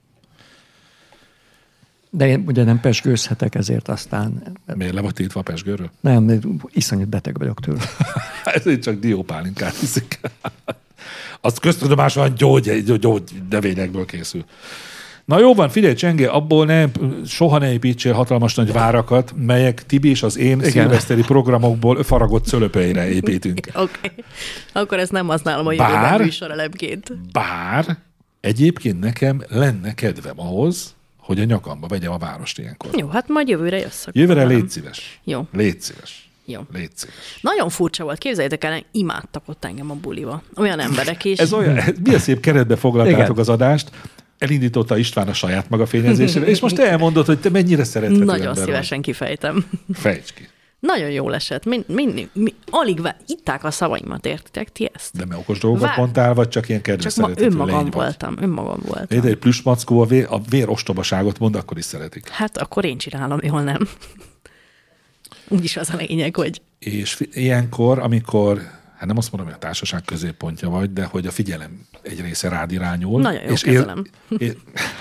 De én ugye nem pezsgőzhetek, ezért aztán Miért le vagy tétve a pezsgőről? nem, iszonyat beteg vagyok tőle. Ezért csak diópálinkát hiszik. Azt köztudomásosan gyógy, gyógy növényekből készül. Na jó van, figyelj Csenge, abból ne, soha ne építsél hatalmas nagy várakat, melyek Tibi és az én Igen. szilveszteri programokból faragott szölöpeire építünk. Oké. Okay. Akkor ezt nem használom a Bár- jövőben műsorelemként. Bár egyébként nekem lenne kedvem ahhoz, hogy a nyakamba vegyem a várost ilyenkor. Jó, hát majd jövőre jössz. akkor Jövőre velem. légy szíves. Jó. Légy szíves. Jó. Légy szíves. Nagyon furcsa volt, képzeljétek el, imádtak ott engem a buliba. Olyan emberek is. Ez olyan, milyen szép keretbe foglaltátok Igen. az adást, elindította István a saját maga fényezésére, és most te elmondod, hogy te mennyire szerethető Nagyon ember szívesen kifejtem. vagy. Fejtsd ki. Nagyon jól esett. Min, min, min, alig vá- itták a szavaimat, értitek ti ezt? De me okos dolgokat Vár- mondtál, vagy csak ilyen kedves Csak ma szeretetű önmagam lény vagy? voltam, önmagam voltam. Érde, egy plüsmackó a vér, a vér ostobaságot mond, akkor is szeretik. Hát akkor én csinálom, jól nem? Úgyis az a lényeg, hogy És fi- ilyenkor, amikor, hát nem azt mondom, hogy a társaság középpontja vagy, de hogy a figyelem egy része rád irányul. Nagyon jó és kezelem. ér-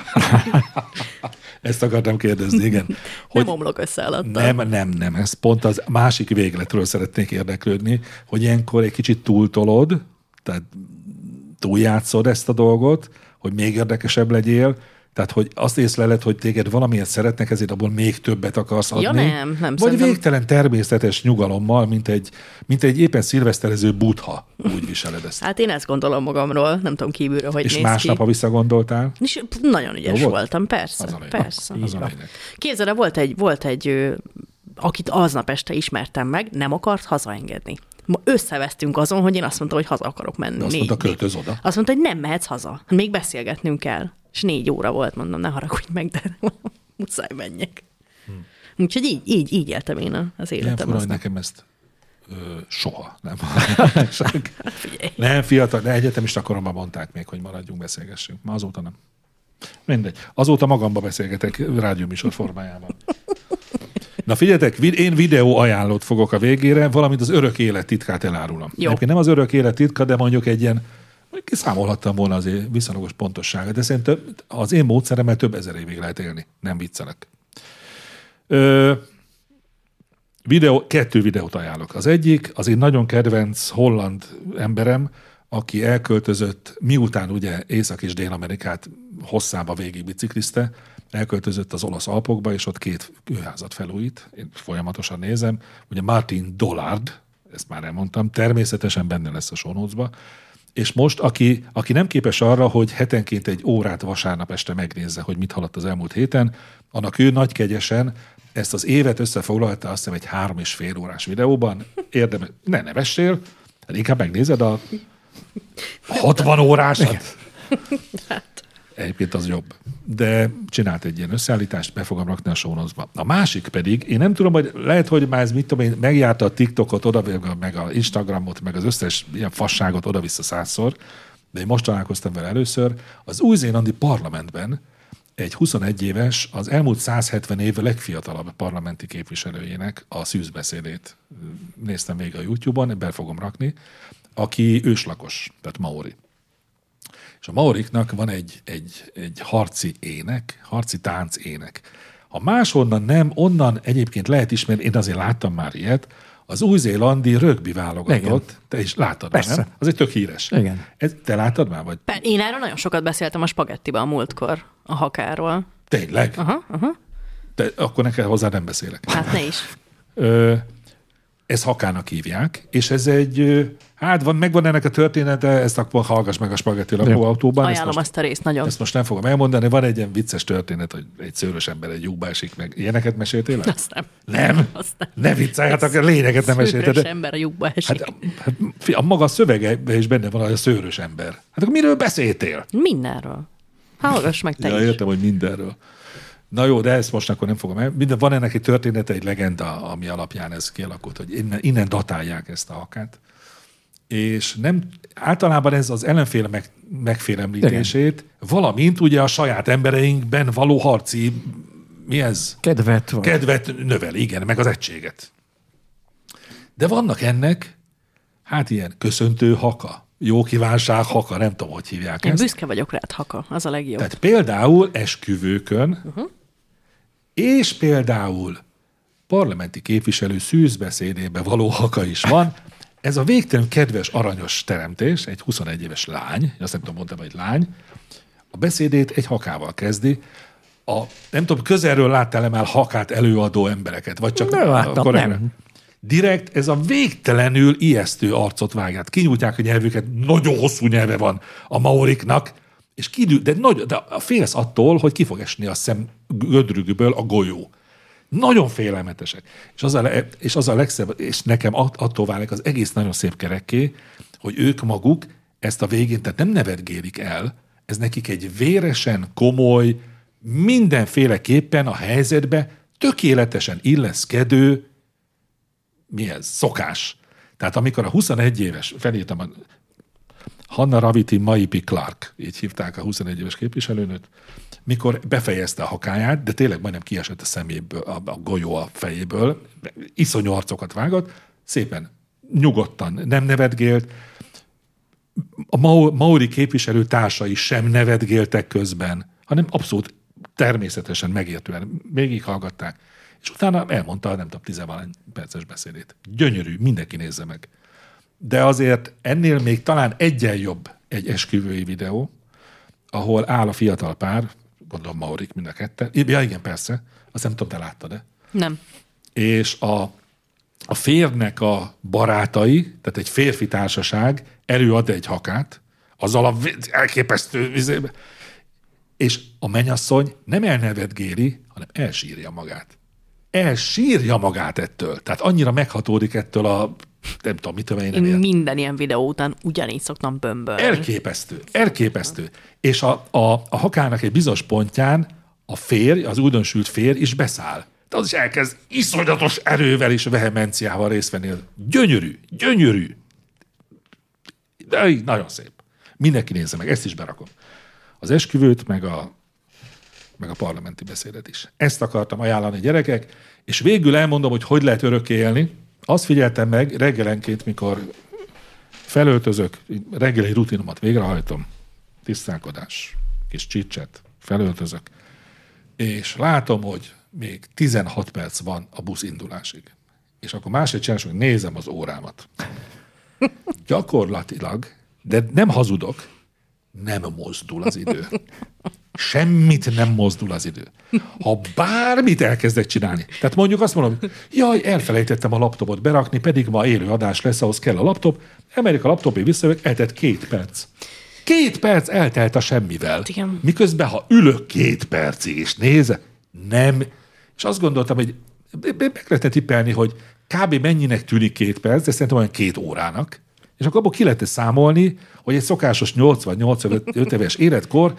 Ezt akartam kérdezni, igen. nem omlok össze alatta. Nem, nem, nem. Ez pont az másik végletről szeretnék érdeklődni, hogy ilyenkor egy kicsit túltolod, tehát túljátszod ezt a dolgot, hogy még érdekesebb legyél, Tehát, hogy azt észleled, hogy téged valamiért szeretnek, ezért abból még többet akarsz adni. Ja nem, nem. Vagy szerintem... végtelen természetes nyugalommal, mint egy, mint egy éppen szilveszterező buddha, úgy viseled ezt. Hát én ezt gondolom magamról, nem tudom kívülről, hogy és néz másnap, ki. ha visszagondoltál? És nagyon ügyes Jó, voltam, persze, az a lényeg. persze. Az a lényeg. Képzeld el, volt egy, volt egy ö, akit aznap este ismertem meg, nem akart hazaengedni. Ma összevesztünk azon, hogy én azt mondtam, hogy haza akarok menni. De azt négy, mondta, költöz oda. Azt mondta, hogy nem mehetsz haza. Még beszélgetnünk kell. És négy óra volt, mondom, ne haragudj meg, de muszáj menjek. Hmm. Úgyhogy így, így, így éltem én az életem. Nem fura, hogy aztán. nekem ezt ö, soha nem. Figyelj. Nem, fiatal, de egyetemista koromban mondták még, hogy maradjunk, beszélgessünk. Ma azóta nem. Mindegy. Azóta magamba beszélgetek rádióműsor formájában. Na figyeljetek, én videó ajánlót fogok a végére, valamint az örök élet titkát elárulom. Nem az örök élet titka, de mondjuk egy ilyen, kiszámolhattam volna azért viszonylagos pontosságot, de szerintem az én módszeremmel több ezer évig lehet élni. Nem viccelek. Ö, videó, kettő videót ajánlok. Az egyik, az én nagyon kedvenc holland emberem, aki elköltözött, miután ugye Észak- és Dél-Amerikát hosszába végig biciklizte, elköltözött az olasz Alpokba, és ott két kőházat felújít. Én folyamatosan nézem. Ugye Martin Dollard, ezt már elmondtam, természetesen benne lesz a show notes-ba. És most, aki, aki nem képes arra, hogy hetenként egy órát vasárnap este megnézze, hogy mit haladt az elmúlt héten, annak ő nagy kegyesen ezt az évet összefoglalta, azt hiszem egy három és fél órás videóban. Érdemes, ne nevessél, inkább megnézed a hatvan órásat. Egyébként az jobb. De csinált egy ilyen összeállítást, be fogom rakni a show notes-ba. A másik pedig, én nem tudom, hogy lehet, hogy már ez mit tudom én, megjárta a TikTokot, oda, meg a Instagramot, meg az összes ilyen fasságot oda-vissza százszor, de én most találkoztam vele először. Az új-zélandi parlamentben egy huszonegy éves, az elmúlt száz hetven év legfiatalabb parlamenti képviselőjének a szűzbeszédét néztem még a YouTube-on, be fogom rakni, aki őslakos, tehát maori. És a maoriknak van egy, egy, egy harci ének, harci tánc ének. Ha máshonnan nem, onnan egyébként lehet ismerni, én azért láttam már ilyet, az új-zélandi rögbi válogatott, igen. Te is láttad már, nem? Az egy tök híres. Igen. Ez, te láttad már? Vagy? Én erről nagyon sokat beszéltem a spagettiban a múltkor, a hakáról. Tényleg? Aha, aha. Te, akkor neked hozzá nem beszélek. Hát ne is. Ö, ezt hakának hívják, és ez egy, hát van, megvan ennek a története, ezt akkor hallgass meg a Spagetti lakóautóban. Ajánlom ezt most, azt a részt nagyon. Ezt most nem fogom elmondani, van egy ilyen vicces történet, hogy egy szőrös ember egy lyukba esik meg. Ilyeneket meséltél el? Azt nem. Nem? Azt nem. Ne vicceljetek, a lényeget nem mesélted. Szőrös ember a lyukba esik. Hát, hát, a maga szövege is benne van, hogy a szőrös ember. Hát akkor miről beszéltél? Mindenről. Hallgass meg te ja, is. értem, hogy mindenről. Na jó, de ezt most akkor nem fogom el. Minden, van ennek egy története, egy legenda, ami alapján ez kialakult, hogy innen, innen datálják ezt a hakát. És nem, általában ez az ellenféle meg, megfélemlítését, igen. Valamint ugye a saját embereinkben való harci, mi ez? Kedvet van. Kedvet növel, igen, meg az egységet. De vannak ennek, hát ilyen köszöntő haka, jó kívánság haka, nem tudom, hogy hívják Én ezt. büszke vagyok rád, haka, az a legjobb. Tehát például esküvőkön, uh-huh. és például parlamenti képviselő szűzbeszédében való haka is van. Ez a végtelen kedves, aranyos teremtés, egy huszonegy éves lány, azt nem tudom, mondtam, hogy lány, a beszédét egy hakával kezdi. A, nem tudom, közelről láttál-e már hakát előadó embereket? Vagy csak nem láttam, nem. Direkt ez a végtelenül ijesztő arcot vágják. Kinyújtják a nyelvüket, nagyon hosszú nyelve van a maoriknak, és kidű, de, nagy, de félsz attól, hogy ki fog esni a szem gödrükből a golyó. Nagyon félelmetesek. És az a, és az a legszebb, és nekem attól válik az egész nagyon szép kerekké, hogy ők maguk ezt a végén, tehát nem nevetgélik el, ez nekik egy véresen, komoly, mindenféleképpen a helyzetbe tökéletesen illeszkedő, mi ez? Szokás. Tehát amikor a huszonegy éves, felírtam a Hanna Raviti Maipi Clark, így hívták a huszonegy éves képviselőnőt, mikor befejezte a hakáját, de tényleg majdnem kiesett a szeméből, a, a golyó a fejéből, iszonyú arcokat vágott, szépen, nyugodtan, nem nevetgélt. A maori képviselő társai sem nevetgéltek közben, hanem abszolút természetesen megértően végighallgatták. És utána elmondta, nem tudom, tizenvalány perces beszédét. Gyönyörű, mindenki nézze meg. De azért ennél még talán egyen jobb egy esküvői videó, ahol áll a fiatal pár, gondolom maorik mind a ketten. Ja, igen, persze. Azt nem tudom, te láttad-e? Nem. És a, a férnek a barátai, tehát egy férfi társaság előad egy hakát, azzal a elképesztő vizébe, és a mennyasszony nem elnevetgéli, hanem elsírja magát. Elsírja magát ettől. Tehát annyira meghatódik ettől a nem tudom, mit tudom én. Én minden ilyen videó után ugyanígy szoktam bömbölni. Elképesztő, elképesztő. És a, a, a hakának egy bizonyos pontján a férj, az újdonsült férj is beszáll. De az is elkezd iszonyatos erővel és vehemenciával részt venni. Gyönyörű, gyönyörű. De nagyon szép. Mindenki nézze meg, ezt is berakom. Az esküvőt, meg a, meg a parlamenti beszédet is. Ezt akartam ajánlani, gyerekek, és végül elmondom, hogy hogy lehet örökké élni. Azt figyeltem meg reggelenként, mikor felöltözök, reggeli rutinomat végrehajtom, tisztálkodás, kis csicset, felöltözök, és látom, hogy még tizenhat perc van a busz indulásig. És akkor máshogy csinálom, hogy nézem az órámat. Gyakorlatilag, de nem hazudok, nem mozdul az idő. Semmit nem mozdul az idő. Ha bármit elkezdek csinálni, tehát mondjuk azt mondom, jaj, elfelejtettem a laptopot berakni, pedig ma élő adás lesz, ahhoz kell a laptop, emeljük a laptopé, visszajövök, eltelt két perc. Két perc eltelt a semmivel. Igen. Miközben, ha ülök két percig, és nézze, nem. És azt gondoltam, hogy meg lehetne tippelni, hogy kb. Mennyinek tűnik két perc, de szerintem olyan két órának. És akkor abból ki lehetne számolni, hogy egy szokásos nyolcvan-nyolcvanöt éves életkor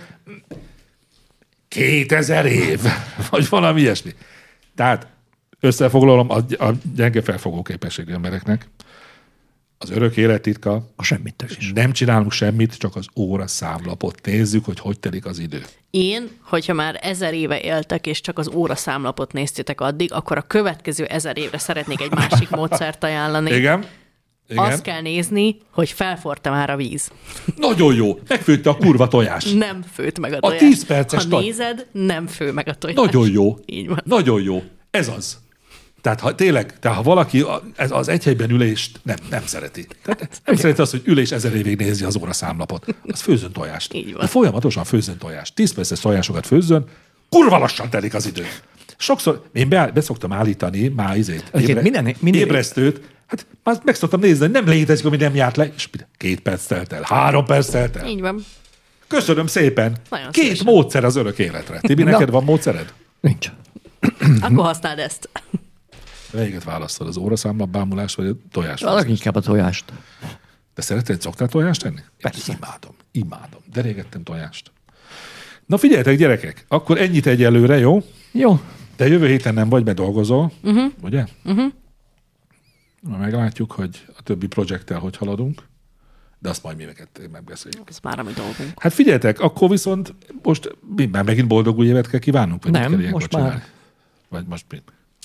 kétezer év, vagy valami ilyesmi. Tehát összefoglalom a, a gyenge felfogó képességű embereknek. Az örök élet titka. A semmittevés. Nem csinálunk semmit, csak az óra számlapot nézzük, hogy hogy telik az idő. Én, hogyha már ezer éve éltek, és csak az óra számlapot néztétek addig, akkor a következő ezer évre szeretnék egy másik módszert ajánlani. Igen? Igen. Azt kell nézni, hogy felforta már a víz. Nagyon jó. Megfőtte a kurva tojás. Nem főtt meg a A tojás. tíz perces Ha toj- nézed, nem fő meg a tojás. Nagyon jó. Így van. Nagyon jó. Ez az. Tehát ha tényleg, tehát ha valaki ez az egy helyben ülést nem, nem szereti. Tehát nem szereti azt, hogy ülés ezer évig nézi az óraszámlapot. Az főzön tojást. Így van. De folyamatosan főzön tojást. Tíz perces tojásokat főzzön, kurva lassan telik az idő. Sokszor, én be, be szoktam állítani már izét, ébre, minden- minden- ébresztőt, hát már meg szoktam nézni, nem létezik, ami nem járt le, és két perc telt el, három perc telt el. Így van. Köszönöm szépen. Nagyon Két szívesen. módszer az örök életre. Tibi, neked van módszered? Nincs. Akkor használd ezt. Melyiket választod, az óraszámlap bámulást, vagy a tojás? Valaki inkább a tojást. De szereted, szoktál tojást tenni? Persze. Imádom, imádom. De régettem tojást. Na figyeljetek, gyerekek, akkor ennyit egyelőre, jó? Jó. De jövő héten nem vagy, mert dolgozol, uh-huh. ugye? Uh-huh. Na, meglátjuk, hogy a többi projekttel hogy haladunk, de azt majd mi megbeszéljük. Ez már a mi dolgunk. Hát figyeljetek, akkor viszont most mi, már megint boldog új évet kell kívánunk? Vagy Nem, mit kell ilyenkor most már. csinálni? Vagy most mit?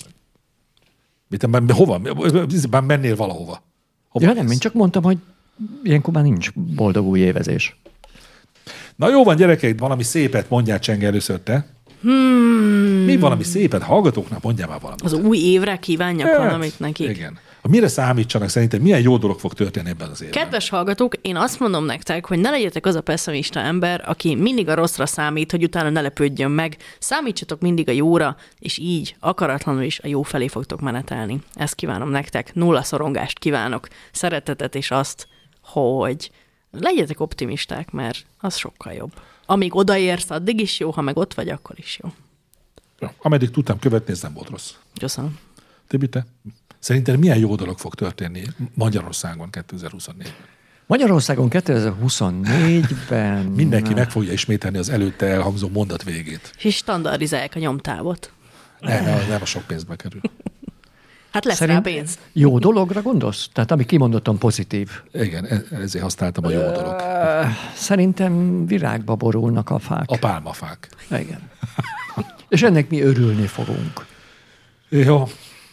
Mit, már, hova? Már mennél valahova? Hova Ja, mész? nem, én csak mondtam, hogy ilyenkor már nincs boldog új évezés. Na jó van, gyerekek, valami szépet mondjál, Csenge, először te. Hmm. Mi valami szépet? Hallgatóknak mondjál már valamit. Az új évre kívánjak Hát, valamit nekik. Igen. Mire számítsanak szerintem? Milyen jó dolog fog történni ebben az évben? Kedves hallgatók, én azt mondom nektek, hogy ne legyetek az a pessimista ember, aki mindig a rosszra számít, hogy utána ne lepődjön meg. Számítsatok mindig a jóra, és így akaratlanul is a jó felé fogtok menetelni. Ezt kívánom nektek. Nulla szorongást kívánok. Szeretetet és azt, hogy legyetek optimisták, mert az sokkal jobb. Amíg odaérsz, addig is jó, ha meg ott vagy, akkor is jó. Ja, ameddig tudtam követni, ez nem volt rossz. Köszönöm. Tibi, te? Szerinted milyen jó dolog fog történni Magyarországon kétezer-huszonnégyben? Magyarországon kétezer-huszonnégyben... Mindenki meg fogja ismételni az előtte elhangzó mondat végét. És standardizálják a nyomtávot. Nem, nem, nem a sok pénzbe kerül. Hát lesz Szerint rá pénz. Jó dologra gondolsz? Tehát ami kimondottan pozitív. Igen, e- ezért használtam a jó dolog. Szerintem virágba borulnak a fák. A pálmafák. Igen. És ennek mi örülni fogunk. Jó.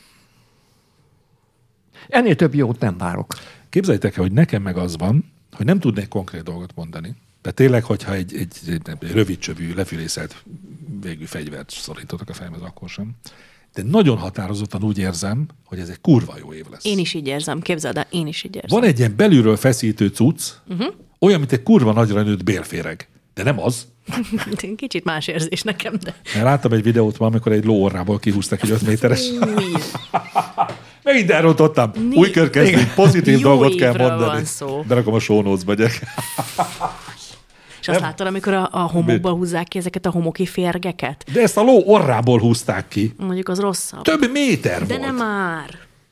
Ennél több jót nem várok. Képzeljétek el, hogy nekem meg az van, hogy nem tudnék konkrét dolgot mondani. De tényleg, hogyha egy, egy, egy, egy rövidcsövű, lefülészelt végű fegyvert szorítottak a fejemhez, akkor sem. De nagyon határozottan úgy érzem, hogy ez egy kurva jó év lesz. Én is így érzem, képzeld el, én is így érzem. Van egy ilyen belülről feszítő cucc, uh-huh. olyan, mint egy kurva nagyra nőtt bélféreg. De nem az. Kicsit más érzés nekem, de... Én láttam egy videót ma, amikor egy ló orrából kihúztak egy öt méteres. Megint elrontottam. Új kör kezdünk, pozitív Jó dolgot kell évről mondani. van szó. De rakom a show notes-ba, gyerek. És azt láttad, amikor a, a homokba húzzák ki ezeket a homoki férgeket? De ezt a ló orrából húzták ki. Mondjuk az rosszabb. Több méter De volt. nem már.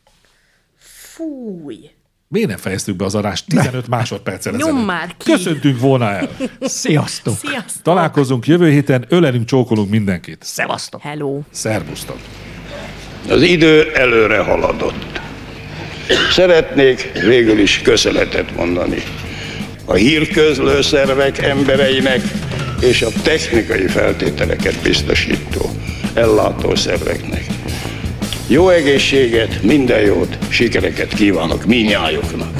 Fúj. Miért nem fejeztük be az adást tizenöt másodperccel Nyom ezelőtt? már ki. Köszöntünk volna el. Sziasztok! Sziasztok. Találkozunk jövő héten, ölelünk, csókolunk mindenkit. Szevasztok! Hello. Szervusztok. Az idő előre haladott. Szeretnék végül is köszönetet mondani a hírközlő szervek embereinek és a technikai feltételeket biztosító ellátó szerveknek. Jó egészséget, minden jót, sikereket kívánok mindnyájuknak.